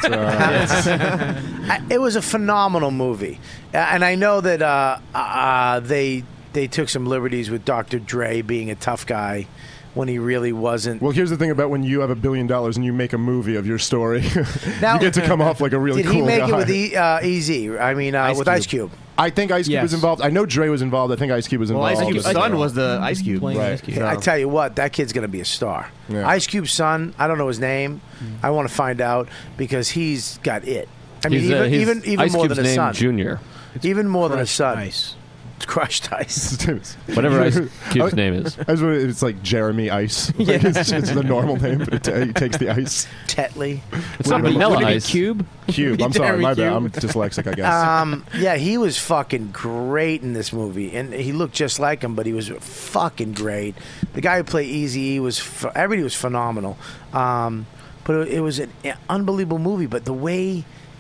uh, I, it was a phenomenal movie, Uh, and I know that uh, uh, they they took some liberties with Doctor Dre being a tough guy when he really wasn't. well, here's the thing about when you have a billion dollars and you make a movie of your story, Now- you get to come off like a really Did cool he make guy. it with e, uh, Easy? I mean, uh, Ice with Cube. Ice Cube. I think Ice Cube Yes. was involved. I know Dre was involved. I think Ice Cube was well, involved. Ice Cube's as son well. was the Ice Cube. Playing Right. Ice Cube. Yeah. I tell you what, that kid's gonna be a star. Yeah. Ice Cube's son. I don't know his name. I want to find out because he's got it. I mean, He's, uh, even he's even even Ice more Cube's than his name son. Junior. Even more than his Crushed son. ice. Crushed ice. Whatever Ice Cube's name is. I was wondering, it's like Jeremy Ice. Like it's, it's the normal name, but it, ta- he takes the ice. Tetley. It's not Vanilla Would it be Ice. Cube? Cube. I'm sorry, Jeremy my bad. Cube. I'm dyslexic, I guess. Um, yeah, he was fucking great in this movie, and he looked just like him, but he was fucking great. The guy who played Easy was ph- everybody was phenomenal. Um, but it, it was an unbelievable movie. But the way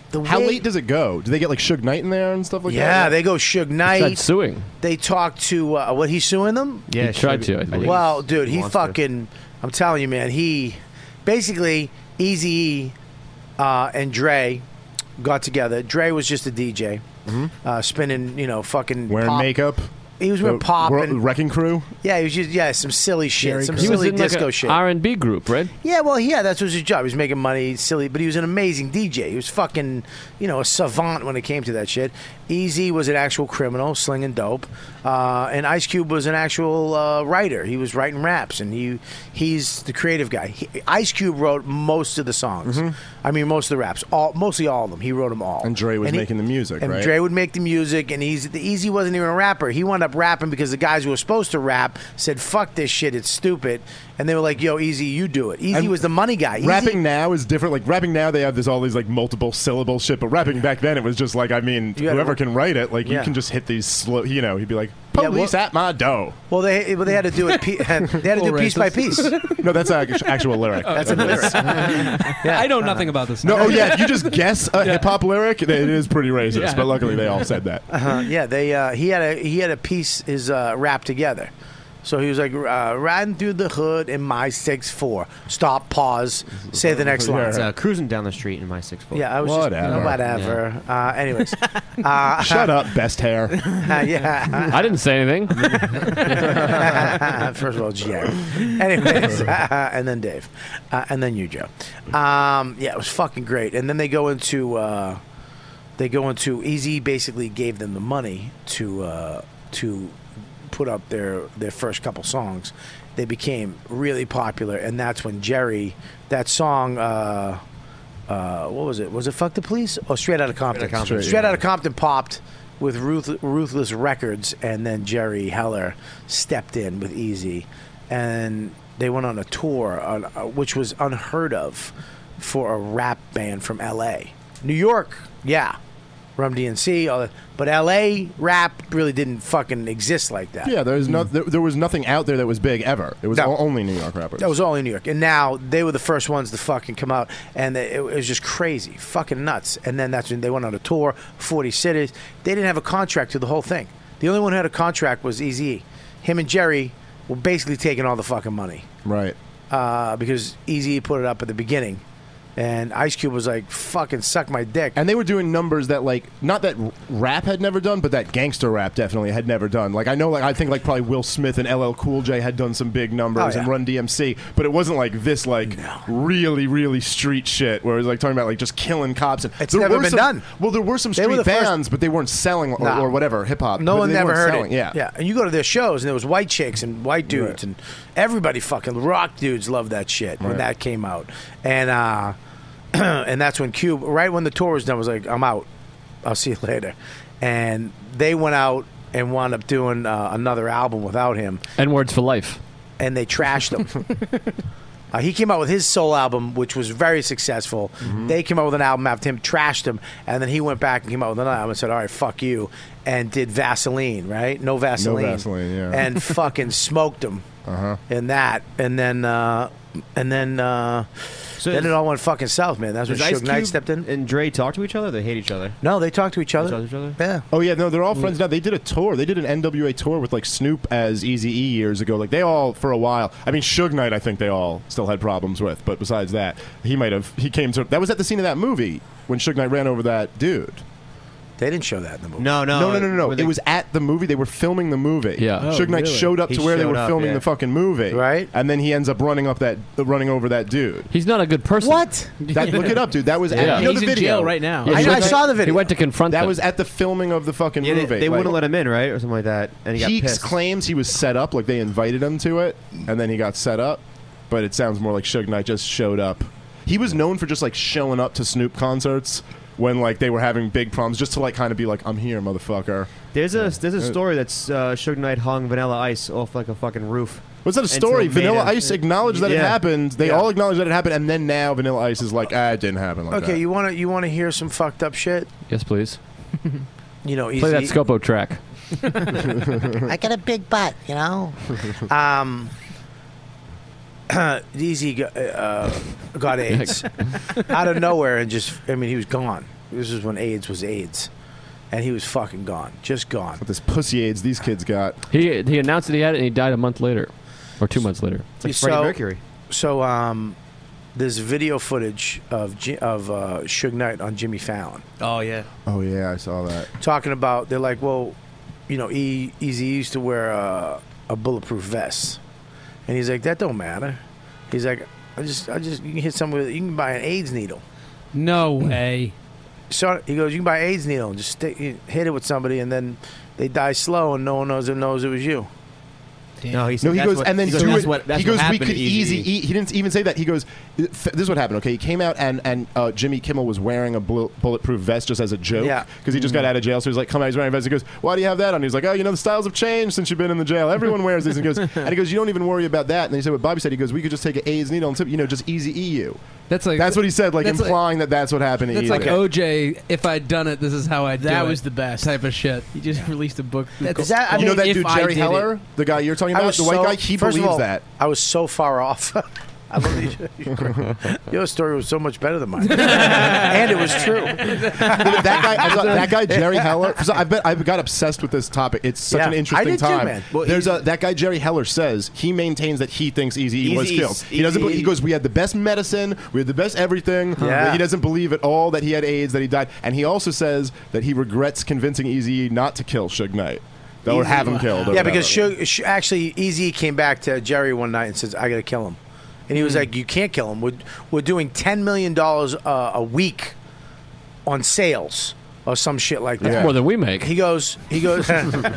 the How way- late does it go? Do they get like Suge Knight in there and stuff like that? Yeah, they go Suge Knight. Tried suing. They talk to uh, what he's suing them. Yeah, He tried Suge- to, I believe. Well, dude, he Wants to. fucking. I'm telling you, man. He basically Eazy-E uh, and Dre got together. Dre was just a D J, uh, spinning, you know, fucking Wearing pop. makeup. He was wearing The pop Wr- and Wrecking Crew. yeah, he was just yeah, some silly shit, some He was silly in like disco a shit. R and B group, right? Yeah, well, yeah, that was his job. He was making money, silly, but he was an amazing D J. He was fucking, you know, a savant when it came to that shit. Easy was an actual criminal, slinging dope, uh, and Ice Cube was an actual uh, writer. He was writing raps, and he he's the creative guy. He, Ice Cube wrote most of the songs. I mean, most of the raps, all mostly all of them. He wrote them all. And Dre was he- making the music, and right? Dre would make the music, and Easy, the Easy wasn't even a rapper. He wound up rapping because the guys who were supposed to rap said, "Fuck this shit, it's stupid," and they were like, "Yo, Easy, you do it." Easy And was the money guy. Easy- Rapping now is different. Like rapping now, they have this all these like multiple syllable shit. But rapping back then, it was just like, I mean, You had whoever to- can write it, like Yeah. you can just hit these slow. You know, he'd be like, Yeah, "Police well- at my door." Well, they well, they had to do it. Pe- they had to do Little piece by racist. piece. No, that's an actual lyric. That's a lyric. I know nothing about this. No, oh yeah, if you just guess a hip hop lyric, it is pretty racist. Yeah. But luckily, they all said that. Uh-huh. Yeah, they uh, he had a he had a piece his uh, rap together. So he was like uh, riding through the hood in my six four. Stop, pause, say the next line. It's, uh, cruising down the street in my six four. Yeah, I was Whatever. just whatever. Uh, anyways, uh, Shut up, best hair. yeah, I didn't say anything. First of all, Jerry. Anyways, and then Dave, uh, and then you, Joe. Um, yeah, it was fucking great. And then they go into uh, they go into Easy. Basically, gave them the money to uh, to put up their their first couple songs. They became really popular, and that's when Jerry, that song. Uh, uh, what was it? Was it "Fuck the Police" or "Straight Outta Compton"? Straight Outta Compton. Straight Outta Compton popped with Ruth, Ruthless Records, and then Jerry Heller stepped in with Easy, and they went on a tour, on, uh, which was unheard of for a rap band from L A. New York, yeah, Rum D N C, all that, but L A rap really didn't fucking exist like that. Yeah, there's no, there, there was nothing out there that was big ever. It was No. o- only New York rappers. That was all in New York. And now they were the first ones to fucking come out. And they, it was just crazy. Fucking nuts. And then that's when they went on a tour, forty cities. They didn't have a contract to the whole thing. The only one who had a contract was Eazy-E. Him and Jerry were basically taking all the fucking money. Right. Uh, because Eazy-E put it up at the beginning. And Ice Cube was like, fucking suck my dick. And they were doing numbers that, like, not that r- rap had never done, but that gangster rap definitely had never done. Like, I know, like, I think, like, probably Will Smith and L L Cool J had done some big numbers Oh, yeah. and Run D M C, but it wasn't like this, like, really, really street shit where it was, like, talking about, like, just killing cops. And It's there never were been some- done. Well, there were some They were street the first- bands, but they weren't selling or, Nah. or whatever, hip hop. No but one they never weren't heard selling. it. Yeah. yeah. And you go to their shows, and there was white chicks and white dudes, and everybody fucking rock dudes loved that shit when Right. that came out. And uh, and that's when Cube, right when the tour was done, was like, "I'm out. I'll see you later." And they went out and wound up doing uh, another album without him. N words for life. And they trashed him. Uh, he came out with his soul album, which was very successful. Mm-hmm. They came out with an album after him, trashed him, and then he went back and came out with another album and said, "All right, fuck you," and did Vaseline, right? No Vaseline, Vaseline, yeah. and fucking smoked him Uh-huh. in that, and then uh, and then uh, So then is- it all went fucking south, man. That's when Does Ice Suge Knight Cube stepped in. and Dre talk to each other? They hate each other. No, they talk to each other. They talk to each other? Yeah. Oh yeah, no, they're all friends now. They did a tour. They did an N W A tour with like Snoop as Eazy-E years ago. Like they all for a while. I mean, Suge Knight, I think they all still had problems with. But besides that, he might have. He came to. That was at the scene of that movie when Suge Knight ran over that dude. They didn't show that in the movie. No, no, No, no, no, no. no. When It they- was at the movie. They were filming the movie. Yeah. Oh, Suge Knight really? showed up He to where they showed were up, filming yeah. the fucking movie. Right. And then he ends up running up that, uh, running over that dude. He's not a good person. What? That, look it up, dude. That was Yeah. at, you know He's the in video jail right now. Yeah, I, he I went to- saw the video. He went to confront That them. was at the filming of the fucking Yeah, they, movie. they Like, wouldn't let him in, right, or something like that, and he got he pissed. claims he was set up, like they invited him to it, and then he got set up. But it sounds more like Suge Knight just showed up. He was known for just like showing up to Snoop concerts when like they were having big problems, just to like kind of be like, "I'm here, motherfucker." There's a there's a story that's uh, Suge Knight hung Vanilla Ice off like a fucking roof. Was that a story? Until Vanilla Made a- Ice acknowledged that it Yeah. happened. They Yeah. all acknowledged that it happened, and then now Vanilla Ice is like, "Ah, it didn't happen like Okay, that." you want to you want to hear some fucked up shit? Yes, please. You know, Play that Easy- Scopo track. I got a big butt, you know? Um, Easy got, uh, got AIDS out of nowhere and just, I mean, he was gone. this is when AIDS was AIDS, and he was fucking gone, just gone. With this pussy AIDS these kids got. He he announced that he had it, and he died a month later, or two months later. It's like Freddie Mercury. So um, there's video footage of G- of uh, Suge Knight on Jimmy Fallon. Oh yeah. Oh yeah, I saw that. Talking about, they're like, well, you know, E- Eazy used to wear a, a bulletproof vest, and he's like, that don't matter. He's like, I just, I just, you can hit someone with, you can buy an AIDS needle. No way. So he goes, you can buy an AIDS needle and just stick, you hit it with somebody, and then they die slow, and no one knows it knows it was you. No, he, no, he that's goes, what, and then he goes, do that's it. what, that's he goes, what we happened could to easy Eazy-E. eat. He didn't even say that. He goes, this is what happened. Okay, he came out and and uh, Jimmy Kimmel was wearing a bull- bulletproof vest just as a joke Yeah. because he just got out of jail. So he's like, come out, he's wearing a vest. He goes, why do you have that on? He's like, oh, you know, the styles have changed since you've been in the jail. Everyone wears these. And he goes, and he goes, you don't even worry about that. And then he said what Bobby said. He goes, we could just take an AIDS needle and tip, you know, just easy E you. That's like that's what he said, like that's implying that that's what happened to That's Eazy. like O J. If I'd done it, this is how I'd do That it. was the best type of shit. He just released a book. Is that, I you know mean, that if dude I Jerry did it- Heller, the guy you're talking I about, was the white so- guy. He first of believes all, that. I was so far off. I believe your story was so much better than mine, and it was true. that guy, I saw- that guy Jerry Heller. 'Cause I bet I got obsessed with this topic. It's such Yeah, an I interesting did too, time. man. Well, There's he's- a that guy Jerry Heller says he maintains that he thinks Eazy-E was Eazy-E's- killed. He doesn't. believe- He goes, we had the best medicine, we had the best everything. Yeah. He doesn't believe at all that he had AIDS, that he died, and he also says that he regrets convincing Eazy-E not to kill Suge Knight. Or Easy- have him killed. or Yeah, because whatever. Suge, Sh- actually, Eazy came back to Jerry one night and says, "I got to kill him," and he was like, "You can't kill him. We're we're doing ten million dollars uh, a week on sales or some shit like that. That's more than we make." He goes, he goes,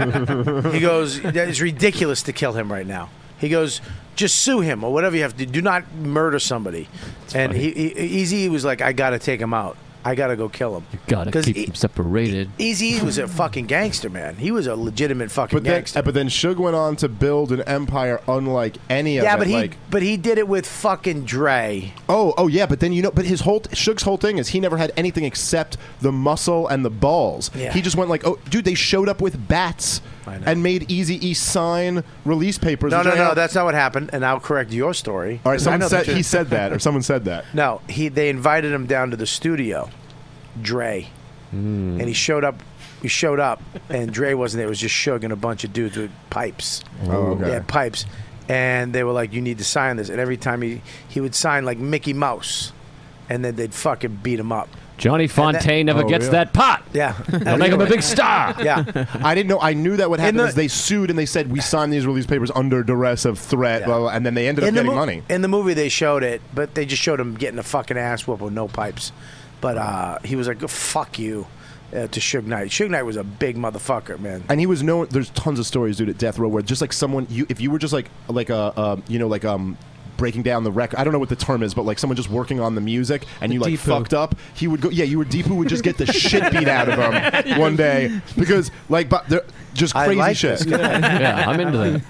he goes. That is ridiculous to kill him right now. He goes, just sue him or whatever you have to do. Do not murder somebody. and he, he, Eazy was like, I got to take him out. I got to go kill him. Gotta 'Cause keep he- them separated. Eazy was a fucking gangster, man. He was a legitimate fucking But then, gangster. but then Suge went on to build an empire unlike any of Yeah, it. but he like, but he did it with fucking Dre. Oh, oh yeah, but then you know, but his whole Suge's whole thing is he never had anything except the muscle and the balls. Yeah. He just went like, oh, dude, they showed up with bats and made Eazy-E sign release papers. No, which no, I no, have- that's not what happened. And I'll correct your story. All right, I someone know said the truth. he said that, or someone said that. No, he they invited him down to the studio, Dre, and he showed up. He showed up, and Dre wasn't there. It was just Suge and a bunch of dudes with pipes. Oh, okay. Yeah, pipes. And they were like, "You need to sign this." And every time he he would sign like Mickey Mouse, and then they'd fucking beat him up. Johnny Fontaine never Oh, gets yeah. that pot. Yeah, They'll make him a big star. Yeah, I didn't know. I knew that would happen. the- is they sued and they said we signed these release papers under duress of threat, blah, blah, and then they ended up in the getting mo- money. In the movie, they showed it, but they just showed him getting a fucking ass whoop with no pipes. But uh, he was like, "Fuck you," uh, to Suge Knight. Suge Knight was a big motherfucker, man. And he was known. There's tons of stories, dude, at Death Row where just like someone, you if you were just like like a um, you know like um. breaking down the record. I don't know what the term is, but like someone just working on the music and The you like Deepu. fucked up. He would go, yeah, you were Deepu would just get the shit beat out of him one day because like, but they're just I crazy like shit. this guy. Yeah, I'm into that.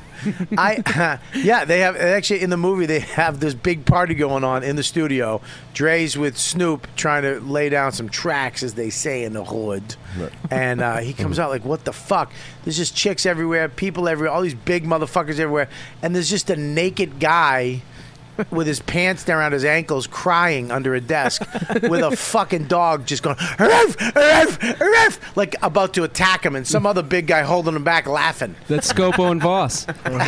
I yeah, they have actually in the movie they have this big party going on in the studio. Dre's with Snoop trying to lay down some tracks, as they say in the hood, and uh, he comes out like, "What the fuck?" There's just chicks everywhere, people everywhere, all these big motherfuckers everywhere, and there's just a naked guy with his pants down around his ankles, crying under a desk, with a fucking dog just going, "Ruff, ruff, ruff," like about to attack him, and some other big guy holding him back, laughing. That's Scopo and Voss.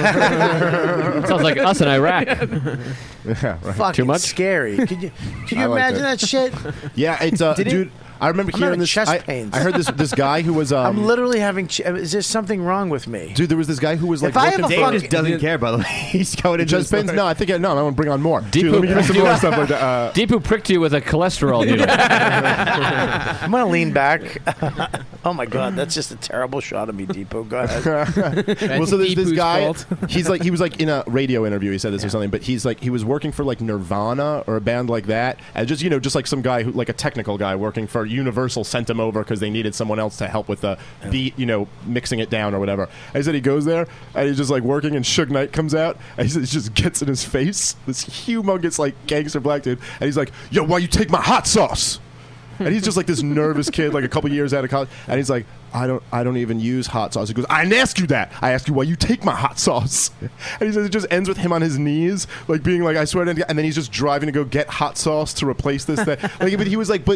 Sounds like us in Iraq. Yeah, right. Fucking Too much? scary. Could you, could you I liked imagine it. that shit? Yeah, it's uh, Did he- dude. I remember I'm hearing having this. chest I, pains. I heard this this guy who was. Um, I'm literally having. Ch- is there something wrong with me? Dude, there was this guy who was like If I have working a for- Dave fucking- just doesn't care, by the way. He's going into Just the Ben's, story. no, I think no, I want to bring on more. Deepu Dude, let me give you some pricked more you- stuff like that. Uh, Deepu pricked you with a cholesterol needle. I'm gonna lean back. Oh my god, that's just a terrible shot of me, Deepo. Go ahead. well, so there's this Deepu's guy. fault. He's like he was like in a radio interview. He said this or something, but he's like he was working for like Nirvana or a band like that, and just you know just like some guy who like a technical guy working for Universal sent him over because they needed someone else to help with the beat, you know, mixing it down or whatever. And he said he goes there and he's just like working, and Suge Knight comes out and he just gets in his face, this humongous like gangster black dude, and he's like, "Yo, why you take my hot sauce?" And he's just like this nervous kid, like a couple years out of college, and he's like, I don't, I don't even use hot sauce. He goes, I didn't ask you that. I asked you why you take my hot sauce. And he says it just ends with him on his knees, like being like, I swear to God, and then he's just driving to go get hot sauce to replace this thing. Like, but he was like, but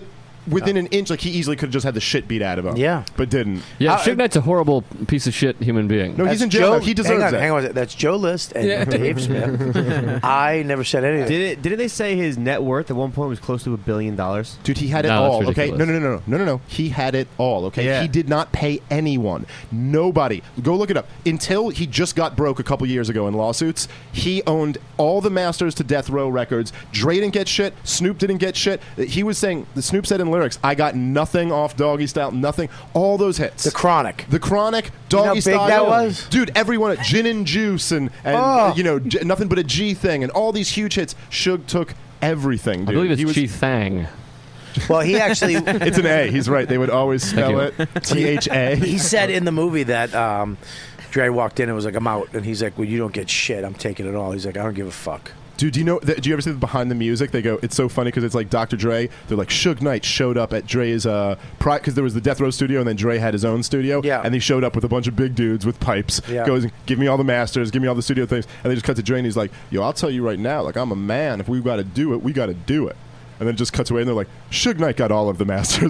within an inch. Like he easily could have just had the shit beat out of him. Yeah. but didn't. Yeah, Uh, Suge Knight's a horrible piece of shit human being. No, he's That's in jail. Joe, now. He deserves hang on, it. Hang on, a second. That's Joe List and Yeah. Dave Smith. I never said anything. Did it? Didn't they say his net worth at one point was close to a billion dollars? Dude, he had it No, that's all. Okay, no, ridiculous. no, no, no, no, no, no. He had it all. Okay, Yeah. he did not pay anyone. Nobody. Go look it up. Until he just got broke a couple years ago in lawsuits, he owned all the masters to Death Row Records. Dre didn't get shit. Snoop didn't get shit. He was saying, the Snoop said in lyrics, "I got nothing off Doggy Style, nothing." All those hits. The Chronic. The Chronic, You know Doggy how big Style. that was? Dude, everyone, Gin and Juice, and, and Oh. you know, J- Nothing But a G Thing, and all these huge hits. Suge took everything, dude. I believe it's He was- Chi Thang. Well, he actually. It's an A. He's right. They would always spell you. it T H A. He said in the movie that um, Dre walked in and was like, "I'm out," and he's like, "Well, you don't get shit. I'm taking it all." He's like, "I don't give a fuck." Dude, do you know? Do you ever see the behind the music? They go, it's so funny because it's like Doctor Dre. They're like, Suge Knight showed up at Dre's uh, because there was the Death Row studio, and then Dre had his own studio. Yeah. And he showed up with a bunch of big dudes with pipes. Yeah. Goes, give me all the masters, give me all the studio things, and they just cut to Dre, and he's like, "Yo, I'll tell you right now, like I'm a man. If we got to do it, we got to do it." And then it just cuts away, and they're like, Suge Knight got all of the masters.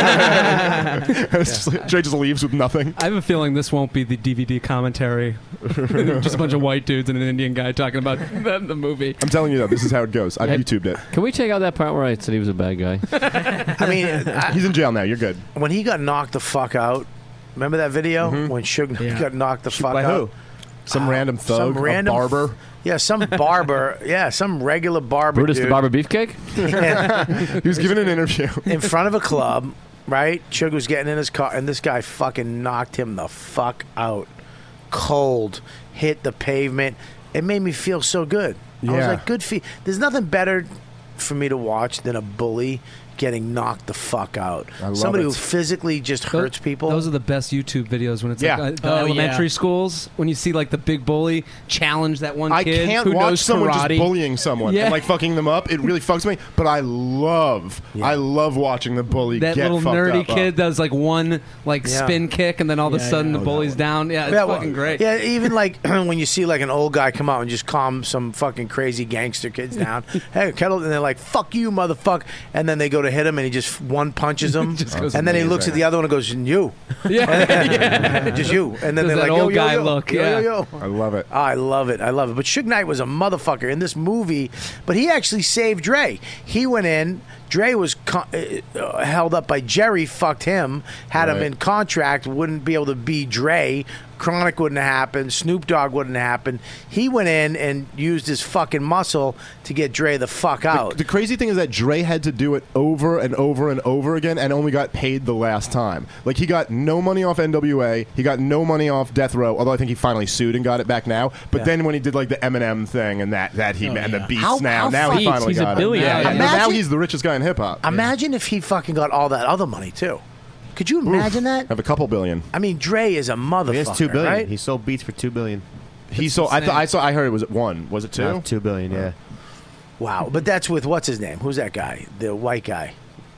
Yeah. And it's just like, Dre just leaves with nothing. I have a feeling this won't be the D V D commentary. Just a bunch of white dudes and an Indian guy talking about that in the movie. I'm telling you, though, this is how it goes. I've Hey, YouTubed it. Can we take out that part where I said he was a bad guy? I mean, I, He's in jail now. You're good. when he got knocked the fuck out, remember that video Mm-hmm. when Suge Knight Yeah. got knocked the fuck By out? who? Some Uh, random thug, some random a barber. Yeah, some barber. Yeah, some regular barber. Brutus the dude. Barber Beefcake? He was giving an interview. in front of a club, right? Suge was getting in his car, and this guy fucking knocked him the fuck out. Cold, hit the pavement. It made me feel so good. I was Yeah. like, good for you. There's nothing better for me to watch than a bully getting knocked the fuck out. I love Somebody it. who physically just hurts people. Those are the best YouTube videos when it's Yeah. like uh, the Oh, elementary yeah. schools when you see like the big bully challenge that one I kid can't who watch knows someone karate. just bullying someone Yeah. and like fucking them up. It really fucks me. But I love, I love watching the bully that get little fucked nerdy up. kid does like one like Yeah. spin kick and then all of a Yeah, sudden yeah. the bully's down. Yeah, it's Yeah, well, fucking great. Yeah, even like when you see like an old guy come out and just calm some fucking crazy gangster kids down. Hey, kettle, and they're like, "Fuck you, motherfucker!" And then they go to hit him, and he just one punches him, Just goes and then he amazing. looks at the other one and goes, "You, Yeah, just you." And then Does they're that like, old yo, yo, guy yo, look, yo, yeah. yo, yo. I love it. I love it. I love it. But Suge Knight was a motherfucker in this movie, but he actually saved Dre. He went in. Dre was co- uh, held up by Jerry, fucked him, had him Right. in contract, wouldn't be able to be Dre. Chronic wouldn't have happened. Snoop Dogg wouldn't happen. He went in and used his fucking muscle to get Dre the fuck out. The crazy thing is that Dre had to do it over and over and over again and only got paid the last time. Like, he got no money off N W A. He got no money off Death Row, although I think he finally sued and got it back now. But Yeah. then when he did, like, the Eminem thing and that, that he, Oh, and the yeah. beats How- now, how now he fuck- finally he's a got billionaire. it. Yeah, yeah. Imagine- now he's the richest guy in hip-hop. Imagine if he fucking got all that other money, too. Could you imagine that? Have a couple billion. I mean, Dre is a motherfucker, He has two billion. right? He sold beats for two billion. He sold. I, th- I saw. I heard it was at one. Was it two? No, two billion. Yeah. Wow. But that's with, what's his name? Who's that guy? The white guy.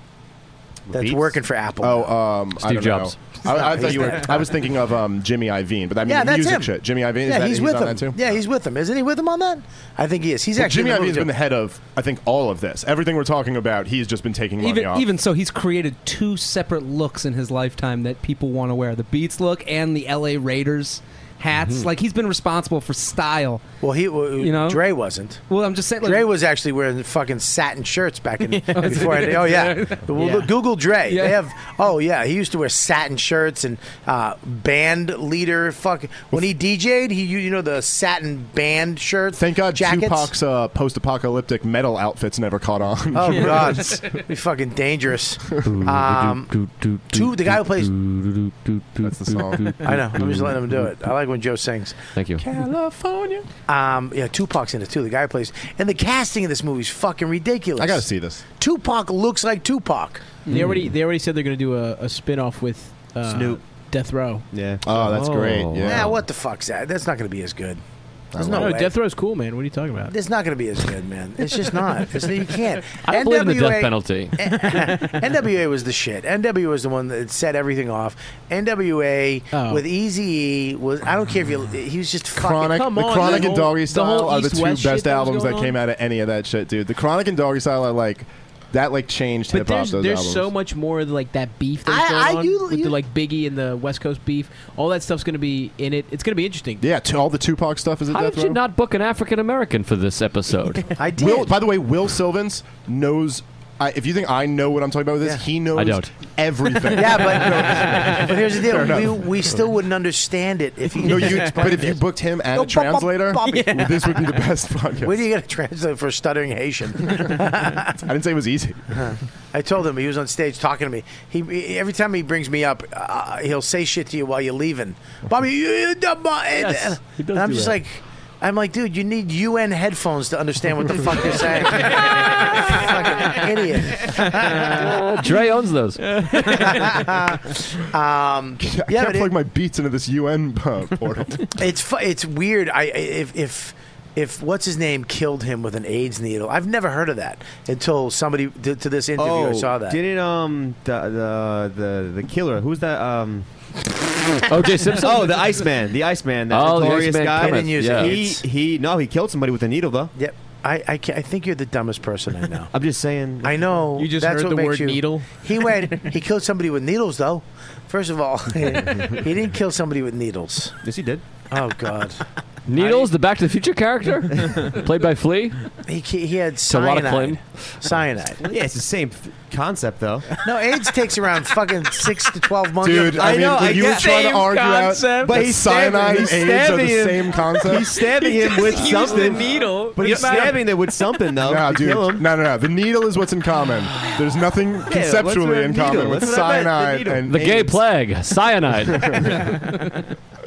That's Beats? working for Apple. Oh, now. um, I Steve don't Jobs. know. I, I thought He's you were. that. I was thinking of um, Jimmy Iovine, but I mean yeah, that's music him. shit. Jimmy Iovine. Is Yeah, that, he's, he's with on him. that too. Yeah, he's with him. Isn't he with him on that? I think he is. He's Well, actually Jimmy in the Iovine's movie, been the too. head of, I think, all of this. Everything we're talking about, he's just been taking money Even off. even so, he's created two separate looks in his lifetime that people want to wear: the Beats look and the L A Raiders hats. Mm-hmm. Like he's been responsible for style. Well, he, well, You know? Dre wasn't. Well, I'm just saying. Like, Dre was actually wearing fucking satin shirts back in before. I, oh yeah, Well, Yeah. look, Google Dre. Yeah. They have. Oh yeah, he used to wear satin shirts and uh, band leader. Fuck. When he D J'd, he you know the satin band shirts. Thank God jackets. Tupac's uh, post-apocalyptic metal outfits never caught on. Oh God, be fucking dangerous. Um, two, the guy who plays. That's the song. I know. I'm just letting him do it. I like when Joe sings. Thank you. California. Um, yeah, Tupac's in it too. The guy who plays, and the casting of this movie is fucking ridiculous. I gotta see this. Tupac looks like Tupac. They already they already said they're going to do a, a spin off with uh, Snoop. Death Row. Yeah. Oh, that's Oh. great. Yeah, Yeah. what the fuck's that? That's not going to be as good. There's I no, No, way. Death Row's cool, man. What are you talking about? It's not going to be as good, man. It's just not. It's, you can't. I don't believe in the N W A death penalty. N W A was the shit. N W A was the one that set everything off. N W A Oh. with Eazy-E was. I don't care if you. He was just fucking. Chronic, come the on, Chronic the and whole- Doggy the Style whole are the two East-West shit best that was albums going that came on? out of any of that shit, dude. The Chronic and Doggy Style are like that like changed But hip hop. there's Those there's albums. so much more of, like that beef that's I- going I- on you- with you- the like Biggie and the West Coast beef. All that stuff's going to be in it. It's going to be interesting. Yeah, to all the Tupac stuff is at How Death did you Row. not book an African American for this episode? I did. Will, by the way, Will Sylvans knows. I, if you think I know what I'm talking about with this, Yeah. he knows I don't. everything. Yeah, but, but here's the Fair deal. enough. We, we still wouldn't understand it if you. No, you. explained But if you it. booked him and No, a translator, Bob- Bobby. well, this would be the best podcast. Where do you get a translator for stuttering Haitian? I didn't say it was easy. I told him he was on stage talking to me. He, he every time he brings me up, uh, he'll say shit to you while you're leaving. Bobby, you, you dumb bo-" and, Yes, he does and I'm do just that. like, I'm like, dude, you need U N headphones to understand what the fuck you're saying. Fucking idiot. Dre owns those. um, I yeah, can't but plug it, my beats into this U N uh, portal. it's fu- it's weird. I if if. If what's his name killed him with an AIDS needle, I've never heard of that until somebody to, to this interview. Oh, I saw that. Didn't um the the the the killer? Who's that? Um. O J Simpson? Oh, the Iceman. The Iceman. That Oh, the notorious Iceman guy. Cometh, Didn't use yeah. it. He It's- he no, he killed somebody with a needle though. Yep. I I, ca I think you're the dumbest person I know. I'm just saying. I know. You just that's heard what the makes word you, needle? He went. He killed somebody with needles, though. First of all, he didn't kill somebody with needles. Yes, he did. Oh God. Needles, the Back to the Future character, played by Flea. He he had To a lot of cyanide. claim. Cyanide. Yeah, it's the same f- concept though. No, AIDS takes around fucking six to twelve months. Dude, I, I mean, know, when I you were get- trying to Same argue concept. out But that he's stabbing- cyanide he's and AIDS are stabbing the him. same concept. He's stabbing him with Use something. the needle. But he's stabbing them with something though. No, to dude. kill him. No, no, no. The needle is what's in common. There's nothing what's conceptually with in needle? common with That's what I meant, the cyanide needle. and The gay AIDS. plague, cyanide.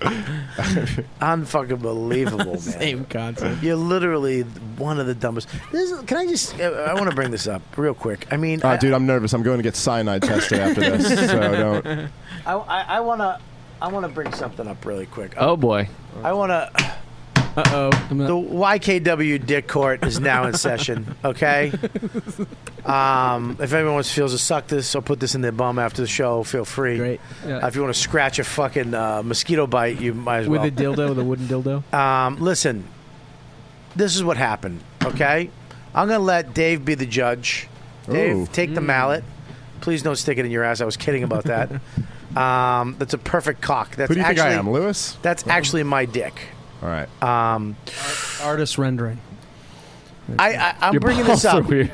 Unfucking believable, man. Same concept. You're literally one of the dumbest. This is, can I just? uh, I want to bring this up real quick. I mean, Oh, I, dude, I'm nervous. I'm going to get cyanide tested after this, so don't. I, I, I want to. I want to bring something up really quick. Oh boy. I want to. Uh oh. The Y K W Dick Court is now in session. Okay. Um, if anyone feels to suck this or put this in their bum after the show, feel free. Great. Uh, if you want to scratch a fucking uh, mosquito bite, you might as With well. a dildo, with a wooden dildo. Um, listen, this is what happened. Okay, I'm gonna let Dave be the judge. Dave, Ooh. take the mallet. Please don't stick it in your ass. I was kidding about that. Um, that's a perfect cock. That's Who do you actually, think I am, Lewis? That's actually my dick. All right. Um, Artist rendering. I, I, I'm Your bringing balls this are up. weird.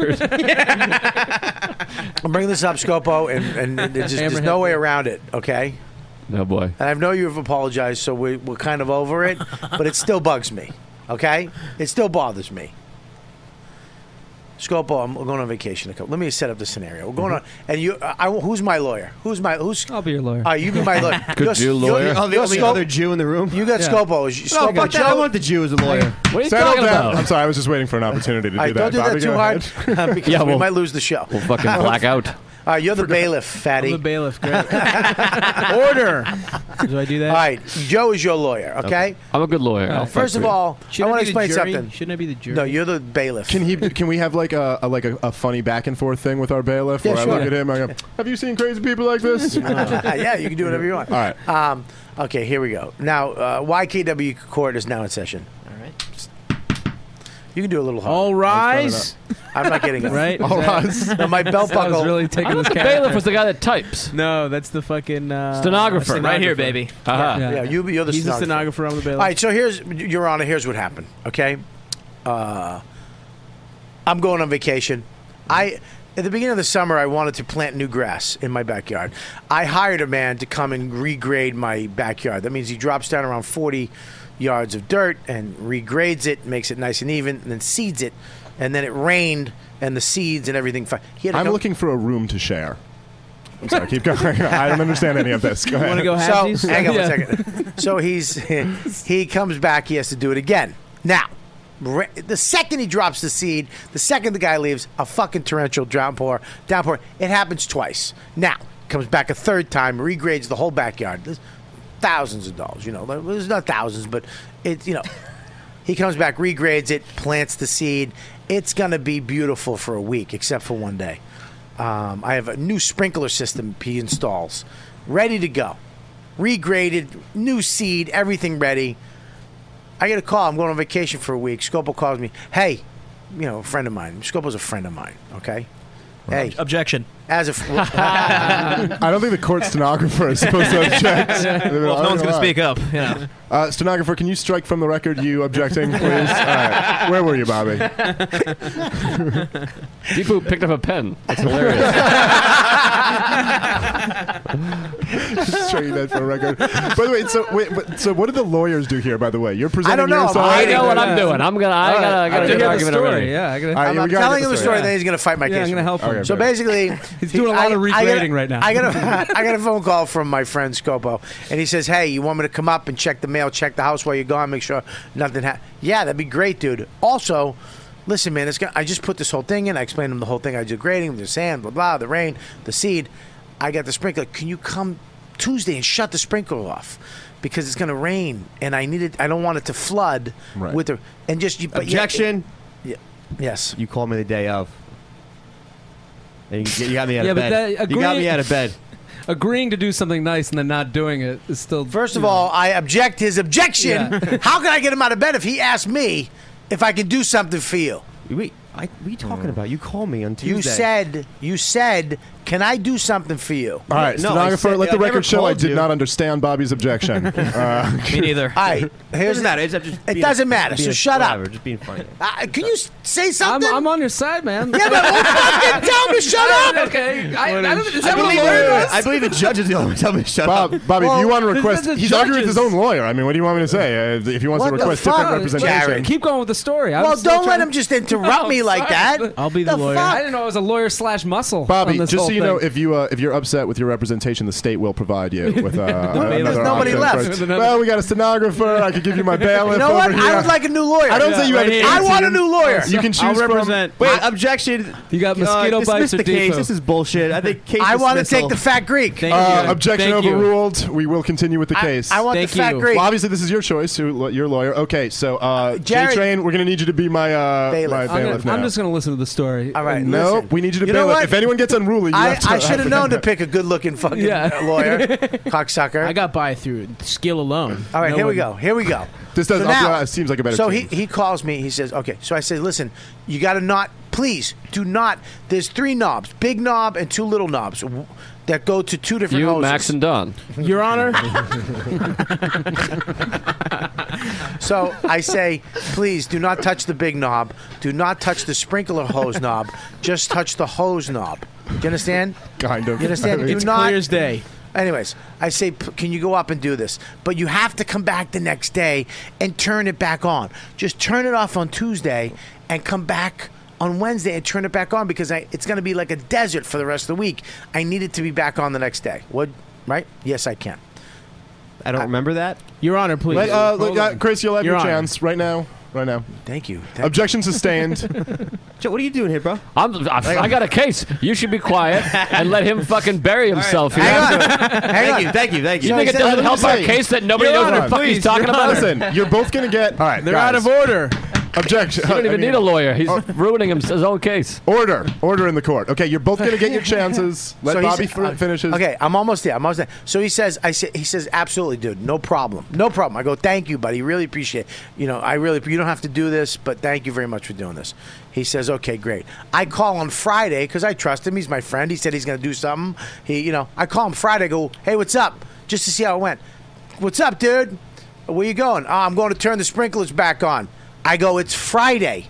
I'm bringing this up, Scopo, and, and there's, just, there's no way around it, okay? No boy. And I know you've apologized, so we, we're kind of over it, but it still bugs me, okay? It still bothers me. Scopo, I'm going on vacation. Let me set up the scenario. We're going on, and you. I, who's my lawyer? Who's my who's? I'll be your lawyer. All right, you be my lawyer. Good You're- Jew you're- lawyer. you're- Oh, the you're only Scopo- other Jew in the room. You got Yeah. No, Scopo. Scopo, fuck that. I Joe- want the Jew as a lawyer. What are you Settle talking down. about? I'm sorry. I was just waiting for an opportunity to All do right, that. don't do Bobby, that too go hard ahead. because Yeah, we we'll- might lose the show. We'll fucking black out. All right, you're the bailiff, fatty. I'm the bailiff. Great. Order. Do I do that? All right, Joe is your lawyer, okay? I'm a good lawyer. I'll First fight of for you. all, Shouldn't I want I to be the explain jury? something. Shouldn't I be the jury? No, you're the bailiff. Can he? Can we have like a, a like a, a funny back and forth thing with our bailiff? Yeah, where sure. I look at him, I go, "Have you seen crazy people like this?" yeah, you can do whatever you want. All right. Um, okay, here we go. Now, uh, Y K W court is now in session. All right. You can do a little hard. All rise. I'm not getting it. Right? All Is that- right. No, my belt I was buckle. really I taking thought this the character. bailiff was the guy that types. No, that's the fucking uh, Stenographer. Right here, stenographer. baby. Uh-huh. Yeah. yeah, you, you're the He's the stenographer. stenographer. I'm the bailiff. All right, so here's, Your Honor, here's what happened, okay? Uh, I'm going on vacation. I At the beginning of the summer, I wanted to plant new grass in my backyard. I hired a man to come and regrade my backyard. That means he drops down around forty yards of dirt and regrades it, makes it nice and even, and then seeds it. And then it rained, and the seeds and everything. Fi- he had to I'm come- looking for a room to share. I'm sorry. Keep going. I don't understand any of this. Go ahead. Want to go halvesies? So, hang on Yeah. one second. So he's he comes back. He has to do it again. Now, ra- the second he drops the seed, the second the guy leaves, a fucking torrential downpour. Downpour. It happens twice. Now comes back a third time, regrades the whole backyard. There's thousands of dollars. You know, there's not thousands, but it's you know. He comes back, regrades it, plants the seed. It's gonna be beautiful for a week, except for one day. Um, I have a new sprinkler system he installs, ready to go, regraded, new seed, everything ready. I get a call. I'm going on vacation for a week. Scopo calls me. Hey, you know, a friend of mine. Scopo's a friend of mine. Okay, Hey, objection. As a, I don't think the court stenographer is supposed to object. Well, if no one's going to speak up, you know. Uh, stenographer, can you strike from the record you objecting, please? All right. Where were you, Bobby? Deepu picked up a pen. That's hilarious. Striking that for the record. By the way, so wait, but, so what did the lawyers do here? By the way, you're presenting I don't know. your side. I know what I'm doing. I'm gonna. I All right. gotta. I gotta I get an hear the argument story. already. Yeah, I gotta, All right, I'm, we I'm gotta telling get him the the story, story. then he's going to fight my Yeah, case. I'm gonna help him. Okay, So baby. basically, He's doing a lot of I- I regrading got- right now. I got a I got a phone call from my friend Scopo, and he says, "Hey, you want me to come up and check the mail, check the house while you're gone, make sure nothing ha-" Yeah, that'd be great, dude. Also, listen, man, it's gonna, I just put this whole thing in. I explained to him the whole thing. I did grading, the sand, blah blah, the rain, the seed. I got the sprinkler. Can you come Tuesday and shut the sprinkler off? Because it's going to rain, and I need it. I don't want it to flood Right. with the and just you, but Objection. Yeah, yeah, yes. You called me the day of. And you, you got me out Yeah, of but bed. that- you got agree- me out of bed. Agreeing to do something nice and then not doing it is still. First of you know. all, I object his objection. Yeah. How can I get him out of bed if he asked me if I can do something for you? Wait, I, what are you talking about? You called me on Tuesday. You said, you said, can I do something for you? All right, No, I stenographer, said- let the I never record show I called did you. not understand Bobby's objection. Uh, Me neither. All right, here's Doesn't matter. It's just it being- doesn't matter. being- So shut whatever, up. Just being funny. Uh, can you s- say I'm, something? I'm on your side, man. yeah, but won't fucking tell me to shut up. Okay. I, I don't, is I that what a believe, lawyer the, does? I believe the judge is the only one telling me to shut Bob, up. Bobby, if you want to this request, is the he's arguing with his judges. own lawyer. I mean, what do you want me to say? Uh, if he wants What to the request fuck, different representation. Jared? Keep going with the story. I Well, was still don't let trying him to- just interrupt No, me like sorry. that. I'll be the, The lawyer. fuck? I didn't know I was a lawyer slash muscle. Bobby, on this just so whole you know, thing. if you uh, if you're upset with your representation, the state will provide you with uh, another There's nobody option. left. First. Well, we got a stenographer. I could give you my bailiff You know over what? here. I would like a new lawyer. I don't say you have right an I want a Indian. new lawyer. You can choose I'll from. represent. Wait, objection. You got Uh, mosquito dismiss bites or the case. depot. This is bullshit. I think case I want to dismissal. take the fat Greek. Thank Uh, you. objection Thank you. overruled. We will continue with the I- case. I, want Thank the fat you. Greek. well, obviously, this is your choice, who- your lawyer. Okay, so uh, Jared- J-Train, we're going to need you to be my, uh, Bailiff. my I'm I'm, bailiff gonna, I'm now. just going to listen to the story. All right, no, listen. we need you to You know bailiff. what? If anyone gets unruly, you I, have to. I should have known to pick a good-looking fucking Yeah. lawyer, cocksucker. I got by through skill alone. All right, No here we one- go. Here we go. This does. So I'll be now- honest, it seems like a better. So team. he, he calls me. He says, okay. So I said, listen, you got to not, please do not. There's three knobs, big knob and two little knobs w- that go to two different You, hoses. Max, and Don. Your Honor, So I say, please do not touch the big knob. Do not touch the sprinkler hose knob. Just touch the hose knob. Do you understand? kind of. You understand? I mean, Do it's not. clear as day. Anyways, I say, "P- can you go up and do this? But you have to come back the next day and turn it back on. Just turn it off on Tuesday and come back on Wednesday and turn it back on because I, it's going to be like a desert for the rest of the week. I need it to be back on the next day. What? Right? Yes, I can. I don't remember that. Your Honor, please. Let, uh, look, uh, Chris, you'll have Your your, Honor. chance right now. Right now. Thank you. Thank Objection sustained. Joe, what are you doing here, bro? I'm, I, I got a case. You should be quiet and let him fucking bury himself here. Hang on. Hang Thank on. you, thank you, thank You you. think it Let doesn't me help our say- case that nobody Your knows what Honor, the fuck he's please, talking Your about? Honor. Listen, you're both gonna get. All right, They're guys. out of order. Objection. You don't even I mean, need a lawyer. He's ruining him, his own case. Order. Order in the court. Okay, you're both gonna get your chances. Let So he Bobby sa- f- finish his. Okay, I'm almost there. I'm almost there. So he says, I say, he says, absolutely, dude, no problem, no problem. I go, thank you, buddy, really appreciate it. You know, I really, you don't have to do this, but thank you very much for doing this. He says, okay, great. I call on Friday because I trust him. He's my friend. He said he's going to do something. He, you know, I call him Friday. I go, hey, what's up? Just to see how it went. What's up, dude? Where you going? Oh, I'm going to turn the sprinklers back on. I go, it's Friday.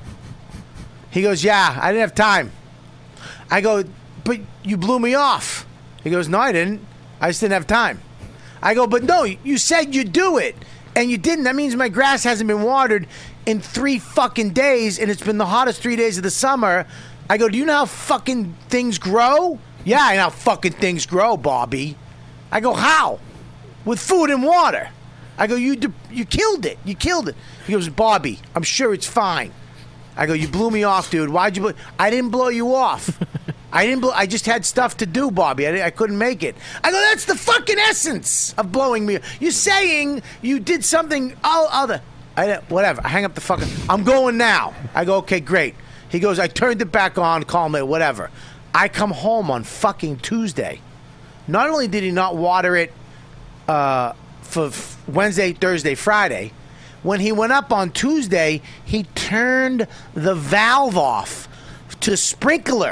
He goes, yeah, I didn't have time. I go, but you blew me off. He goes, no, I didn't. I just didn't have time. I go, but no, you said you'd do it, and you didn't. That means my grass hasn't been watered in three fucking days, and it's been the hottest three days of the summer. I go, do you know how fucking things grow? Yeah, I know how fucking things grow, Bobby. I go, how? With food and water. I go, you de- you killed it. You killed it. He goes, Bobby, I'm sure it's fine. I go, you blew me off, dude. Why'd you blow? I didn't blow you off. I didn't blow. I just had stuff to do, Bobby. I, di- I couldn't make it. I go, that's the fucking essence of blowing me. You're saying you did something all other. I didn't- whatever. I hang up the fucking. I'm going now. I go, okay, great. He goes, I turned it back on. Call me, whatever. I come home on fucking Tuesday. Not only did he not water it uh, for f- Wednesday, Thursday, Friday. When he went up on Tuesday, he turned the valve off to sprinkler.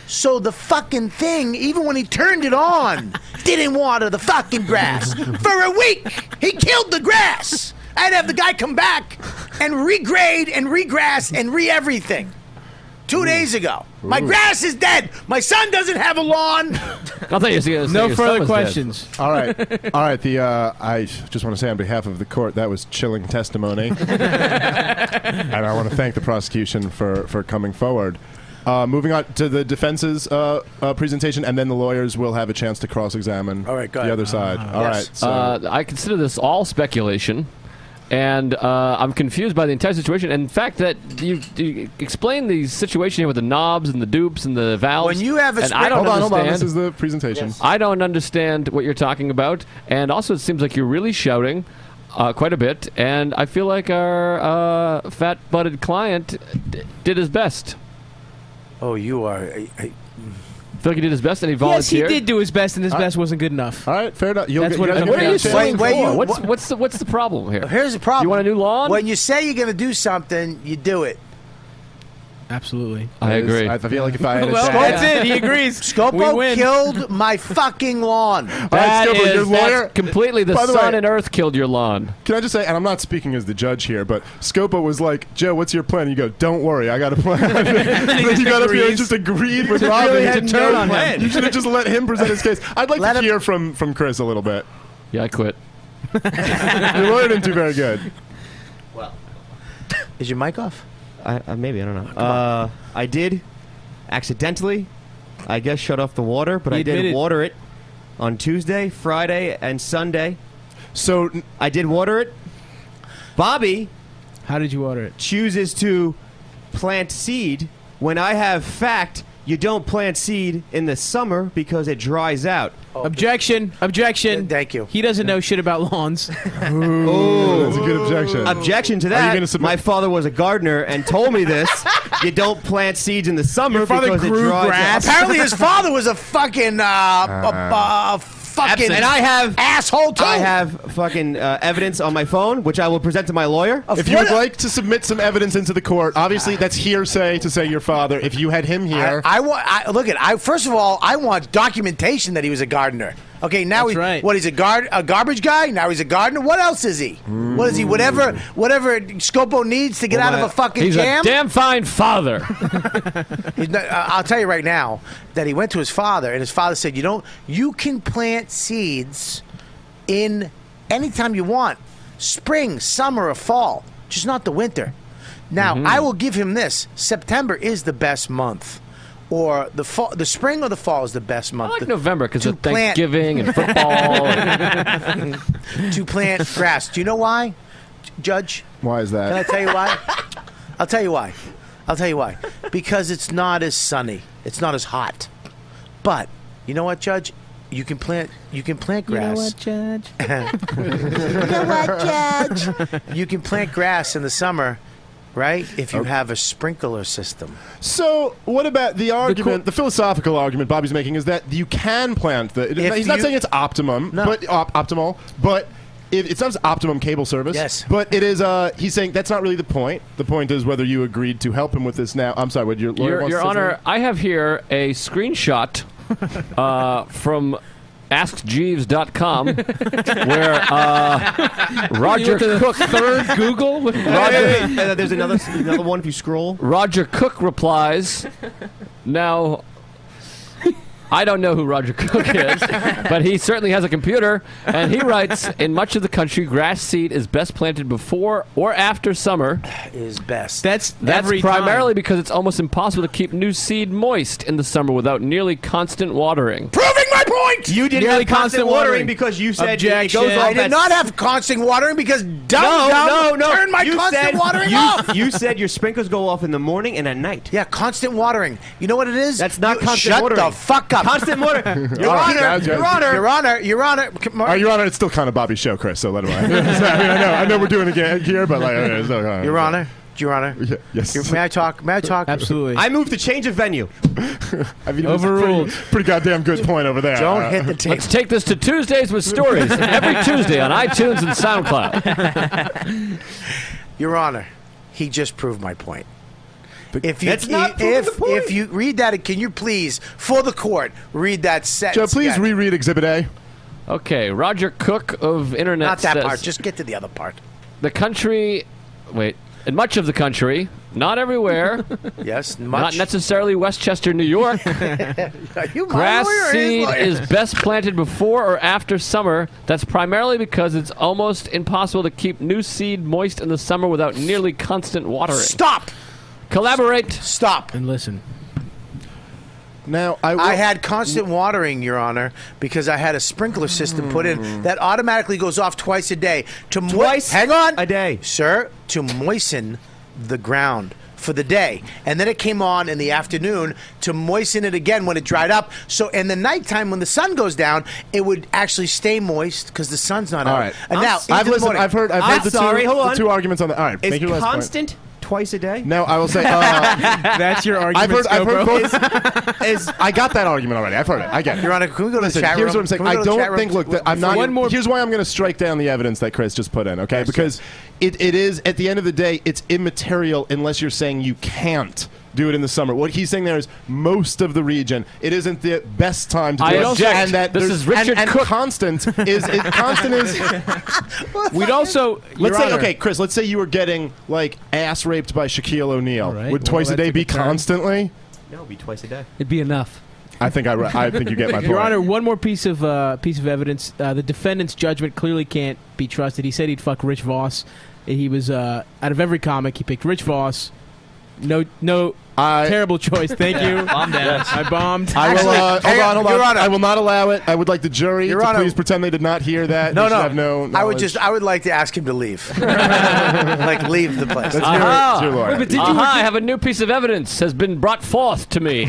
So the fucking thing, even when he turned it on, didn't water the fucking grass. For a week, he killed the grass. I had to have the guy come back and regrade and regrass and re-everything. Two days ago. My Ooh. grass is dead. My son doesn't have a lawn. I thought you were gonna say No your son further was questions. All right, all right. The uh, I just want to say on behalf of the court that was chilling testimony, and I want to thank the prosecution for for coming forward. Uh, moving on to the defense's uh, uh, presentation, and then the lawyers will have a chance to cross-examine All right, go the ahead. other side. Uh, all yes. right. So. Uh, I consider this all speculation, and uh, I'm confused by the entire situation. And in fact, that you, you explain the situation here with the knobs and the dupes and the valves. When you have a and spring- I don't hold on, understand. hold on. This is the presentation. Yes. I don't understand what you're talking about, and also it seems like you're really shouting uh, quite a bit. And I feel like our uh, fat-butted client d- did his best. Oh, you are. I, I, I feel like he did his best, and he Yes, he volunteered. did do his best, and his Uh, best wasn't good enough. All right, fair enough. You'll That's get, what you it guys comes will get down a to. chance. Wait, wait, you- what's what- what's the what's the problem here? here's the problem. You want a new lawn? When you say you're going to do something, you do it. Absolutely. I agree. I feel like if I had a Well, chance- that's it. He agrees. We Scopo win. killed my fucking lawn. All right, That Scopo, is- your lawyer. that's completely the By the sun way- and earth killed your lawn. Can I just say, and I'm not speaking as the judge here, but Scopo was like, Joe, what's your plan? You go, don't worry, I got a plan. then you got up here and just agreed with Robbie. really You had should no turn on plan. him. You should have just let him present his case. I'd like Let to him- hear from, from Chris a little bit. Yeah, I quit. Your lawyer didn't do very good. Is your mic off? I, uh, maybe I don't know. Uh, I did accidentally, I guess, shut off the water, but He I did admitted. water it on Tuesday, Friday, and Sunday. So n- I did water it. Bobby How did you order it? chooses to plant seed when I have fact you don't plant seed in the summer because it dries out. Objection. Objection. Thank you. He doesn't know shit about lawns. Ooh, that's a good objection. Objection to Are you that. gonna submit- My father was a gardener and told me this. You don't plant seeds in the summer Your father because it grew dries grass? out. Apparently, his father was a fucking uh, a, a, fucking And I have asshole too. I have fucking uh, evidence on my phone, which I will present to my lawyer. A If you would foot- like to submit some evidence into the court, obviously that's hearsay to say your father. If you had him here, I, I want. I, look at. I first of all, I want documentation that he was a gardener. Okay, now That's he, right. what? He's a guard, a garbage guy. Now he's a gardener. What else is he? What is he? Whatever, whatever Scopo needs to get Well, out of my- a fucking He's jam. a damn fine father. He's not- uh, I'll tell you right now that he went to his father, and his father said, "You don't. You can plant seeds in anytime you want, spring, summer, or fall, just not the winter." Now, Mm-hmm. I will give him this: September is the best month, or the fall, the spring or the fall is the best I month. like to- November because to of plant- Thanksgiving and football. and- to plant grass. Do you know why, Judge? why is Can I that? tell you why? I'll tell you why. I'll tell you why. Because it's not as sunny. It's not as hot. But you know what, Judge? You can plant. You can plant grass. Judge? You know what, Judge? You can plant grass in the summer, right? If you have a sprinkler system. So, what about the argument, the, philosophical argument Bobby's making is that you can plant the. If He's not you- saying it's optimum, No. but op- optimal, but. It, it's not optimum cable service. Yes. But it is, uh, he's saying that's not really the point. The point is whether you agreed to help him with this now. I'm sorry, what your lawyer Your, wants Your to say Honor, something? I have here a screenshot uh, from ask jeeves dot com where uh, Roger Cook Third Google? Wait, wait, wait. Uh, there's another another one if you scroll. Roger Cook replies, now, I don't know who Roger Cook is, but he certainly has a computer, and he writes, in much of the country, grass seed is best planted before or after summer. Is best. That's That's every primarily time. because it's almost impossible to keep new seed moist in the summer without nearly constant watering. Proving my point. You didn't Nearly have constant constant watering watering. because you said Objection. it goes off I did at not have constant watering because dumb No, dumb no, no. turned my you constant said, watering you, off. You said your sprinklers go off in the morning and at night. Yeah, constant watering. You know what it is? That's not You- constant shut watering. the fuck up. Constant water. Your All right, Honor, now, Judge. Your Honor. Your Honor, Your Honor. Come on. Uh, Your Honor, it's still kind of Bobby's show, Chris, so let him I mean, I know, I know we're doing it again here, but like, okay, so, uh, Your Honor. Your Honor. Yeah, yes. Your- may I talk? May I talk? Absolutely. I moved to change of venue. I mean, it was a Overruled. Pretty, pretty goddamn good point over there. Don't Uh, hit the tape. Let's take this to Tuesdays with Stories every Tuesday on iTunes and SoundCloud. Your Honor, he just proved my point. If you That's not proving if the point. if you read that, can you please, for the court, read that sentence? Joe, please again? reread Exhibit A. Okay, Roger Cook of Internet Not that says part. Just get to the other part. the country. Wait, in much of the country, not everywhere. Yes, Not much. necessarily Westchester, New York. Are you my Grass lawyer or his seed lawyer? is best planted before or after summer. That's primarily because it's almost impossible to keep new seed moist in the summer without nearly constant watering. Stop. Collaborate. Stop. And listen. Now, I, will, I had constant watering, Your Honor, because I had a sprinkler system put in that automatically goes off twice a day to mo- Twice Hang on, a day, sir, to moisten the ground for the day, and then it came on in the afternoon to moisten it again when it dried up. So in the nighttime when the sun goes down, it would actually stay moist because the sun's not All out. right. And I'm now s- into I've the listened. morning- I've heard. I've I'm heard the sorry, two, hold the on. two arguments on that. All right, Is make your last point. constant twice a day? No, I will say. Uh, That's your I've argument, heard. I've heard Scobro. both. Is, I got that argument already. I've heard it. I get it. Your Honor, can we go to Listen, the chat here's room? what I'm saying. Can we I go to the chat don't room? think. Look, that I'm not. One more- Here's why I'm going to strike down the evidence that Chris just put in. Okay, because it, it is at the end of the day, it's immaterial unless you're saying you can't do it in the summer. What he's saying there is most of the region. It isn't the best time to do I it. object. And that This there's- is Richard and, and Cook. constant is it, constant is. We'd also. Let's Your say, Honor, okay, Chris. Let's say you were getting like ass raped by Shaquille O'Neal. All right, Would well, twice a that day took be a turn. constantly? No, it'd be twice a day. It'd be enough. I think I. re- I think you get my point. Your Honor, one more piece of uh, piece of evidence. Uh, the defendant's judgment clearly can't be trusted. He said he'd fuck Rich Voss. He was uh, out of every comic, he picked Rich Voss. No, no, I, terrible choice. Thank you. Bomb down. I bombed. I will. Actually, Uh, hold hang on, on, hold Your on. Honor. I will not allow it. I would like the jury Your to Honor. please pretend they did not hear that. No, They should no. have no. I would knowledge. just. I would like to ask him to leave. like leave the place. That's your, Aha. it's your lawyer. Wait, but did you- Aha, I have a new piece of evidence has been brought forth to me.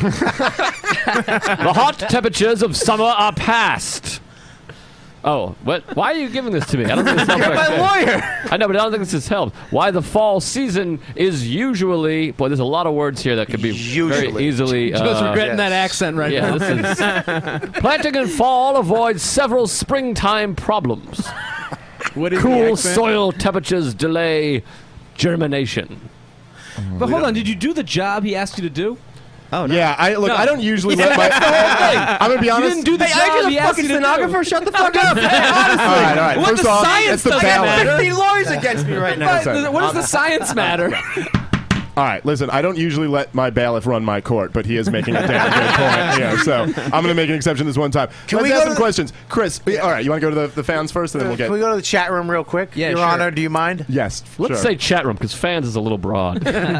The hot temperatures of summer are past. Oh, what? Why are you giving this to me? I don't think this helps. You're my lawyer. I know, but I don't think this has helped. Why the fall season is usually... Boy, there's a lot of words here that could be Usually. very easily... Just uh, regretting yes. that accent right yeah, now. this is... Planting in fall avoids several springtime problems. What is the Cool accent? soil temperatures delay germination. But hold on, did you do the job he asked you to do? Oh, no. Yeah, I look. No. I don't usually Yeah, let my. that's the whole thing. I'm gonna be You honest. didn't do the Hey, job are you he the asked fucking you to do. stenographer? Shut the fuck up. Honestly. All right, all right. What First the off, science it's the doesn't balance. matter. fifteen lawyers against me right now. Listen, What does the science matter? All right, listen. I don't usually let my bailiff run my court, but he is making a damn good point here. So I'm going to make an exception this one time. Can Let's we ask go some to the- questions, Chris. All right, you want to go to the, the fans first, and then we'll get. Can we go to the chat room real quick? Yeah, Your sure. Honor, do you mind? Yes. Let's sure. say chat room, because fans is a little broad.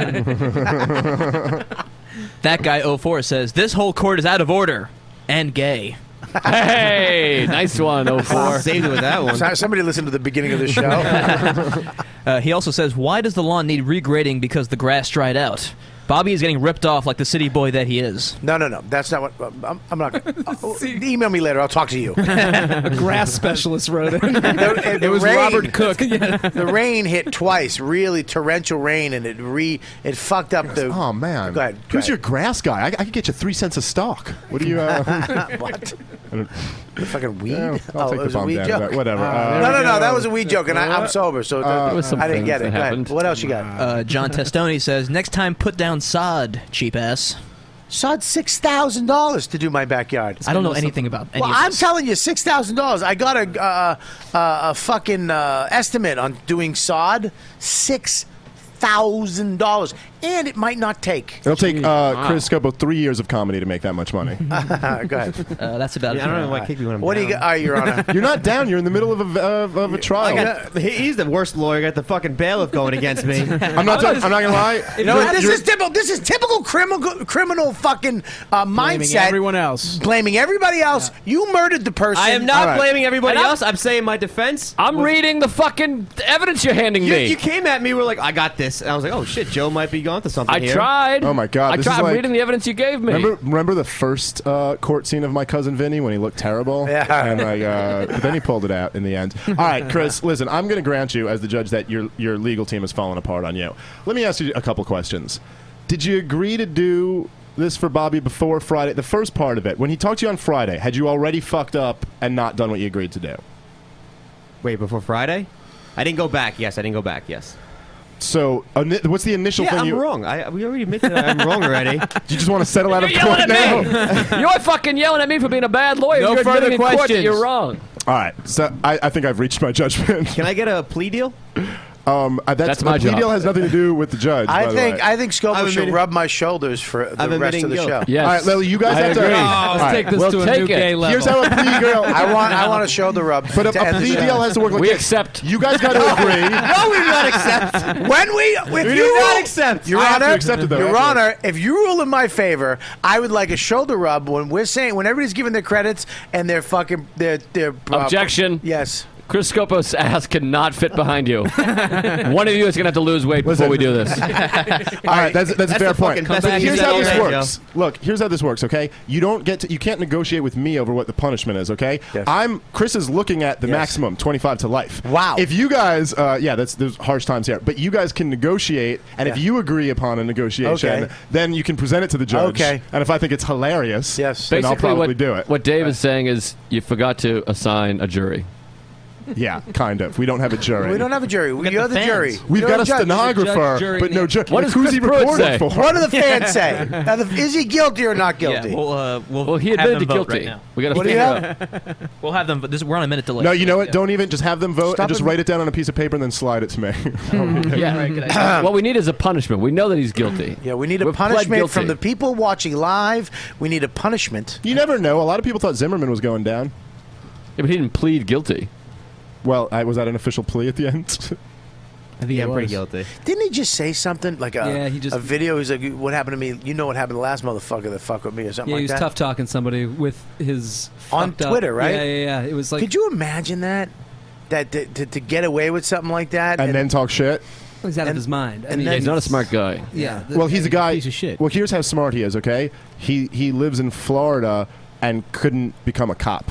That guy oh four says this whole court is out of order and gay. Hey, nice one, oh four. Saved it with that one. So- Somebody listen to the beginning of the show. Uh, he also says, why does the lawn need regrading because the grass dried out? Bobby is getting ripped off like the city boy that he is. no, no, no. That's not what. I'm, I'm not. Gonna, uh, email me later. I'll talk to you. A grass specialist wrote it. The- the It was rain- Robert Cook. The rain hit twice, really torrential rain, and it re it fucked up the. Oh man. Go ahead. Go Who's your ahead. grass guy? I, I could get you three cents a stock. What do you? Uh, what? I don't- The fucking weed? Yeah, I'll oh, take it the was a bomb weed down. joke. But whatever. Ah, Uh, there no, we no, no. go. That was a weed joke, and I, I'm sober, so it- Uh, There was some I didn't things get it. that Go ahead. happened. What else you got? Uh, John Testoni says, next time put down sod, cheap ass. Sawed six thousand dollars to do my backyard. I don't know anything about any Well, of I'm this. telling you, six thousand dollars. I got a uh, uh, a fucking uh, estimate on doing sod, six thousand dollars, and it might not take. It'll take uh, Chris Scopo three years of comedy to make that much money. Go ahead. Uh, that's about Yeah, I it. don't know why kick me when I'm What do you down. got? All right, Your Honor. You're not down. You're in the middle of a of, of a trial. I got, he- he's the worst lawyer. Got the fucking bailiff going against me. I'm not. I'm not gonna lie. You know what? This You're- is typical. This is typical criminal criminal fucking uh, Blaming mindset. everyone else. Blaming everybody else. You murdered the person. I am not All right. blaming everybody And I'm- else. I'm saying my defense. I'm was- reading the fucking evidence you're handing You, me. you came at me. You were like, I got this. And I was like, oh shit, Joe might be going to something I here. tried. Oh my God, I this tried. is I'm like- reading the evidence you gave me. Remember, remember the first uh, court scene of my cousin Vinny when he looked terrible? Yeah. And like, uh, but then he pulled it out in the end. All right, Chris, listen, I'm going to grant you as the judge that your your legal team has fallen apart on you. Let me ask you a couple questions. Did you agree to do this for Bobby before Friday? The first part of it, when he talked to you on Friday, had you already fucked up and not done what you agreed to do? Wait, before Friday? I didn't go back. Yes, I didn't go back. Yes. So, uh, what's the initial Yeah, thing I'm you? wrong. I, we already admitted that I'm wrong already. You just want to settle out of You're court yelling now? at me. You're fucking yelling at me for being a bad lawyer. No You're further admitting in court that questions. You're wrong. All right, so I, I think I've reached my judgment. Can I get a plea deal? Um, uh, that's, That's my the plea job. deal has nothing to do with the judge. I by the think way. I think Scopo I'm should admitting- rub my shoulders for the I'm rest admitting of the guilt. show. Yes. All right, Lily, you guys I have agree. to. Oh, All let's right. take this We'll to a take new it. gay level. Here's how a plea girl. I want I want a shoulder rub. But to a, a end the plea show. deal has to work like We this. accept. You guys got to agree. No, we do not accept. When we, if We you do not rule- accept. Your I have to Honor, accept it, though, Your afterwards. Honor, if you rule in my favor, I would like a shoulder rub when we're saying when everybody's giving their credits and their fucking their their uh, Objection. Yes. Chris Scopo's ass cannot fit behind you. One of you is going to have to lose weight before we do this. All right, that's, that's, That's a fair the point. fucking best But thing here's you how said this all day, works. Look, here's how this works. Okay, you don't get to, you can't negotiate with me over what the punishment is. Okay, Yes. I'm Chris is looking at the Yes. maximum, twenty-five to life. Wow. If you guys, uh, yeah, that's there's harsh times here, but you guys can negotiate, and if Yeah. you agree upon a negotiation, Okay. then you can present it to the judge. Okay. And if I think it's hilarious, Yes. then I'll Basically, probably what, do it. what Dave is saying is you forgot to assign a jury. Yeah, kind of. We don't have a jury. We don't have a jury. got You're the the, fans. jury. We've You're got the a judge. stenographer, judge, jury, but no and- judge. What like, does who's Chris he Pruitt recording say? for? What do the fans say? Now, the, is he guilty or not guilty? Yeah, we'll, uh, we'll Well, he have admitted them to vote guilty. right now. We got to What do you figure have? out. We'll have them. But this, we're on a minute delay. No, you know what? Don't even just have them vote Stop and just it. write it down on a piece of paper and then slide it to me. Yeah. What we need is a punishment. We know that he's guilty. Yeah, we need a We've pled punishment from guilty. the people watching live. We need a punishment. You never know. A lot of people thought Zimmerman was going down. Yeah, but he didn't plead guilty. Well, I, was that an official plea at the end? I think Yeah, it I'm pretty was. guilty. Didn't he just say something like a, Yeah, he just- a video? He's like, "What happened to me? You know what happened to the last motherfucker that fucked with me or something Yeah, like he was that." tough talking somebody with his On fucked up- Twitter, right? Yeah, yeah, yeah. It was like Could you imagine that? That to, to, to get away with something like that, And then talk shit? he's out of and- his mind. I and mean, then- He's not a smart guy. yeah. Well, he's a guy. piece of shit. Well, here's how smart he is, okay? He, he lives in Florida and couldn't become a cop.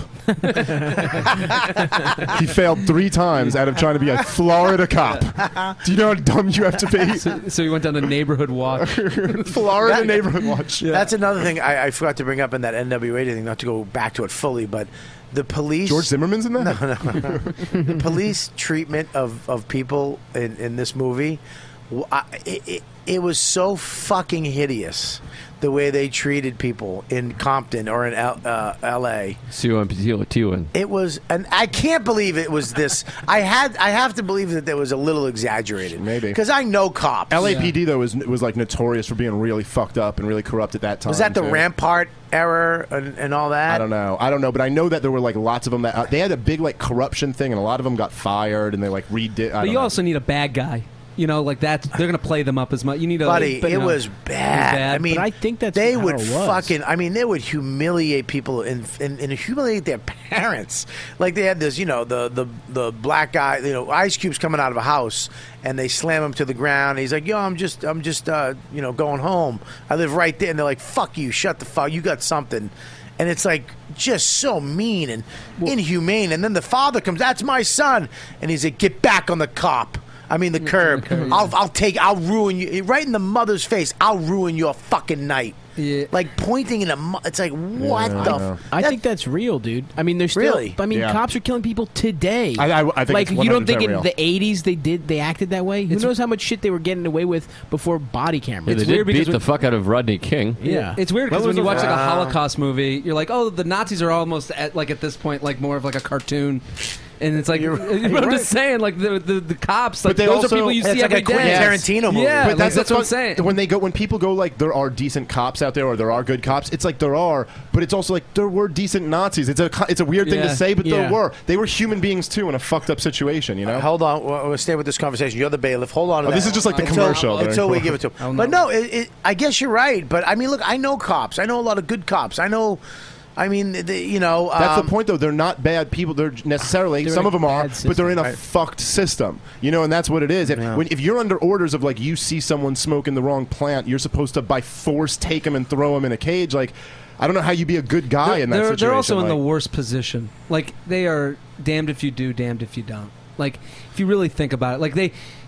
He failed three times out of trying to be a Florida cop. Do you know how dumb you have to be? So, so he went down to Neighborhood Watch. Florida That- Neighborhood Watch. That's another thing I, I forgot to bring up in that N W A thing. Not to go back to it fully, but the police. George Zimmerman's in that? No, no. The police treatment of, of people in, in this movie, w- I- it, it, it was so fucking hideous. The way they treated people in Compton or in L, uh, L A. C O M P T O N. It was, and I can't believe it was this. I had, I have to believe that it was a little exaggerated. Maybe. Because I know cops. L A P D though was was like notorious for being really fucked up and really corrupt at that time. Was that the too. Rampart error and, and all that? I don't know. I don't know, but I know that there were like lots of them that uh, they had a big like corruption thing, and a lot of them got fired, and they like redid. I But don't you know. also need a bad guy. You know, like that. They're going to play them up as much. You need a Buddy, but, you it know, was bad. I mean, But I think that's they how would it was. fucking. I mean, they would humiliate people and, and and humiliate their parents. Like they had this, you know, the the the black guy, you know, Ice Cube's coming out of a house and they slam him to the ground. He's like, "Yo, I'm just, I'm just, uh, you know, going home. I live right there." And they're like, "Fuck you, shut the fuck. You got something." And it's like just so mean and inhumane. And then the father comes, "That's my son," and he's like, "Get back on the cop." I mean, the curb. I'll, I'll take. I'll ruin you. Right in the mother's face. I'll ruin your fucking night. Yeah. Like pointing in a. Mo- it's like what Yeah, I the. know. F- I that- think that's real, dude. I mean, there's still. Really? I mean, Yeah. cops are killing people today. I- I- I think like it's you don't think one hundred percent in real. the eighties they did they acted that way? Who It's- knows how much shit they were getting away with before body cameras? Yeah, they It's did weird because beat the when- fuck out of Rodney King. Yeah. It's weird When because was when you the- watch like a Wow. Holocaust movie, you're like, oh, the Nazis are almost at like at this point like more of like a cartoon, and it's like You're you know, I'm right. just saying like the the, the cops, like they those also- are people you It's see like every a Quentin day. Tarantino movie. Yeah, But like, that's, that's, what I'm what- saying. When they go, when people go like, there are decent cops out there, or there are good cops. It's like there are, but it's also like there were decent Nazis. It's a, co- it's a weird thing Yeah. to say, but Yeah. there were. They were human beings too in a fucked up situation. You know. Hold on. We'll, we'll stay with this conversation. You're the bailiff. Hold on. To Oh, this that. is just like the Until- commercial. Until we give it to I'll him. But know. no, it, it, I guess you're right. But I mean, look, I know cops. I know a lot of good cops. I know. I mean, the, you know. That's um, the point, though. They're not bad people. They're necessarily They're some in of a them are, bad but they're in a Right. fucked system. You know, and that's what it is. If, Yeah. when, if you're under orders of like you see someone smoking the wrong plant, you're supposed to by force take them and throw them in a cage. Like, I don't know how you be a good guy they're, in that they're, situation. they're also in the like- worst position. Like they are damned if you do, damned if you don't. Like if you really think about it, like they,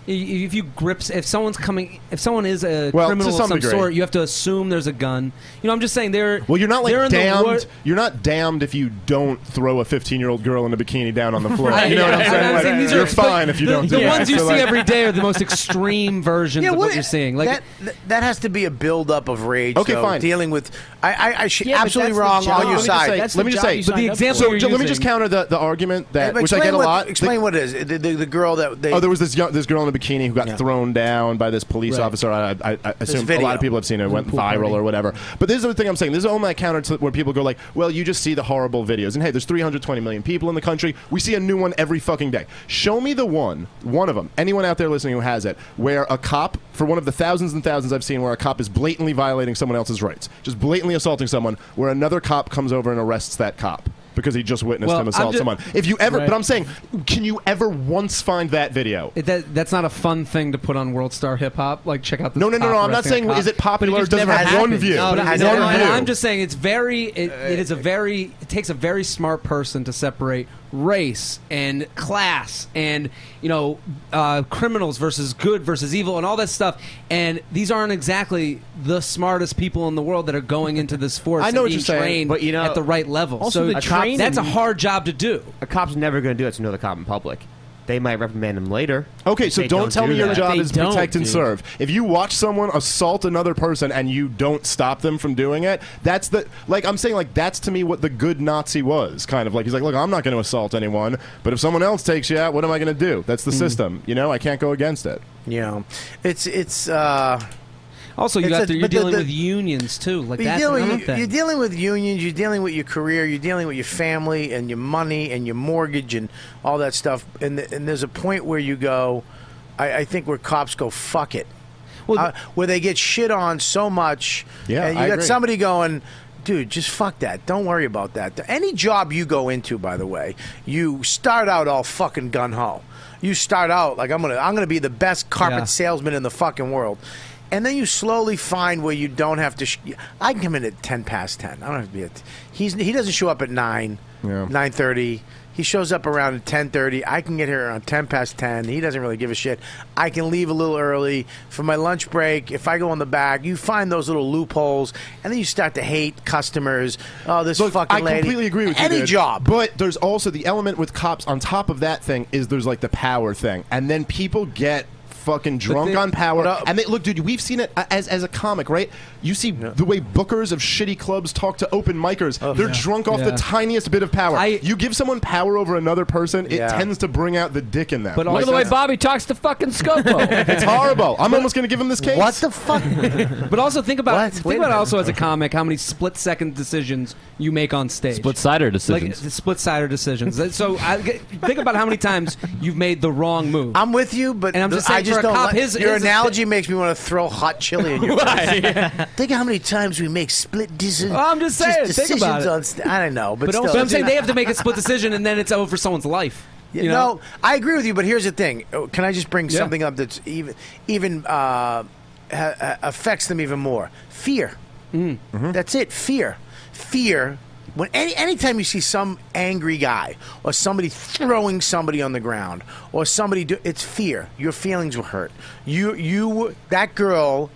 If you grips, if someone's coming, if someone is a Well, criminal to of some some degree. sort, you have to assume there's a gun. You know, I'm just saying they're. Well, you're not they're like in the war- damned. You're not damned if you don't throw a fifteen-year-old girl in a bikini down on the floor. Right, You know yeah. what I'm And saying? I'm saying Like, these you're are- fine if you the, don't the do ones that. you So, see like- every day are the most extreme versions Yeah, of what- what you're seeing. Like that, that, that has to be a buildup of rage. Okay, though, fine. Dealing with, I, I, I should Yeah, but absolutely that's the wrong job. on your Let me just side. say- That's let the me just job say, you but the signed up example So you're j- let me just using- counter the, the argument that Hey, which I explain get a what, lot. Explain The- what it is. The, the, the girl that they. Oh, there was this young, this girl in a bikini who got Yeah. thrown down by this police Right. officer. I, I, I assume a video. lot of people have seen it. It went Pool viral party. or whatever. But this is the thing I'm saying. This is only my counter to where people go like, well, you just see the horrible videos. And hey, there's three hundred twenty million people in the country. We see a new one every fucking day. Show me the one, one of them, anyone out there listening who has it, where a cop, for one of the thousands and thousands I've seen, where a cop is blatantly violating someone else's rights, just blatantly assaulting someone, where another cop comes over and arrests that cop because he just witnessed Well, him I'm assault ju- someone. If you ever, Right. but I'm saying, can you ever once find that video? It- that, that's not a fun thing to put on World Star Hip Hop. Like, check out this No, no, no, cop no, I'm not arresting a saying cop. is it popular But or just doesn't never have one happened. view. No, It no, has no, one no, view. I'm just saying it's very. It, it is a very. It takes a very smart person to separate race and class and you know uh, criminals versus good versus evil and all that stuff. And these aren't exactly the smartest people in the world that are going into this force. I know and what being you're saying, trained but, you know, at the right level. also so the a cop- training- that's a hard job to do. A cop's never going to do it to another cop in public. They might reprimand him later. Okay, if so they don't, tell do me your that. job They is don't, protect and dude. serve. If you watch someone assault another person and you don't stop them from doing it, that's the like I'm saying like that's to me what the good Nazi was. Kind of like he's like, look, I'm not going to assault anyone, but if someone else takes you out, what am I going to do? That's the system. You know, I can't go against it. Yeah, it's it's. uh Also, you It's got a- to, you're but the- dealing the- with unions too. Like But you're that's dealing, another you, thing. you're dealing with unions, you're dealing with your career, you're dealing with your family and your money and your mortgage and all that stuff. And, th- and there's a point where you go, I, I think where cops go, fuck it. Well, uh, where they get shit on so much. Yeah, and you I got agree. somebody going, dude, just fuck that. Don't worry about that. Any job you go into, by the way, you start out all fucking gun ho. You start out like I'm gonna I'm gonna be the best carpet Yeah. salesman in the fucking world. And then you slowly find where you don't have to. Sh- I can come in at ten past ten. I don't have to be at. He's he doesn't show up at nine, Yeah. nine thirty. He shows up around ten thirty. I can get here around ten past ten. He doesn't really give a shit. I can leave a little early for my lunch break. If I go in the back, you find those little loopholes, and then you start to hate customers. Oh, this Look, fucking I lady. completely agree with you. Any dude. job. But there's also the element with cops on top of that thing is there's like the power thing. And then people get fucking drunk they- on power. but, uh, and they look, dude, we've seen it uh, as as a comic, right? You see the way bookers of shitty clubs talk to open micers. They're drunk off Yeah. the tiniest bit of power. I- you give someone power over another person, it Yeah. tends to bring out the dick in them. But Look also- at the way Bobby talks to fucking Scopo. it's horrible. I'm almost going to give him this case. What the fuck? But also think about What? think Wait a about minute. also as a comic how many split second decisions you make on stage. Split sider like decisions. split sider decisions. So I, think about how many times you've made the wrong move. I'm with you, but And I'm just I saying just for a don't cop, like- his- your his- analogy makes me want to throw hot chili in your face. Think how many times we make split decisions. Well, I'm just saying, think decisions about it. on st- I don't know, but, but, still, also, I'm it's- saying they have to make a split decision and then it's over someone's life. Yeah, You know? No, I agree with you, but here's the thing. Oh, Can I just bring Yeah. something up that's even even uh, ha- ha- affects them even more? Fear. Mm. Mm-hmm. That's it. Fear. Fear. When any anytime you see some angry guy or somebody throwing somebody on the ground or somebody do, it's fear. Your feelings were hurt. You you that girl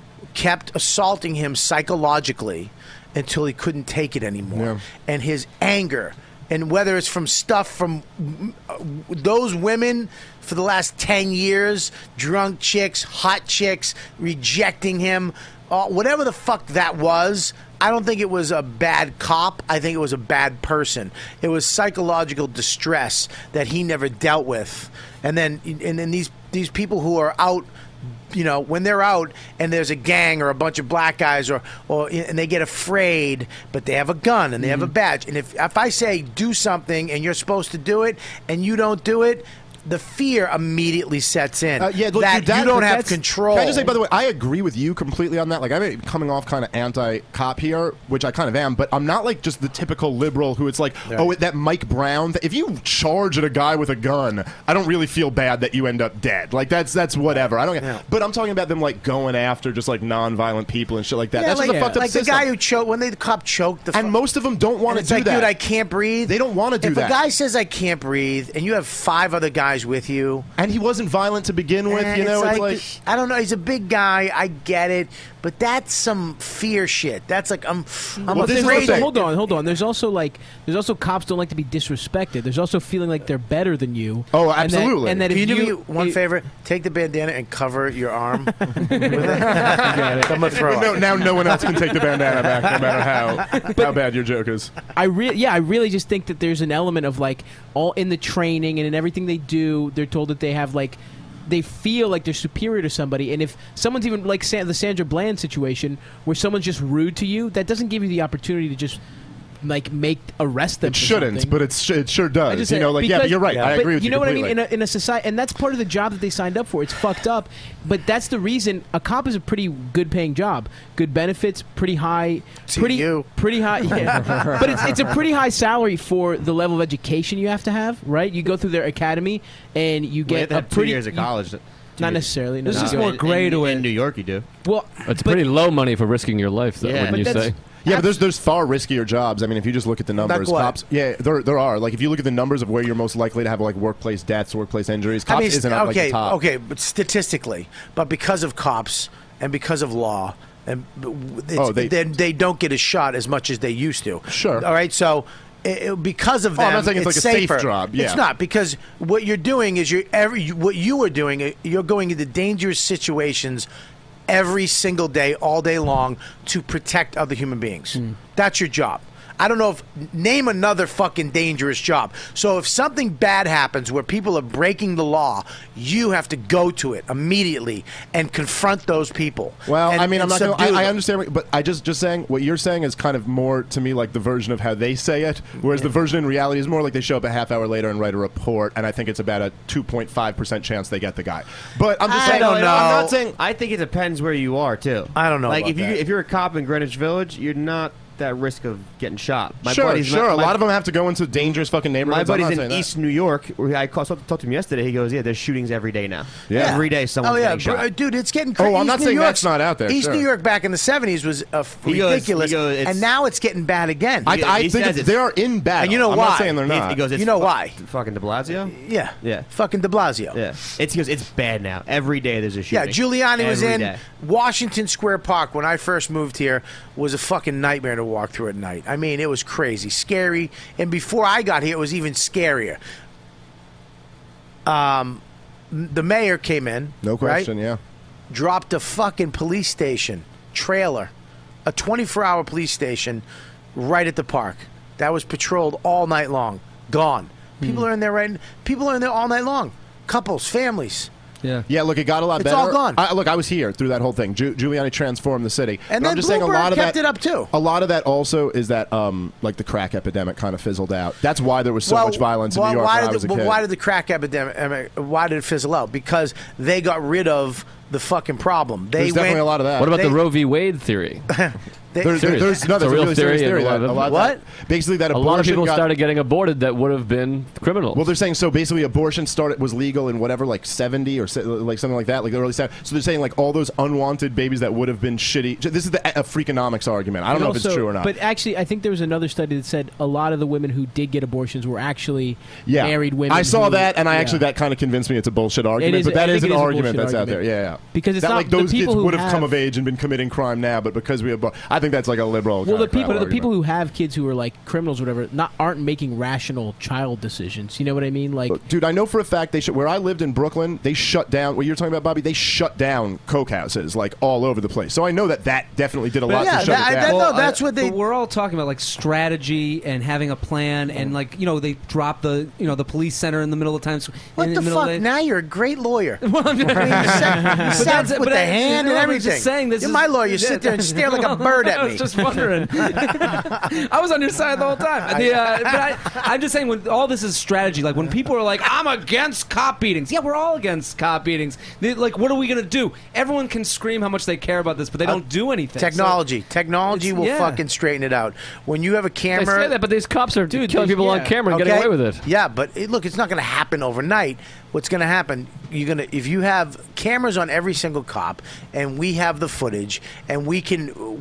kept assaulting him psychologically until he couldn't take it anymore. Yeah. And his anger, and whether it's from stuff from uh, those women for the last ten years, drunk chicks, hot chicks, rejecting him, uh, whatever the fuck that was, I don't think it was a bad cop. I think it was a bad person. It was psychological distress that he never dealt with. And then, and then these these people who are out, you know, when they're out and there's a gang or a bunch of black guys or, or and they get afraid, but they have a gun and they have a badge. And if if I say do something and you're supposed to do it and you don't do it, the fear immediately sets in. Uh, yeah, look, that, dude, that- you don't but have that's- control. Can I just say, by the way, I agree with you completely on that. Like, I'm coming off kind of anti-cop here, which I kind of am, but I'm not like just the typical liberal who it's like, Yeah. oh, that Mike Brown. If you charge at a guy with a gun, I don't really feel bad that you end up dead. Like, that's that's whatever. I don't. Yeah. But I'm talking about them like going after just like non-violent people and shit like that. Yeah, that's like, just a fucked up like the system. guy who choked when they, the cop choked. The and fu- most of them don't want and to it's do like, that. dude, I can't breathe. They don't want to do if that. a guy says I can't breathe, and you have five other guys guys with you. And he wasn't violent to begin with, Eh, you know? it's It's like, like, I don't know. He's a big guy. I get it, but that's some fear shit. That's like I'm. I'm Well, there's afraid. also, hold on, hold on. There's also like, there's also cops don't like to be disrespected. There's also feeling like they're better than you. Oh, And that- absolutely. And that, Can if you do you, me one it- favor? Take the bandana and cover your arm. with it. I'm gonna throw no, up. now no one else can take the bandana back, no matter how how bad your joke is. I really, yeah, I really just think that there's an element of like all in the training and in everything they do, they're told that they have like, they feel like they're superior to somebody, and if someone's even like Sa- the Sandra Bland situation, where someone's just rude to you, that doesn't give you the opportunity to just like make arrest them. It for shouldn't, something. but it's, it sure I does. just You say- know, like, yeah, but because- you're right. I but agree with you You know what I mean? completely. In a, in a society, and that's part of the job that they signed up for. It's fucked up, but that's the reason. A cop is a pretty good paying job, good benefits, pretty high, See pretty you. pretty high. Yeah. But it's it's a pretty high salary for the level of education you have to have. Right? You go through their academy, and you Well, get you have to a have two pretty years of you- college. Two Not years. necessarily. No, There's just you more go- gray to in it. New York, you do. Well, It's pretty low money for risking your life, though. Yeah. wouldn't But you that's- say? Yeah, but there's there's far riskier jobs. I mean, if you just look at the numbers, what? cops. Yeah, there there are. Like if you look at the numbers of where you're most likely to have like workplace deaths, workplace injuries, cops I mean, isn't at, like okay, the top. okay, but statistically, but because of cops and because of law, and it's, Oh, they- they, they don't get a shot as much as they used to. Sure. All right, so. It, it- because of Oh, them, I'm not saying it's like a safe safer. job, yeah. It's not, because what you're doing is you're every you- what you are doing. uh, You're going into dangerous situations every single day, all day long, to protect other human beings. That's your job. I don't know if name another fucking dangerous job. So if something bad happens where people are breaking the law, you have to go to it immediately and confront those people. Well, and- I mean, I'm and not. Gonna, subdue I, I them. understand, what- but I just just saying what you're saying is kind of more to me like the version of how they say it, whereas the version in reality is more like they show up a half hour later and write a report, and I think it's about a two point five percent chance they get the guy. But I'm just I saying. don't know. I'm not saying. I think it depends where you are too. I don't know Like about if you that. if you're a cop in Greenwich Village, you're not that risk of getting shot. My sure, buddy's sure. my- a lot of them have to go into dangerous fucking My neighborhoods. I'm buddy's not in saying that. East New York. Where I called, talked to him yesterday. He goes, "Yeah, there's shootings every day now. Yeah. every day someone's Oh yeah, getting shot." bro, dude, it's getting Oh, crazy. I'm not saying that's not out there, East sure. New York back in the seventies was uh, He goes- ridiculous, he goes, it's- and now it's getting bad again. I, I he think says it's, it's- they are in battle. And you know I'm why? not saying they're He- not. He goes, it's You know fu- why? Fucking De Blasio. yeah, Yeah. fucking De Blasio. Yeah, it's he goes. It's bad now. Every day there's a Yeah, shooting. Giuliani was Every in day. Washington Square Park when I first moved here. Was a fucking nightmare to walk through at night. I mean, it was crazy, scary, and before I got here, it was even scarier. Um, the mayor came in. No question. right? Yeah. Dropped a fucking police station trailer, a twenty-four hour police station, right at the park. That was patrolled all night long. Gone. People Hmm. are in there right. People are in there all night long. Couples, families. Yeah. Yeah, look, it got a lot It's better. all gone. I, look, I was here through that whole thing. Giu- Giuliani transformed the city. And But then I'm just saying a Bloomberg lot of kept that, it up too. A lot of that also is that, um, like the crack epidemic kind of fizzled out. That's why there was so Well, much violence well, in New York why when I did was the, a but kid. why did the crack epidemic? Why did it fizzle out? Because they got rid of the fucking problem. They There's definitely went, a lot of that. What about They- the Roe v. Wade theory? They, There's, Serious. there's, no, It's a there's a real really serious theory, theory. and a lot that- of a it- lot of What? that- basically, that A abortion lot of people got, started getting aborted that would have been criminals. Well, they're saying so. Basically, abortion started was legal in whatever, like seventy or se- like something like that, like the early seventies. So they're saying like all those unwanted babies that would have been shitty. This is the a freakonomics argument. I don't And know if it's also- true or not. But actually, I think there was another study that said a lot of the women who did get abortions were actually yeah, married women. I saw who- that, and I yeah. actually that kind of convinced me it's a bullshit argument. is- but that I is think an it is a argument bullshit that's out there. argument. Yeah, yeah. Because it's that, not- like the those kids people who would have come have- of age and been committing crime now, but because we have, I think that's like a liberal. Well, kind the of crap people, the argument. people who have kids who are like criminals, or whatever, not aren't making rational child decisions. You know what I mean? Like, Dude, I know for a fact they should. Where I lived in Brooklyn, they shut down. What you're talking about, Bobby? They shut down coke houses like all over the place. So I know that that definitely did a lot yeah, to shut that- it that- down. no, Well, that's I- what they- but we're all talking about like strategy and having a plan, and like you know they drop the you know the police center in the middle of times. What in the middle fuck? Of Now you're a great lawyer. Well, I'm I mean, you sat, you But sat that's- with but the I- hand no, and I'm everything. just saying this You're is- my lawyer. You sit there and stare like a bird at I me. was just wondering. I was on your side the whole time. The, uh, but I, I'm just saying, when all this is strategy, like when people are like, "I'm against cop beatings," yeah, we're all against cop beatings. They, like, what are we gonna do? Everyone can scream how much they care about this, but they don't do anything. So- Technology, technology It's- will yeah. fucking straighten it out. When you have a I camera, say that, but these cops are Dude, killing these- people on yeah. camera and getting away with it. Yeah, but it, look, it's not going to happen overnight. What's going to happen? You're going to if you have cameras on every single cop, and we have the footage, and we can we can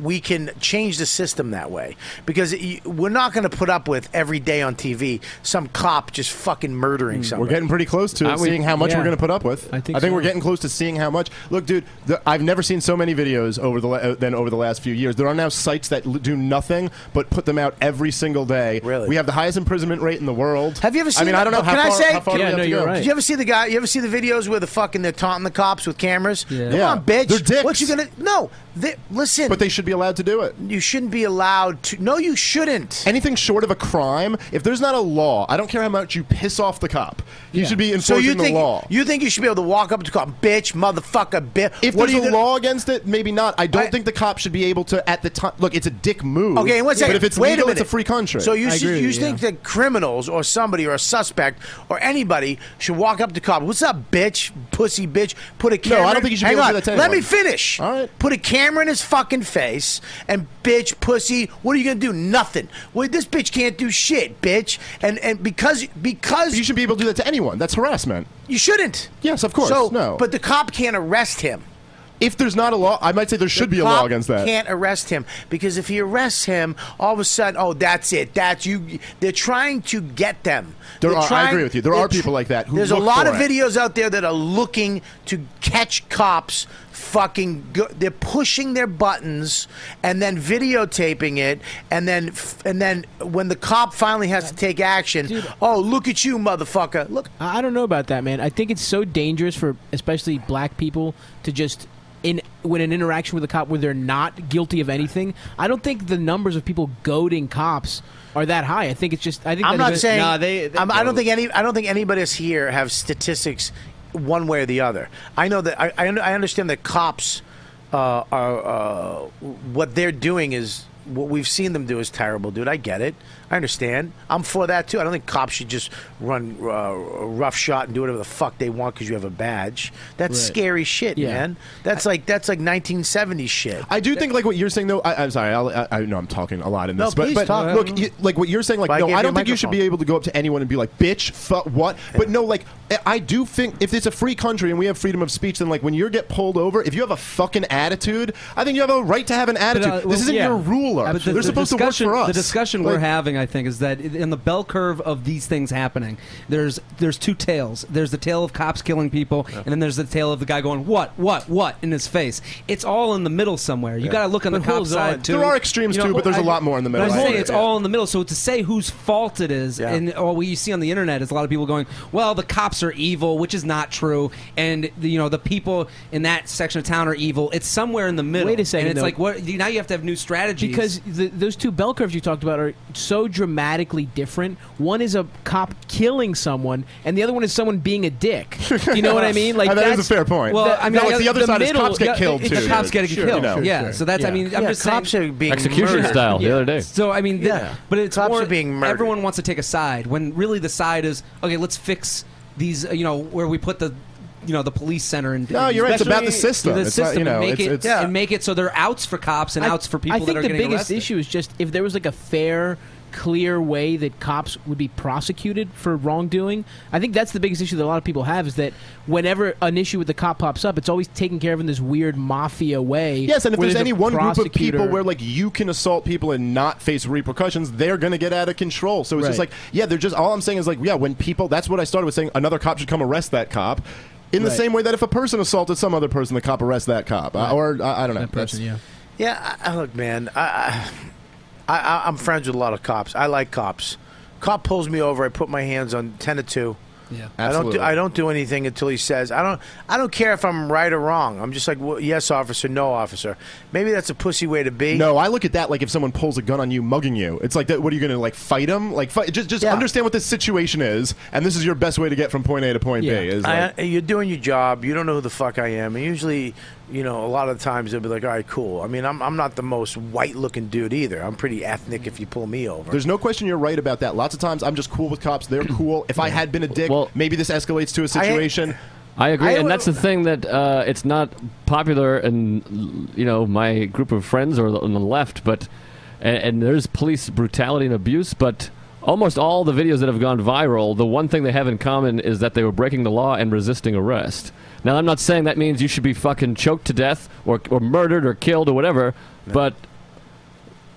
and change the system that way, because it, we're not going to put up with every day on T V some cop just fucking murdering We're someone. getting pretty close to Aren't we? seeing how much Yeah. we're going to put up with. I think I think so. we're getting close to seeing how much. Look, dude, the, I've never seen so many videos over the la- uh, than over the last few years. There are now sites that l- do nothing but put them out every single day. Really, we have the highest imprisonment rate in the world. Have you ever seen? I mean, the- I don't know oh, how can far. I say? how far do we have to go? Did you ever see the guy? You ever see the videos where the fucking they're taunting the cops with cameras? Yeah. Come Yeah. on, bitch. They're dicks. What you gonna? No, they, listen. But they should be allowed to do it. You shouldn't be allowed to. No, you shouldn't. Anything short of a crime, if there's not a law, I don't care how much you piss off the cop. You should be So enforcing you think the law. you think you should be able to walk up to a cop, bitch, motherfucker, bitch? If What there's are a you gonna- law against it, maybe not. I don't think the cop should be able to, at the time. Look, it's a dick move. Okay, one second. But if it's Wait legal, a it's a minute. free country. So you should, you think that criminals or somebody or a suspect or anybody should walk up to cop? What's up, bitch, pussy, bitch? Put a camera. I don't think you should be Hang able to on. do that to Let me anyone. finish. All right. Put a camera in his fucking face and bitch, pussy. What are you gonna do? Nothing. Well, this bitch can't do shit, bitch. And and because because you should be able to do that to anyone. That's harassment. You shouldn't. Yes, of course. So, no. but the cop can't arrest him. If there's not a law, I might say there should The be a law cop against that. Can't arrest him because if he arrests him, all of a sudden, oh, that's it. That's you. They're trying to get them. There They're are- I try- agree with you. There they're are people like that who There's a look lot for of it. videos out there that are looking to catch cops. Fucking, go, they're pushing their buttons and then videotaping it, and then f- and then when the cop finally has to take action, oh, look at you, motherfucker! Look, I I don't know about that, man. I think it's so dangerous for especially black people to just in when an interaction with a cop where they're not guilty of anything. I don't think the numbers of people goading cops are that high. I think it's just. I think I'm that not if it- saying. I'm, I don't think any. I don't think anybody else here have statistics one way or the other. I know that. I I, un- I understand that cops uh, are uh, what they're doing is what we've seen them do is terrible, dude. I get it. I understand. I'm for that too. I don't think cops should just run uh, rough shot and do whatever the fuck they want because you have a badge. That's Right. scary shit, Yeah. man. That's like that's like nineteen seventies shit. I do think like what you're saying though. I, I'm sorry. I'll, I, I know I'm talking a lot in No, this, but, please but talk. look, you, like what you're saying. Like But I no, gave I you don't a think you should be microphone. able to go up to anyone and be like, "Bitch, fuck, what?" But no, like I- I do think if it's a free country and we have freedom of speech, then like when you get pulled over, if you have a fucking attitude, I think you have a right to have an attitude. But, uh, this well, isn't yeah. your ruler. But the- They're the supposed to work discussion- for us. The discussion Like- we're having, I think, is that in the bell curve of these things happening, there's there's two tales. There's the tale of cops killing people, and then there's the tale of the guy going, "What, what, what?" in his face. It's all in the middle somewhere. You Yeah. got to look on But the cop hold on. side too. There are extremes, too, but there's a lot more in the middle. But I'm I saying agree. it's Yeah. all in the middle. So to say whose fault it is, Yeah. and all what you see on the internet is a lot of people going, "Well, the cops are evil," which is not true, and the, you know the people in that section of town are evil. It's somewhere in the middle. Wait a second, and it's though. like what now you have to have new strategies Because the, those two bell curves you talked about are so dramatically different. One is a cop killing someone, and the other one is someone being a dick. You know what I mean? Uh, that is a that's- fair point. Well, I mean, No, like, the other side is cops get yeah, killed, it- too, The cops dude. get Sure, killed. you know, yeah. sure. So that's. I Yeah. mean, I'm Yeah, just cops saying, are being Execution murdered. style the Yeah. other day. So I mean, th- Yeah. but it's Cops more, are being murdered. Everyone wants to take a side when really the side is okay. Let's fix these. uh, You know, where we put the. You know the police center and No, you're right. It's about the system. The It's not, system you know, and make it's- it it's- and make it so there are outs for cops and I- outs for people I think that are the getting biggest arrested. issue is just if there was like a fair, clear way that cops would be prosecuted for wrongdoing. I think that's the biggest issue that a lot of people have is that whenever an issue with the cop pops up, it's always taken care of in this weird mafia way. Yes, and if where there's a any one group of prosecutor- people where like you can assault people and not face repercussions, they're going to get out of control. So it's just Right. like, yeah, they're just all I'm saying is like, yeah, when people, that's what I started with saying. Another cop should come arrest that cop. In the Right. same way that if a person assaulted some other person, the cop arrests that cop, uh, or I, I don't know. that person, yeah. Yeah, I, I- look, man. I, I, I, I'm friends with a lot of cops. I like cops. Cop pulls me over. I put my hands on ten to two. Yeah, I don't do. I don't do anything until he says. I don't. I don't care if I'm right or wrong. I'm just like, well, yes, officer, no, officer. Maybe that's a pussy way to be. No, I look at that like if someone pulls a gun on you, mugging you. It's like, that, what are you going to like fight him? Like, fight, just just understand what this situation is, and this is your best way to get from point A to point B. Is like, I, you're doing your job. You don't know who the fuck I am. And usually, you know, a lot of the times they'll be like, all right, cool. I mean, I'm I'm not the most white looking dude either. I'm pretty ethnic if you pull me over. There's no question you're right about that. Lots of times I'm just cool with cops. They're cool. If I had been a dick, maybe this escalates to a situation. I agree, I- and that's the thing that uh, it's not popular in you know my group of friends or on the left, but and, and there's police brutality and abuse, but almost all the videos that have gone viral, the one thing they have in common is that they were breaking the law and resisting arrest. Now, I'm not saying that means you should be fucking choked to death or or murdered or killed or whatever, but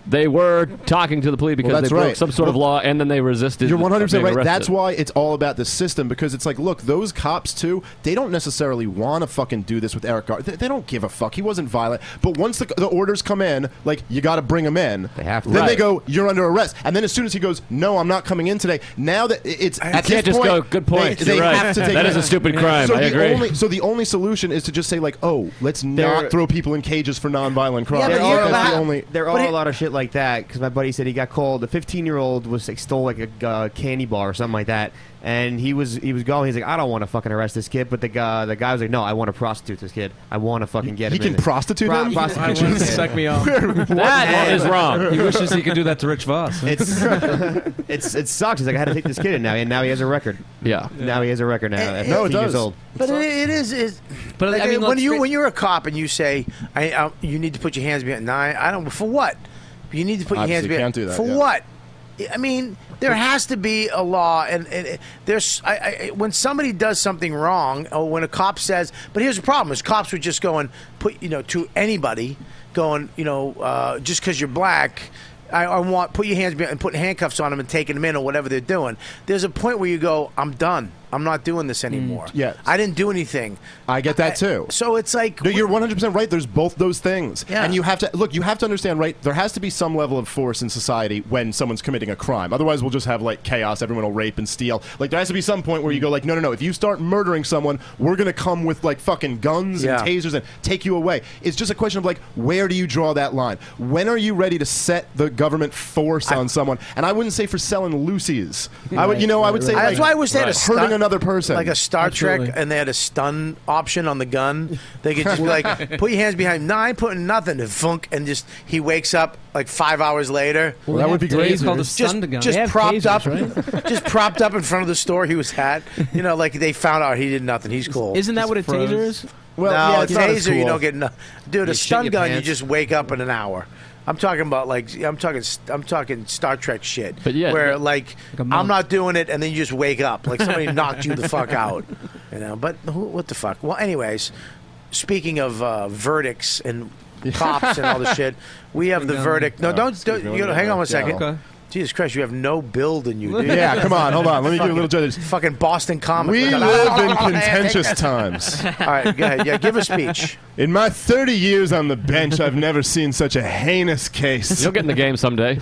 they were talking to the police because Well, they that's broke right. some sort of Well, law, and then they resisted. You're one hundred percent being right. arrested. That's why it's all about the system, because it's like, look, those cops too, they don't necessarily want to fucking do this with Eric Gar. They, they don't give a fuck. He wasn't violent. But once the, the orders come in, like, you got to bring him in. They have to. Then they Right. go, you're under arrest. And then as soon as he goes, no, I'm not coming in today. Now that it's I at can't this just point, go, "Good point, They, they you're right. have to take That it is a in. stupid crime. So I the agree. Only, so the only solution is to just say, like, oh, let's There- not throw people in cages for nonviolent crimes. there That's are, the only. there are a lot of shit like that because my buddy said he got called. The fifteen-year-old was like, stole like a uh, candy bar or something like that, and he was he was going. He's like, I don't want to fucking arrest this kid, but the guy the guy was like, no, I want to prostitute this kid. I want to fucking get He him. can in it." prostitute Pro- him? prostitute I want this to kid. suck me off. That is wrong. He wishes he could do that to Rich Voss. It's it's it sucks. He's like, I had to take this kid in now, and now he has a record. Yeah. Now he has a record now. At No, it fifteen years does. old. But it, it is. Is, But, like, I mean, when let's you face- when you're a cop and you say, I, I, you need to put your hands behind. Nine. I don't. For what? You need to put your hands Obviously behind. can't do that, For yeah. what? I mean, there has to be a law, and, and it- there's I, I, when somebody does something wrong, or when a cop says. But here's the problem: is cops were just going put you know to anybody, going you know uh, just because you're black. I, I want put your hands behind and putting handcuffs on them and taking them in or whatever they're doing. There's a point where you go, I'm done. I'm not doing this anymore. yeah. I didn't do anything. I get that too. So it's like No, you're one hundred percent right. There's both those things. Yeah. And you have to look, you have to understand, right? There has to be some level of force in society when someone's committing a crime. Otherwise, we'll just have like chaos. Everyone will rape and steal. Like, there has to be some point where you go, like, no, no, no. If you start murdering someone, we're going to come with like fucking guns Yeah. and tasers and take you away. It's just a question of like, where do you draw that line? When are you ready to set the government force on someone? And I wouldn't say for selling Lucy's. I would, you know, I would say That's like, why I wish they had a hurting stun- another person. like a Star Absolutely. Trek, and they had a stun option on the gun. They could just be like, put your hands behind. No, I ain't putting nothing. And funk, and just he wakes up like five hours later. Well, that would be great. It's called a Just, stun gun. just They have propped tasers, up, just propped up in front of the store he was at. You know, like they found out he did nothing. He's cool. Isn't that what a froze. taser is? well, no, yeah, a it's not as taser you cool. don't get. No, dude, You a shit stun your gun you pants. just wake up in an hour. I'm talking about like I'm talking I'm talking Star Trek shit. But yeah, where yeah. like, Like a I'm monk. not doing it, and then you just wake up like somebody knocked you the fuck out. You know, but who, what the fuck? Well, anyways, speaking of uh, verdicts and cops and all the shit, we have the Bring down- verdict. No, Oh, don't. excuse don't me, you know, let me hang on know. one second. Okay. Jesus Christ, you have no build in you, dude. Yeah, come on, hold on. Let me give you a little judge. Fucking Boston comic. We Look at- live in Oh, contentious times. All right, go ahead. Yeah, give a speech. In my thirty years on the bench, I've never seen such a heinous case. You'll get in the game someday.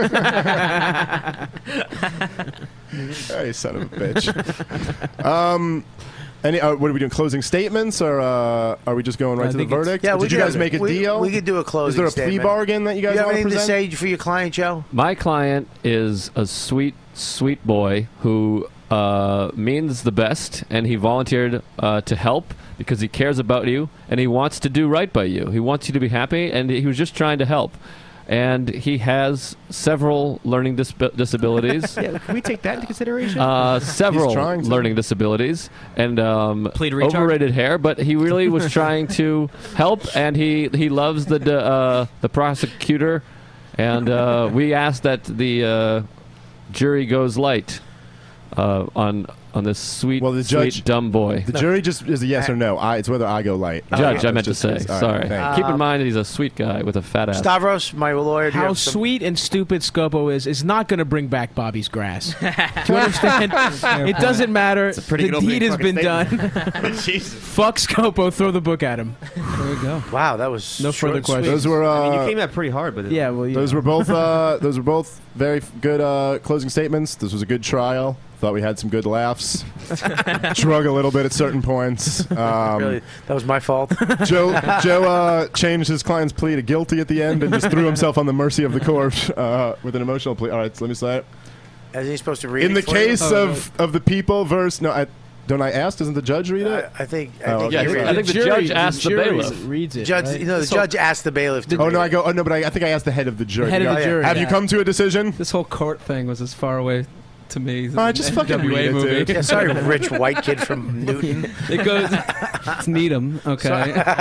Oh, you son of a bitch. Um, any? Uh, what are we doing? Closing statements, or uh, are we just going right I to the think it's- verdict? Yeah, we Did you could- guys make a we- deal? we could do a Is closing there a statement. plea bargain that you guys You have want to anything to present? say for your client, Joe? My client is a sweet, sweet boy who uh, means the best, and he volunteered uh, to help because he cares about you and he wants to do right by you. He wants you to be happy, and he was just trying to help. And he has several learning dis- disabilities. Yeah, can we take that into consideration? Uh, several He's trying to. learning disabilities and um, Plead retard. overrated hair, but he really was trying to help, and he he loves the d- uh, the prosecutor, and uh, we ask that the uh, jury goes light uh, on on this sweet, Well, the sweet judge- dumb boy. The jury just is a yes or no. I, it's whether I go light. Judge, Uh, I meant to it's say. just- all right, Sorry. thank Keep you. in mind that he's a sweet guy with a fat ass. Stavros, my lawyer. do you How have some- sweet and stupid Scopo is is not going to bring back Bobby's grass. Do you understand? It doesn't matter. It's a pretty The good opening deed has fucking been done. Jesus. Fuck Scopo. Throw the book at him. There we go. Wow, that was No short further and sweet. questions. Those were. Uh, I mean, you came out pretty hard with it. Yeah, well, you Those know. were both. Uh, those were both very f- good uh, closing statements. This was a good trial. Thought we had some good laughs. Drug a little bit at certain points. Um, Really, that was my fault. Joe Joe uh, changed his client's plea to guilty at the end and just threw himself on the mercy of the court uh, with an emotional plea. All right, so let me say it. Isn't he supposed to read In it the for you? case Oh, of, of the people versus no, I, don't I ask? Doesn't the judge read it? I, I think. I Oh, think okay. he Yeah, read I it. think the jury- judge asked the jury bailiff. reads it. Judge, right? you know, the So- judge asked the bailiff to. Oh read no, it. I go. Oh no, but I, I think I asked the head of the jury. head of the Yeah. jury, Have you yeah. come to a decision? This whole court thing was as far away to me. as All right, an just N fucking W A read it, movie. dude. Yeah, sorry, rich white kid from Newton. It goes. It's Needham. Okay.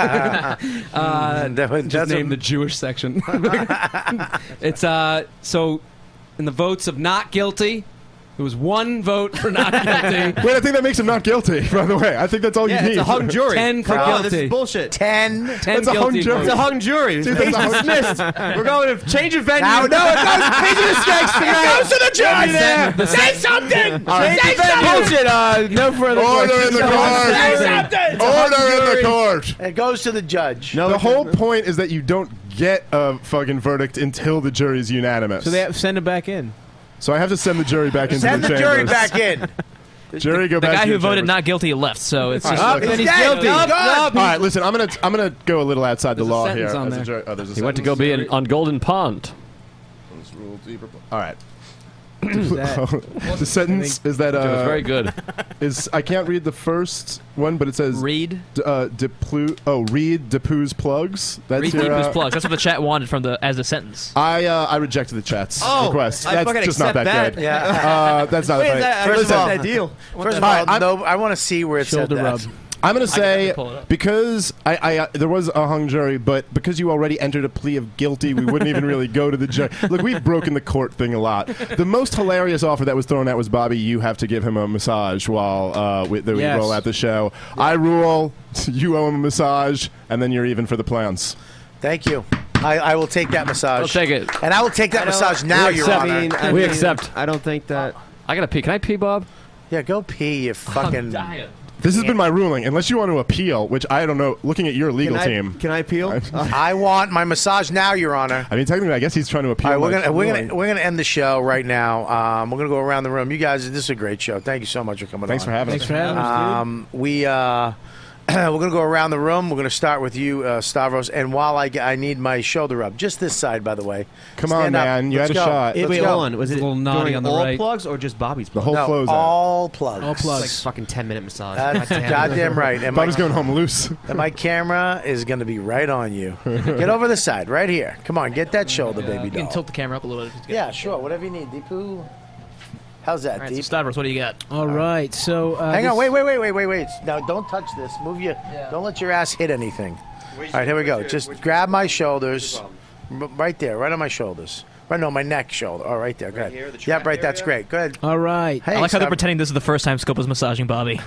uh, That was- just that's name a- the Jewish section. It's uh. So, in the votes of not guilty, There was one vote for not guilty. Wait, I think that makes him not guilty. By the way, I think that's all Yeah, you it's need. a hung jury. Ten for Oh, guilty. this is bullshit. Ten. Ten It's a hung guilty jury. votes. It's a hung jury. Dude, Case that's a hung- dismissed. We're going to change of venue. Now, no, it goes. Change of mistakes tonight. It goes to the judge. The Say something. right. Say something. Bullshit. Uh, no further Order in questions. the Say court. something. Order in the court. It goes to the judge. No, The it's- whole point is that you don't get a fucking verdict until the jury's unanimous. So they have, send him back in. So I have to send the jury back into Send the the chambers. jury back in. Jury, go The back guy to who your voted chambers. not guilty left, so it's All just. right, Up, look- and he's dead. guilty. He's gone. All right, listen. I'm gonna I'm gonna go a little outside the There's a law sentence here. on as a there. jury. Oh, there's a He went to sentence. go be in, on Golden Pond. All right. that? The sentence is that uh, It was very good. is I can't read the first one, but it says Read. D- uh, Deplu- oh, read Depu's plugs. That's Read your, Deepu's uh, plugs. That's what the chat wanted from the as a sentence. I uh, I rejected the chat's Oh, request. I That's fucking just not that, accept that. good. Yeah. Uh, that's not Wait, that. is that, I First just of all- that deal. First of All all, right, I'm- no, I want to see where it Shoulder said rub. that. I'm gonna say pull it up. because I, I uh, there was a hung jury, but because you already entered a plea of guilty, we wouldn't even really go to the jury. Look, we've broken the court thing a lot. The most hilarious offer that was thrown out was Bobby. You have to give him a massage while uh, we, that we Yes. roll out the show. I rule. You owe him a massage, and then you're even for the plans. Thank you. I, I will take that massage. I'll take it. And I will take that I don't- massage now, we Your accept- Honor. I mean, I We mean, accept. I don't think that. I gotta pee. Can I pee, Bob? Yeah, go pee, you fucking. This has been my ruling. Unless you want to appeal, which I don't know. Looking at your legal Can I, team, Can I appeal? I want my massage now, Your Honor. I mean, technically, I guess he's trying to appeal. All right, we're my gonna we're ruling. gonna we're gonna end the show right now. Um, we're gonna go around the room. You guys, this is a great show. Thank you so much for coming. Thanks on. for having Thanks us. for having us, dude. Um, we uh, we're gonna go around the room. We're gonna start with you, uh, Stavros. And while I get, I need my shoulder up, just this side, by the way. Come on, Stand up. man. You Let's had a go. shot. Let's Wait, go. hold on. Was It's it a little naughty during on the all right. plugs or just Bobby's The plugs? whole No, flows out. all plugs. All It's like plugs. fucking ten minute massage. That's God damn it. goddamn right. And Bobby's my, going home loose. and my camera is going to be right on you. Get over the side, right here. Come on, get that shoulder, baby You can doll. tilt the camera up a little bit. if it's good. Yeah, sure. Whatever you need, Deepu. How's that, All right, so Deep? Stavros, what do you got? All right. So uh, Hang on, this- wait, wait, wait, wait, wait, wait. Now, don't touch this. Move your. Don't let your ass hit anything. All right, here we go. Just grab my shoulders, R- right there, right on my shoulders. Right, no, my neck, shoulder. Oh, right there. Go ahead. here, the Yep, trap right. That's area? great. Go ahead. All right. Hey, I like how they're Stav- pretending this is the first time Scope was massaging Bobby.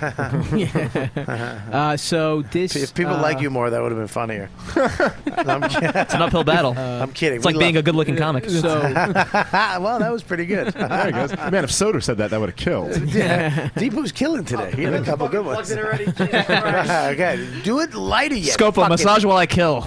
Uh, so this. If people uh, like you more, that would have been funnier. I'm, ki- It's an uphill battle. I'm kidding. It's like We being a love- good-looking comic. So well, that was pretty good. There he goes. Man, if Soder said that, that would have killed. Yeah. Deepu's killing today. He had a couple good ones. already. Okay, do it lighter yet. Scopo, Fuck it. massage while I kill.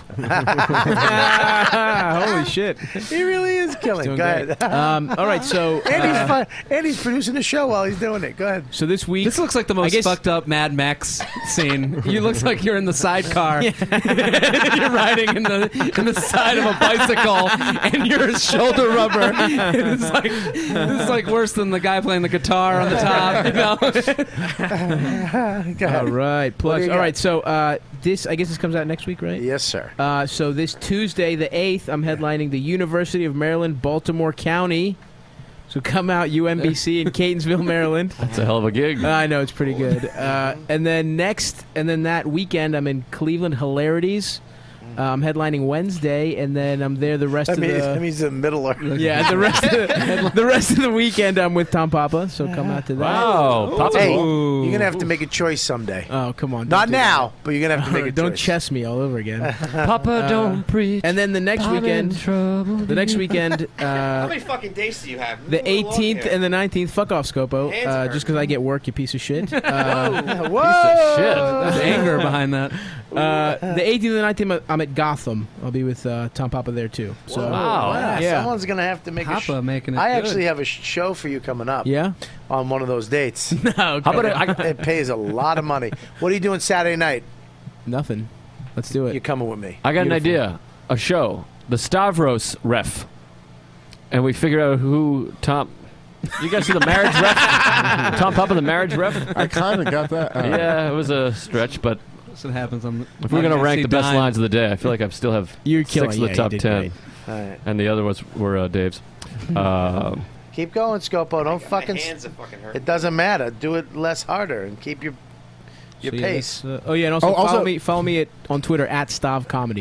holy shit. He really is killing. Doing Go great. ahead. Um, all right. So Andy's, uh, fun. Andy's producing the show while he's doing it. Go ahead. so this week. This looks like the most guess- fucked up Mad Max scene. You looks like you're in the sidecar. you're riding in the in the side of a bicycle, and you're a shoulder rubber. It's like this is like worse than the guy playing the guitar on the top. You know? Go ahead. All right, What do plugs. you All got? right, so uh, this I guess this comes out next week, right? Yes, sir. Uh, so this Tuesday, the eighth, I'm headlining the University of Maryland, Baltimore County. So come out, U M B C in Catonsville, Maryland. That's a hell of a gig. I know it's pretty good. Uh, and then next, and then that weekend, I'm in Cleveland Hilarities. Uh, I'm headlining Wednesday, and then I'm there the rest That of means, the. that means the middle. Are, yeah, the rest of the, the rest of the weekend I'm with Tom Papa. So come out to that. Wow. Papa- hey, Ooh. you're gonna have to make a choice someday. Oh come on! Not don't do now, but you're gonna have to that. make a Don't choice. chess me all over again. Papa, don't preach. And then the next I'm in weekend, trouble. the next weekend, How uh, many fucking days do you have? Move the along eighteenth here. and the nineteenth. Fuck off, Scopo. Hands Uh, hurt. just because I get work, you piece of shit. Uh, Whoa! Shit. There's anger behind that. uh, the eighteenth and the nineteenth, I'm at Gotham. I'll be with uh, Tom Papa there too. So Wow. Wow, Yeah. someone's gonna have to make a. Papa Sh- making it I good. actually have a sh- show for you coming up. yeah. On one of those dates. No, How about I, It pays a lot of money. What are you doing Saturday night? nothing. Let's do You're it. coming with me. I got an Beautiful. idea. A show. The Stavros ref. And we figure out who Tom. You guys see the marriage ref? Tom Papa, the marriage ref? I kind of got that. Uh, Yeah, it was a stretch, but That's what happens on. The, if we're going to rank the best Dime. lines of the day, I feel like I still have You're six killing. of Yeah, the you top did ten. great. All right. And the other ones were uh, Dave's. Uh, Keep going, Scopo. Don't fucking. My hands are fucking hurt. It doesn't matter. Do it less harder and keep your your So, yeah, pace. that's, uh, oh yeah, and also Oh, follow also- me. Follow me at on Twitter at Stav Comedy.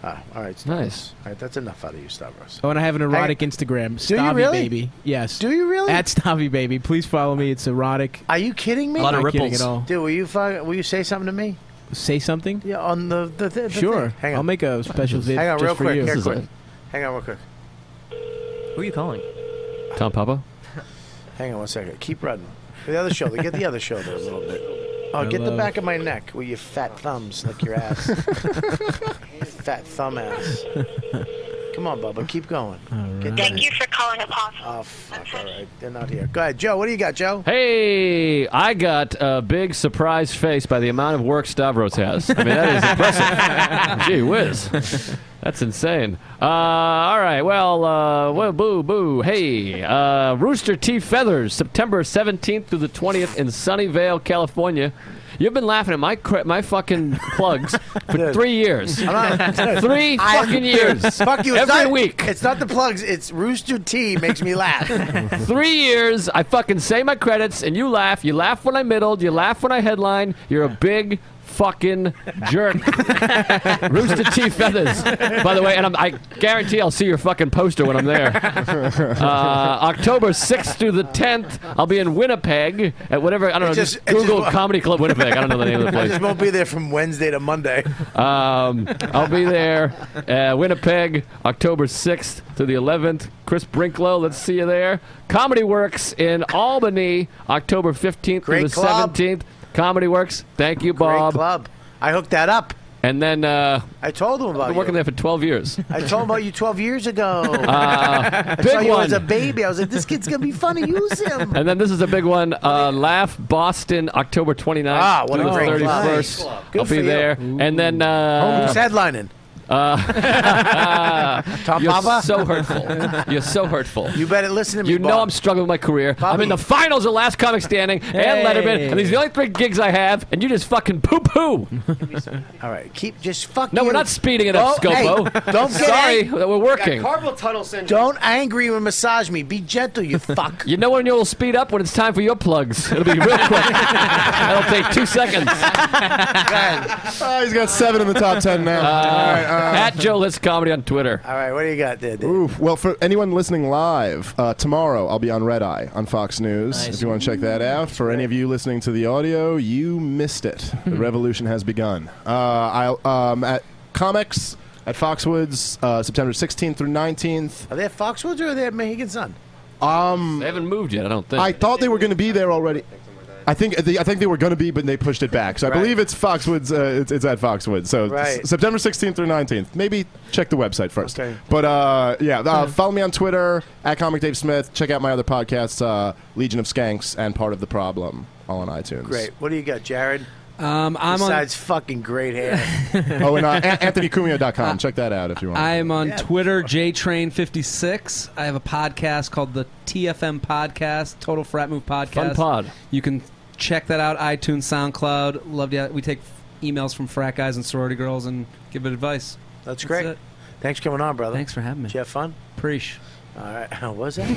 Ah, all right, Stavros. Nice. All right, that's enough out of you, Stavros. Oh, and I have an erotic Hey, Instagram. do you Stavi really? Baby. Yes. Do you really? At Stavi Baby. Please follow me. It's erotic. Are you kidding me? A lot of I'm not kidding ripples. at all. Dude, will you fuck, will you say something to me? Say something? Yeah, on the the, the, the Sure. thing. Hang on. I'll make a special vid Hang on, just real for quick. you. Here, This is quick. it. Hang on, real quick. Who are you calling? Tom Papa? Hang on one second. Keep running. The other shoulder. Get the other shoulder a little bit. Oh, I get the love- back of my neck with your fat thumbs, like your ass. Fat thumb ass. Come on, Bubba. Keep going. Get Thank that- you for calling Apostle. Oh, fuck. All right. They're not here. Go ahead, Joe. What do you got, Joe? Hey, I got a big surprise face by the amount of work Stavros has. I mean, that is impressive. Gee whiz. That's insane. Uh, all right. Well, uh, well, boo, boo. Hey, uh, Rooster T. Feathers, September seventeenth through the twentieth in Sunnyvale, California. You've been laughing at my cra- my fucking plugs for Dude. three years. I'm not- Three I- fucking years. Fuck you. It's Every not, week. It's not the plugs. It's Rooster T makes me laugh. Three years, I fucking say my credits, and you laugh. You laugh when I middled. You laugh when I headline. You're a big fucking jerk. Rooster T. Feathers, by the way, and I'm, I guarantee I'll see your fucking poster when I'm there. Uh, October sixth through the tenth, I'll be in Winnipeg at whatever, I don't know, It just, just- it just Google won't- Comedy Club Winnipeg. I don't know the name of the I place. just won't be there from Wednesday to Monday. Um, I'll be there, uh, Winnipeg, October sixth to the eleventh. Chris Brinklow, let's see you there. Comedy Works in Albany, October fifteenth Great through the club. seventeenth. Comedy Works, thank you, Bob. Great club. I hooked that up. And then uh, I told him I've about been you. working there for twelve years. I told him about you twelve years ago. Uh, I big saw you one. as a baby. I was like, this kid's going to be funny. Use him. And then this is a big one. Uh, Laugh Boston, October twenty-ninth Ah, what a through the great club. thirty-first. Nice club. Good I'll for be you. there. And then uh, Who's headlining? Uh, Tom you're Papa? so hurtful. You're so hurtful. You better listen to me, You know Bob. I'm struggling with my career. I'm in the finals of Last Comic Standing and Letterman, and these are the only three gigs I have, and you just fucking poo-poo. All right, keep just fuck No, you. we're not speeding it up, Oh, hey, Scopo. don't get Sorry ang- that we're working. Carpal tunnel syndrome. Don't angry and massage me. Be gentle, you fuck. You know when you'll speed up? When it's time for your plugs. It'll be real quick. That'll take two seconds. Oh, he's got seven in the top ten now. All right, uh, At Joe List Comedy on Twitter. All right, what do you got there, Dave? Oof. Well, for anyone listening live, uh, tomorrow I'll be on Red Eye on Fox News. Nice. If you want to check that out. For any of you listening to the audio, you missed it. The revolution has begun. Uh, I'll um, at Comics at Foxwoods, uh, September sixteenth through nineteenth. Are they at Foxwoods or are they at Mohegan Sun? Um, They haven't moved yet, I don't think. I thought they were going to be there already. I think they, I think they were going to be, but they pushed it back. So I Right. believe it's Foxwoods. Uh, it's, it's at Foxwoods. So Right. s- September sixteenth through nineteenth. Maybe check the website first. Okay. But uh, yeah, uh, follow me on Twitter at Comic Dave Smith. Check out my other podcasts, uh, Legion of Skanks and Part of the Problem, all on iTunes. Great. What do you got, Jared? Um, I'm on. Besides fucking great hair. Oh, and uh, An- Anthony Cumia dot com. Check that out if you want. I am on Yeah. Twitter, J Train fifty-six. I have a podcast called the T F M Podcast, Total Frat Move Podcast. Fun pod. You can check that out. iTunes, SoundCloud. Love to. We take emails from frat guys and sorority girls and give it advice. That's great. it. Thanks for coming on, brother. Thanks for having me. Did you have fun? Preach. All right. What was that?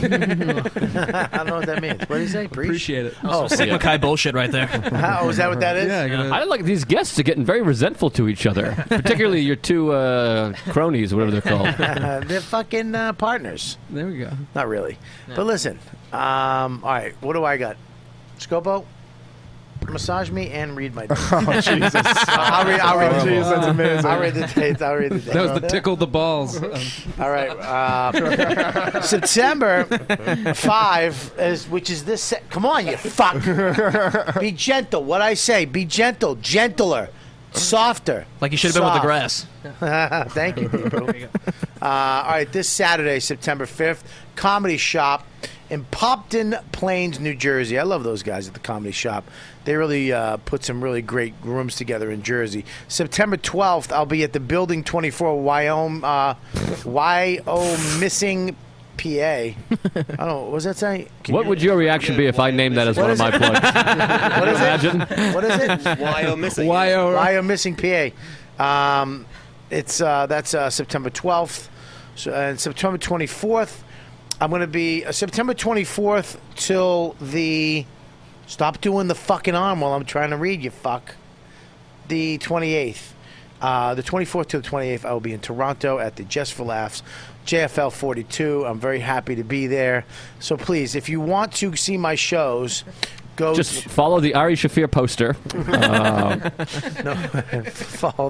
I don't know what that means. What did he say? Preach? Appreciate it. Oh, Sigma Chi bullshit right there. oh, is that what that is? Yeah, I gotta- I like these guests are getting very resentful to each other, particularly your two uh, cronies, whatever they're called. They're fucking uh, partners. There we go. Not really. But listen. Um, all right. What do I got? Scopo? Massage me and read my dates. Oh Jesus! I'll read, I'll read Oh, the jeez, that's amazing. I'll read the dates. I'll read the dates. That was the tickle the balls. Um, All right. Uh, September five is which is this. Se- Come on, you fuck. Be gentle. What I say. Be gentle. Gentler. Softer. Like you should have been with the Soft. grass. Thank you, Boo. Uh, all right, this Saturday, September fifth, Comedy Shop in Popton Plains, New Jersey. I love those guys at the Comedy Shop. They really uh, put some really great rooms together in Jersey. September twelfth, I'll be at the Building twenty-four, Wyoming, uh, Y O Missing, P A. I don't know. What was that saying? Can What you- would your reaction be if I named that as What one of is my it? plugs? What is Imagine. it? What is it? Why am missing? Why are Why am missing P A? Um, it's uh, that's uh, September twelfth, so, and September twenty-fourth. I'm going to be uh, September twenty-fourth till the. Stop doing the fucking arm while I'm trying to read. You fuck. The twenty-eighth. Uh, Uh, the twenty-fourth to the twenty-eighth, I will be in Toronto at the Just for Laughs J F L forty-two. I'm very happy to be there. So please, if you want to see my shows, go Just to, follow the Ari Shafir poster. Um, no, follow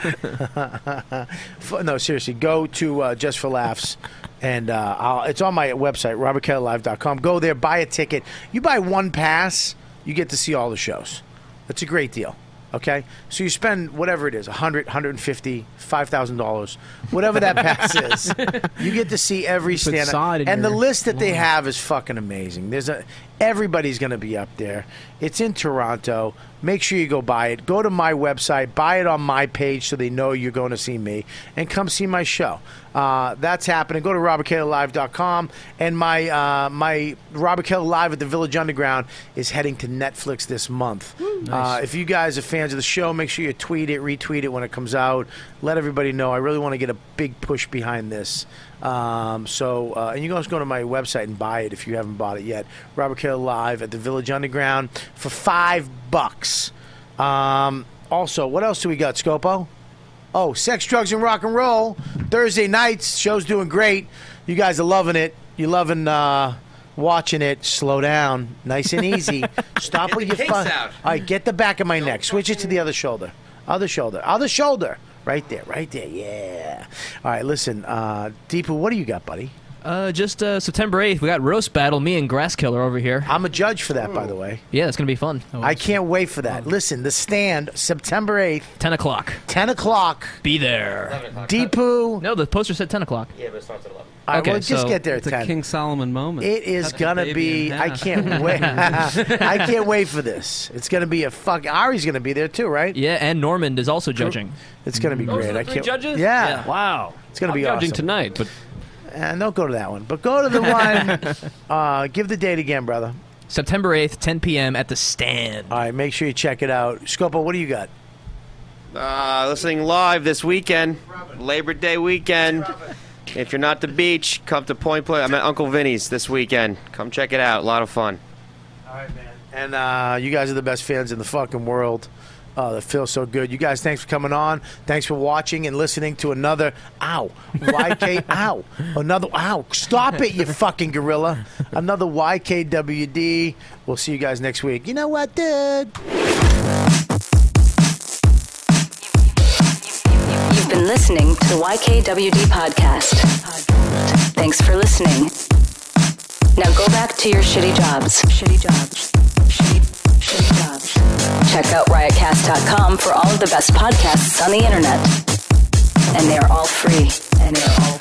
the. no, seriously, go to uh, Just for Laughs, and uh, I'll, it's on my website, robert kelly live dot com. Go there, buy a ticket. You buy one pass, you get to see all the shows. It's a great deal. Okay, so you spend whatever it is, one hundred, one hundred fifty, five thousand dollars, whatever that pass is. You get to see every You put stand sod in and the your list that they wine. have is fucking amazing. There's a everybody's going to be up there. It's in Toronto. Make sure you go buy it. Go to my website, buy it on my page so they know you're going to see me, and come see my show. Uh, that's happening. Go to robert kelly live dot com, and my uh, my Robert Kelly Live at the Village Underground is heading to Netflix this month. Uh, if you guys are fans of the show, make sure you tweet it, retweet it when it comes out. Let everybody know. I really want to get a big push behind this. Um, so, uh, and you can also go to my website and buy it if you haven't bought it yet. Robert Kelly Live at the Village Underground for five bucks. Um, also, what else do we got, Scopo? Oh, Sex, Drugs, and Rock and Roll. Thursday nights, show's doing great. You guys are loving it. You're loving uh, watching it. Slow down. Nice and easy. Stop with your fun. All right, get the back of my neck. Switch it to the other shoulder. Other shoulder. Other shoulder. Right there. Right there. Yeah. All right, listen. Uh, Deepu, what do you got, buddy? Uh, just uh, September eighth, we got Roast Battle, me and Grass Killer over here. I'm a judge for that, by the way. Yeah, it's going to be fun. I can't wait for that. Listen, The Stand, September eighth. ten o'clock. ten o'clock. Be there. Deepu. No, the poster said ten o'clock. Yeah, but it starts at eleven. All right, Okay, well, just so get there at It's a ten. King Solomon moment. It is Cut the gonna baby be. in I half. can't wait. I can't wait for this. It's gonna be a fuck. Ari's gonna be there too, right? Yeah, and Normand is also judging. It's gonna be Those great. are the I three can't. judges? Yeah. Yeah. Wow. It's gonna I'm be judging awesome. tonight, but And don't go to that one, but go to the one. uh, give the date again, brother. September eighth, ten p.m. at the Stand. All right, make sure you check it out. Scopo, what do you got? Uh, listening live this weekend, Labor Day weekend. If you're not at the beach, come to Point Play. I'm at Uncle Vinny's this weekend. Come check it out. A lot of fun. All right, man. And uh, you guys are the best fans in the fucking world. Oh, that feels so good. You guys, thanks for coming on. Thanks for watching and listening to another, ow, Y K, ow, another, ow, stop it, you fucking gorilla. Another Y K W D. We'll see you guys next week. You know what, dude? You've been listening to the Y K W D podcast. Thanks for listening. Now go back to your shitty jobs. Shitty jobs. Shitty, shitty jobs. Check out riotcast dot com for all of the best podcasts on the internet. And they are all free. And they are all